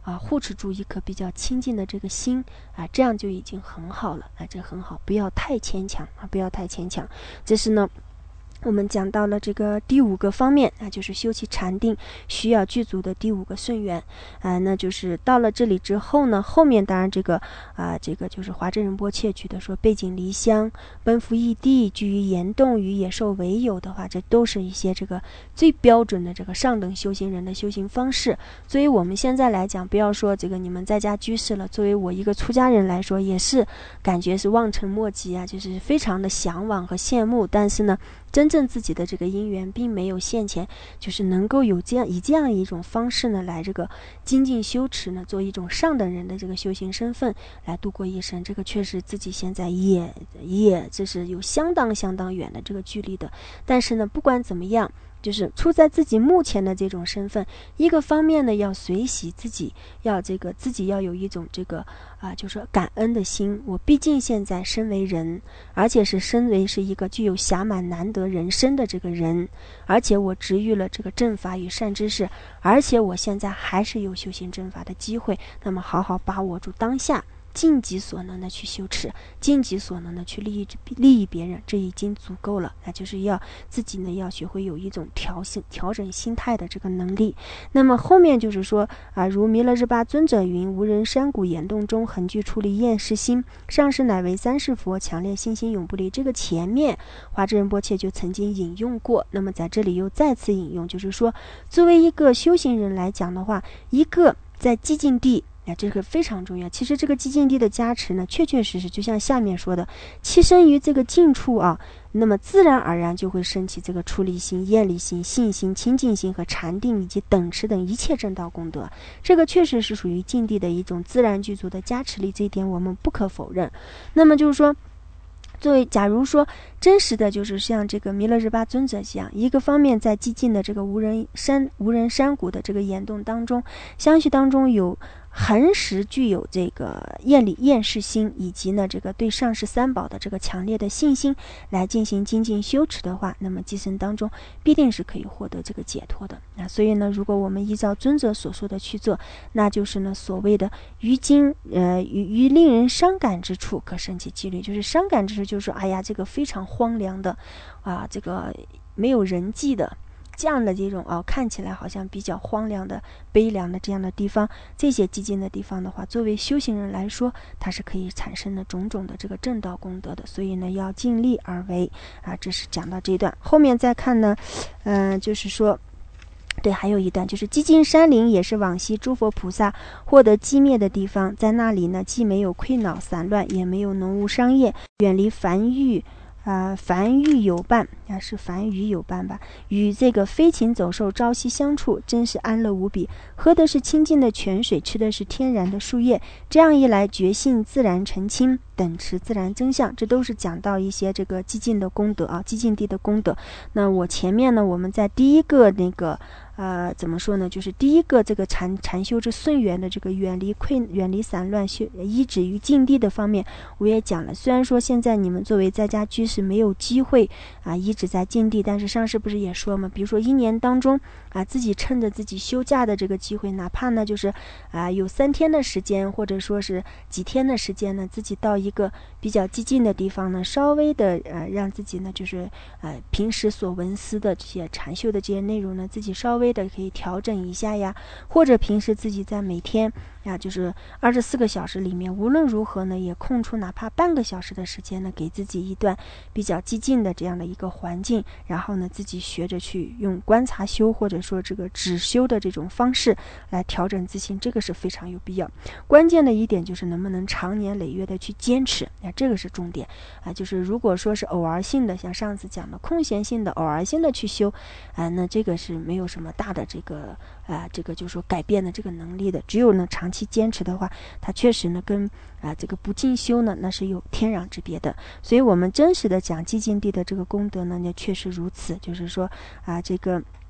啊护持住一颗比较清净的这个心啊，这样就已经很好了啊，这很好，不要太牵强啊，不要太牵强。这是呢我们讲到了这个第五个方面，那就是修习禅定需要具足的第五个顺缘啊、呃，那就是到了这里之后呢，后面当然这个啊、呃，这个就是华真仁波切举的说，背井离乡、奔赴异地、居于岩洞、与野兽为友的话，这都是一些这个最标准的这个上等修行人的修行方式。所以我们现在来讲，不要说这个你们在家居士了，作为我一个出家人来说，也是感觉是望尘莫及啊，就是非常的向往和羡慕，但是呢。真正自己的这个因缘并没有现前，就是能够有这样以这样一种方式呢，来这个精进修持呢，做一种上等人的这个修行身份来度过一生，这个确实自己现在也也这是有相当相当远的这个距离的。但是呢，不管怎么样，就是处在自己目前的这种身份，一个方面呢要随喜自己，要这个自己要有一种这个啊、呃，就是感恩的心。我毕竟现在身为人，而且是身为是一个具有暇满难得人生的这个人，而且我植育了这个正法与善知识，而且我现在还是有修行正法的机会，那么好好把握住当下。尽己所能的去修持，尽己所能的去利益利益别人，这已经足够了。那就是要自己呢，要学会有一种调心调整心态的这个能力。那么后面就是说啊，如弥勒日巴尊者云：无人山谷岩洞中恒具出离厌世心，上师乃为三世佛，强烈信心永不离。这个前面华智仁波切就曾经引用过，那么在这里又再次引用，就是说作为一个修行人来讲的话，一个在寂静地。啊，这个非常重要。其实这个寂静地的加持呢，确确实实就像下面说的，栖身于这个静处啊，那么自然而然就会升起这个出离心、厌离心、信心、清净心和禅定以及等持等一切正道功德。这个确实是属于静地的一种自然具足的加持力，这一点我们不可否认。那么就是说。作为假如说真实的就是像这个弥勒日巴尊者这样，一个方面在寂静的这个无人山无人山谷的这个岩洞当中，相续当中有恒时具有这个厌离厌世心，以及呢这个对上师三宝的这个强烈的信心来进行精进修持的话，那么今生当中必定是可以获得这个解脱的。那所以呢，如果我们依照尊者所说的去做，那就是呢所谓的于今呃于于令人伤感之处可升起几率，就是伤感之处就是说，哎呀，这个非常荒凉的啊，这个没有人迹的。这样的这种啊，看起来好像比较荒凉的、悲凉的这样的地方，这些寂静的地方的话，作为修行人来说，它是可以产生的种种的这个正道功德的。所以呢，要尽力而为啊。这是讲到这一段，后面再看呢，嗯、呃，就是说。对，还有一段就是寂静山林也是往昔诸佛菩萨获得寂灭的地方，在那里呢，既没有溃恼散乱，也没有浓雾商业，远离凡欲。啊、呃，凡欲有伴啊，是凡语有伴吧？与这个飞禽走兽朝夕相处，真是安乐无比。喝的是清净的泉水，吃的是天然的树叶，这样一来，觉性自然澄清，等持自然真相。这都是讲到一些这个寂静的功德啊，寂静地的功德。那我前面呢，我们在第一个那个。呃，怎么说呢？就是第一个这个禅禅修之顺缘的这个远离溃、远离散乱、修依止于静地的方面，我也讲了。虽然说现在你们作为在家居士没有机会啊依止在静地，但是上师不是也说嘛？比如说一年当中啊，自己趁着自己休假的这个机会，哪怕呢就是啊有三天的时间，或者说是几天的时间呢，自己到一个比较寂静的地方呢，稍微的呃让自己呢就是呃平时所闻思的这些禅修的这些内容呢，自己稍微的可以调整一下呀，或者平时自己在每天呀，就是二十四个小时里面，无论如何呢，也空出哪怕半个小时的时间呢，给自己一段比较寂静的这样的一个环境，然后呢，自己学着去用观察修或者说这个止修的这种方式来调整自心，这个是非常有必要。关键的一点就是能不能长年累月的去坚持，那这个是重点啊。就是如果说是偶尔性的，像上次讲的空闲性的、偶尔性的去修啊，那这个是没有什么大的这个啊，这个就是说改变的这个能力的。只有呢长期坚持的话，它确实呢跟啊这个不进修呢那是有天壤之别的。所以我们真实的讲寂静地的这个功德呢，那确实如此，就是说啊这个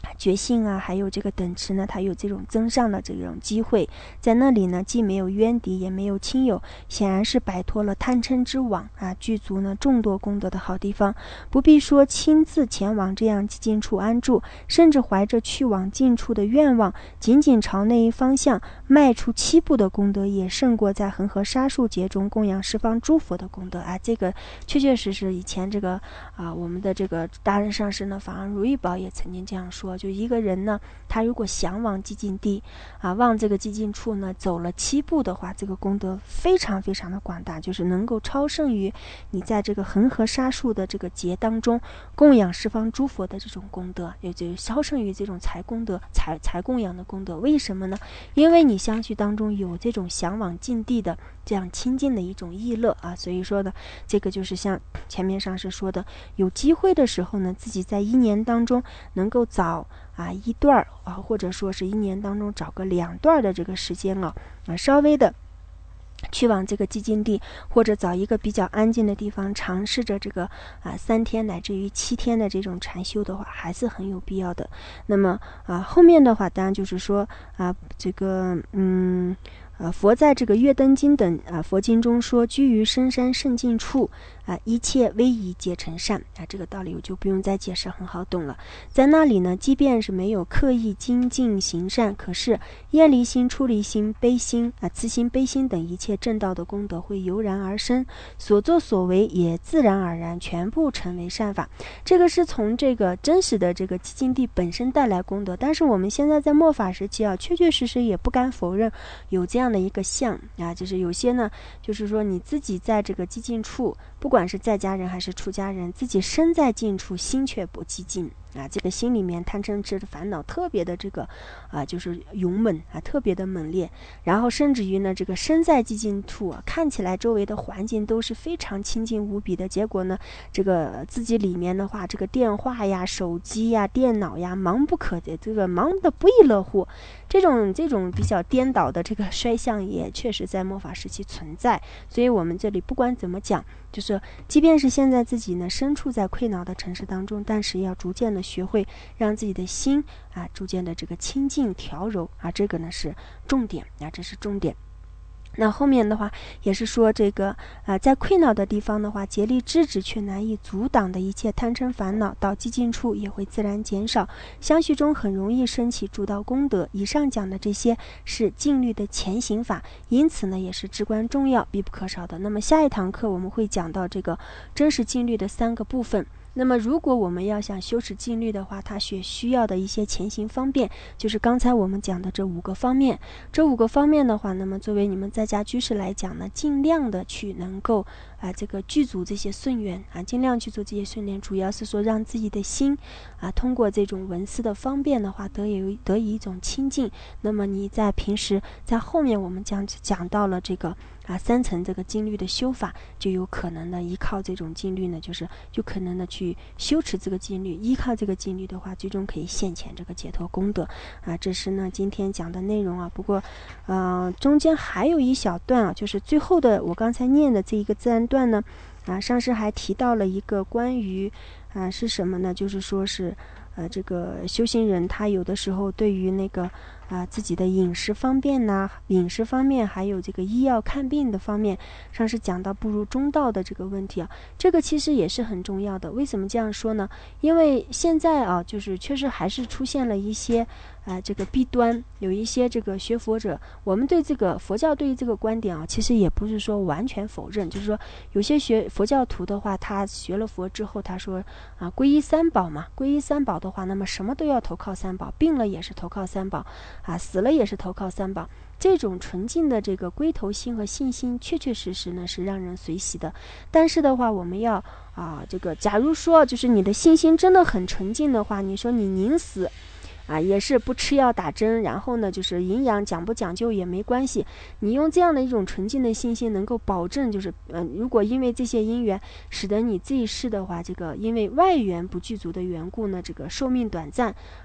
觉性啊，还有这个等持呢，它有这种增上的这种机会，在那里呢，既没有冤敌，也没有亲友，显然是摆脱了贪嗔之网啊，具足呢众多功德的好地方。不必说亲自前往这样寂静处安住，甚至怀着去往近处的愿望，仅仅朝那一方向迈出七步的功德，也胜过在恒河沙数劫中供养十方诸佛的功德啊！这个确确实实，以前这个啊，我们的这个大人上师呢，法王如意宝也曾经这样说。就一个人呢，他如果想往寂静地啊，往这个寂静处呢走了七步的话，这个功德非常非常的广大，就是能够超胜于你在这个恒河沙数的这个劫当中供养十方诸佛的这种功德，也就是超胜于这种财功德、财财供养的功德。为什么呢？因为你相续当中有这种向往净地的这样亲近的一种意乐啊，所以说呢，这个就是像前面上师说的，有机会的时候呢，自己在一年当中能够早啊一段啊，或者说是一年当中找个两段的这个时间啊，啊稍微的去往这个寂静地，或者找一个比较安静的地方，尝试着这个啊三天乃至于七天的这种禅修的话，还是很有必要的。那么啊后面的话，当然就是说啊这个嗯。呃，佛在这个《月灯经》等啊佛经中说，居于深山圣境处啊，一切威仪皆成善啊，这个道理我就不用再解释，很好懂了。在那里呢，即便是没有刻意精进行善，可是厌离心、出离心、悲心啊、慈心、悲心等一切正道的功德会油然而生，所作所为也自然而然全部成为善法。这个是从这个真实的这个寂静地本身带来功德，但是我们现在在末法时期啊，确确实实也不敢否认有这样的一个相啊，就是有些呢，就是说你自己在这个寂静处，不管是在家人还是出家人，自己身在静处，心却不寂静啊，这个心里面贪嗔痴的烦恼特别的这个啊，就是勇猛啊，特别的猛烈。然后甚至于呢，这个身在寂静处啊，看起来周围的环境都是非常清净无比的，结果呢，这个自己里面的话，这个电话呀、手机呀、电脑呀，忙不可的，这个忙得不亦乐乎。这种这种比较颠倒的这个衰相也确实在末法时期存在。所以我们这里不管怎么讲，就是即便是现在自己呢身处在溃恼的城市当中，但是要逐渐的学会让自己的心啊逐渐的这个清净调柔啊，这个呢是重点啊，这是重点。那后面的话也是说这个啊、呃，在溃恼的地方的话，竭力制止却难以阻挡的一切贪嗔烦恼，到寂静处也会自然减少，相续中很容易升起诸道功德。以上讲的这些是静虑的前行法，因此呢也是至关重要、必不可少的。那么下一堂课我们会讲到这个真实静虑的三个部分。那么如果我们要想修持静虑的话，它所需要的一些前行方便，就是刚才我们讲的这五个方面。这五个方面的话，那么作为你们在家居士来讲呢，尽量的去能够啊、呃、这个具足这些顺缘啊，尽量去做这些顺缘，主要是说让自己的心啊通过这种闻思的方便的话，得以得以一种清净。那么你在平时在后面我们讲讲到了这个啊三层这个静虑的修法，就有可能呢依靠这种静虑呢，就是就可能呢去修持这个静虑，依靠这个静虑的话，最终可以现前这个解脱功德啊。这是呢今天讲的内容啊。不过呃中间还有一小段啊，就是最后的我刚才念的这一个自然段呢啊，上师还提到了一个关于啊是什么呢，就是说是呃这个修行人他有的时候对于那个啊自己的饮食方面呐、饮食方面还有这个医药看病的方面，上是讲到步入中道的这个问题啊，这个其实也是很重要的。为什么这样说呢？因为现在啊，就是确实还是出现了一些啊、呃、这个弊端，有一些这个学佛者，我们对这个佛教对于这个观点啊，其实也不是说完全否认，就是说有些学佛教徒的话，他学了佛之后，他说啊皈依三宝嘛，皈依三宝的话，那么什么都要投靠三宝，病了也是投靠三宝。啊，死了也是投靠三宝，这种纯净的这个归投心和信心，确确实实呢是让人随喜的。但是的话，我们要啊，这个假如说就是你的信心真的很纯净的话，你说你宁死啊，也是不吃药打针，然后呢，就是营养讲不讲究也没关系。你用这样的一种纯净的信心，能够保证就是，嗯、呃，如果因为这些因缘，使得你这一世的话，这个因为外缘不具足的缘故呢，这个寿命短暂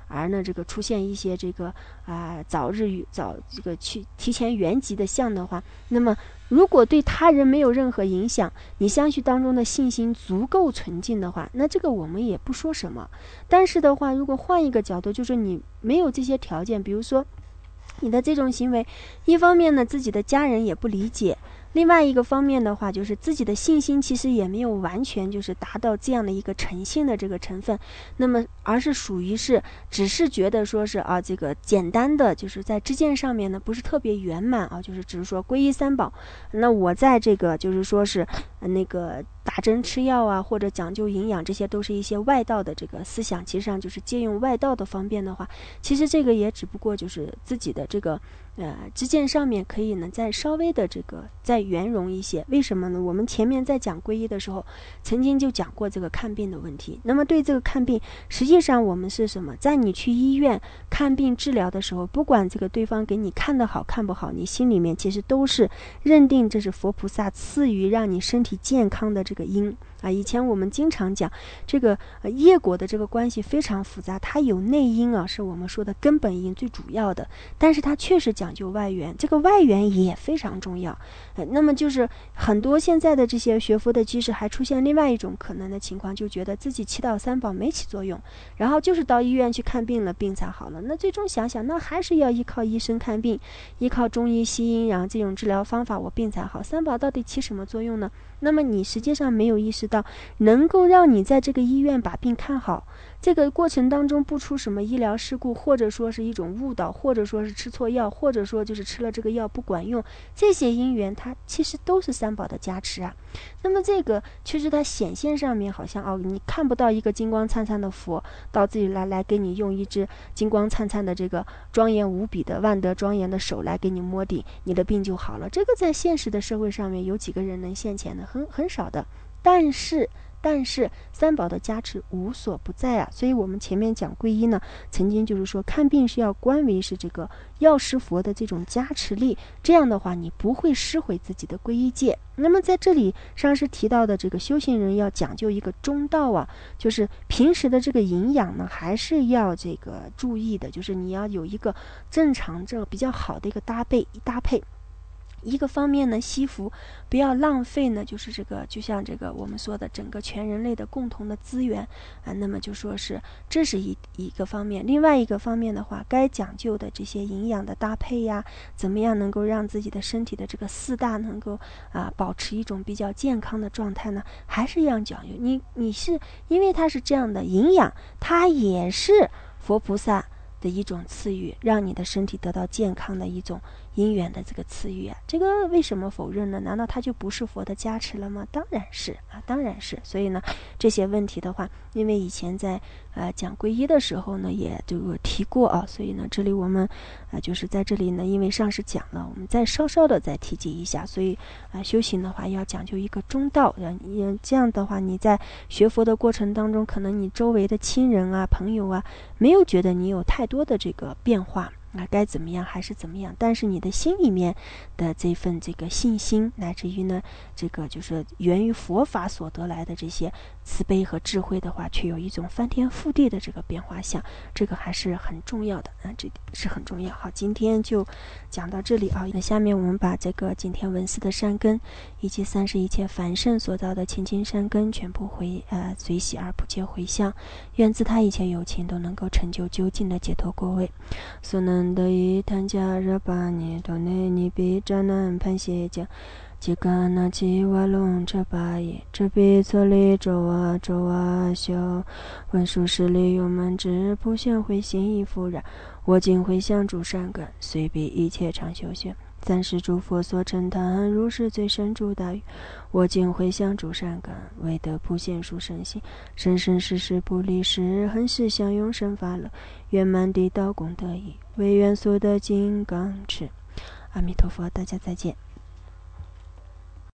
而呢这个出现一些这个啊、呃、早日早这个去提前圆寂的相的话，那么如果对他人没有任何影响，你相续当中的信心足够纯净的话，那这个我们也不说什么。但是的话，如果换一个角度，就是你没有这些条件，比如说你的这种行为，一方面呢自己的家人也不理解，另外一个方面的话，就是自己的信心其实也没有完全就是达到这样的一个诚信的这个成分，那么而是属于是只是觉得说是啊这个简单的就是在知见上面呢不是特别圆满啊，就是只是说皈依三宝，那我在这个就是说是、呃、那个打针吃药啊，或者讲究营养，这些都是一些外道的这个思想，其实上就是借用外道的方便的话，其实这个也只不过就是自己的这个呃知见上面可以呢再稍微的这个再圆融一些。为什么呢？我们前面在讲皈依的时候曾经就讲过这个看病的问题，那么对这个看病，实际上我们是什么，在你去医院看病治疗的时候，不管这个对方给你看得好看不好，你心里面其实都是认定这是佛菩萨赐予让你身体健康的这个因啊。以前我们经常讲这个、呃、业果的这个关系非常复杂，它有内因啊，是我们说的根本因最主要的，但是它确实讲究外缘，这个外缘也非常重要。呃、那么就是很多现在的这些学佛的居士还出现另外一种可能的情况，就觉得自己祈祷三宝没起作用，然后就是到医院去看病了，病才好了。那最终想想，那还是要依靠医生看病，依靠中医西医，然后这种治疗方法我病才好，三宝到底起什么作用呢？那么你实际上没有意识到，能够让你在这个医院把病看好，这个过程当中不出什么医疗事故，或者说是一种误导，或者说是吃错药，或者说就是吃了这个药不管用，这些因缘它其实都是三宝的加持啊。那么这个其实它显现上面好像哦，你看不到一个金光灿灿的佛到自己来来给你用一只金光灿灿的这个庄严无比的万德庄严的手来给你摸顶，你的病就好了。这个在现实的社会上面有几个人能现前的？很很少的。但是但是三宝的加持无所不在啊，所以我们前面讲皈依呢，曾经就是说看病是要观为是这个药师佛的这种加持力，这样的话你不会失毁自己的皈依戒。那么在这里上师提到的这个修行人要讲究一个中道啊，就是平时的这个营养呢还是要这个注意的，就是你要有一个正常这比较好的一个搭配搭配。一个方面呢，惜福不要浪费呢，就是这个就像这个我们说的整个全人类的共同的资源啊，那么就说是这是一一个方面。另外一个方面的话，该讲究的这些营养的搭配呀，怎么样能够让自己的身体的这个四大能够啊保持一种比较健康的状态呢，还是要讲究。你你是因为它是这样的营养，它也是佛菩萨的一种赐予，让你的身体得到健康的一种因缘的这个赐予啊，这个为什么否认呢？难道它就不是佛的加持了吗？当然是啊，当然是。所以呢，这些问题的话，因为以前在呃讲皈依的时候呢，也就提过啊，所以呢，这里我们啊、呃、就是在这里呢，因为上师讲了，我们再稍稍的再提及一下。所以啊、呃，修行的话要讲究一个中道，嗯，这样的话你在学佛的过程当中，可能你周围的亲人啊、朋友啊，没有觉得你有太多的这个变化。啊，该怎么样还是怎么样，但是你的心里面的这份这个信心，乃至于呢，这个就是源于佛法所得来的这些慈悲和智慧的话，却有一种翻天覆地的这个变化相，这个还是很重要的啊，这是很重要。好，今天就讲到这里啊。那下面我们把这个今天文思的善根，以及三世一切凡圣所造的清净善根，全部回呃随喜而不竭回向，愿自他一切有情都能够成就究竟的解脱果位。所能得以谈加热巴尼多内尼比扎南潘谢迦吉嘎那吉瓦隆这巴耶这比错里周啊周啊修文殊师利有门之普贤慧心亦复然，我今回向诸善根，随彼一切常修学。三世诸佛所称叹如是最深诸大语，我今回向诸善根，为得普贤殊胜心，生生世世不离世，恒时相永生法乐，圆满地道功德意，唯愿所得金刚持。阿弥陀佛，大家再见。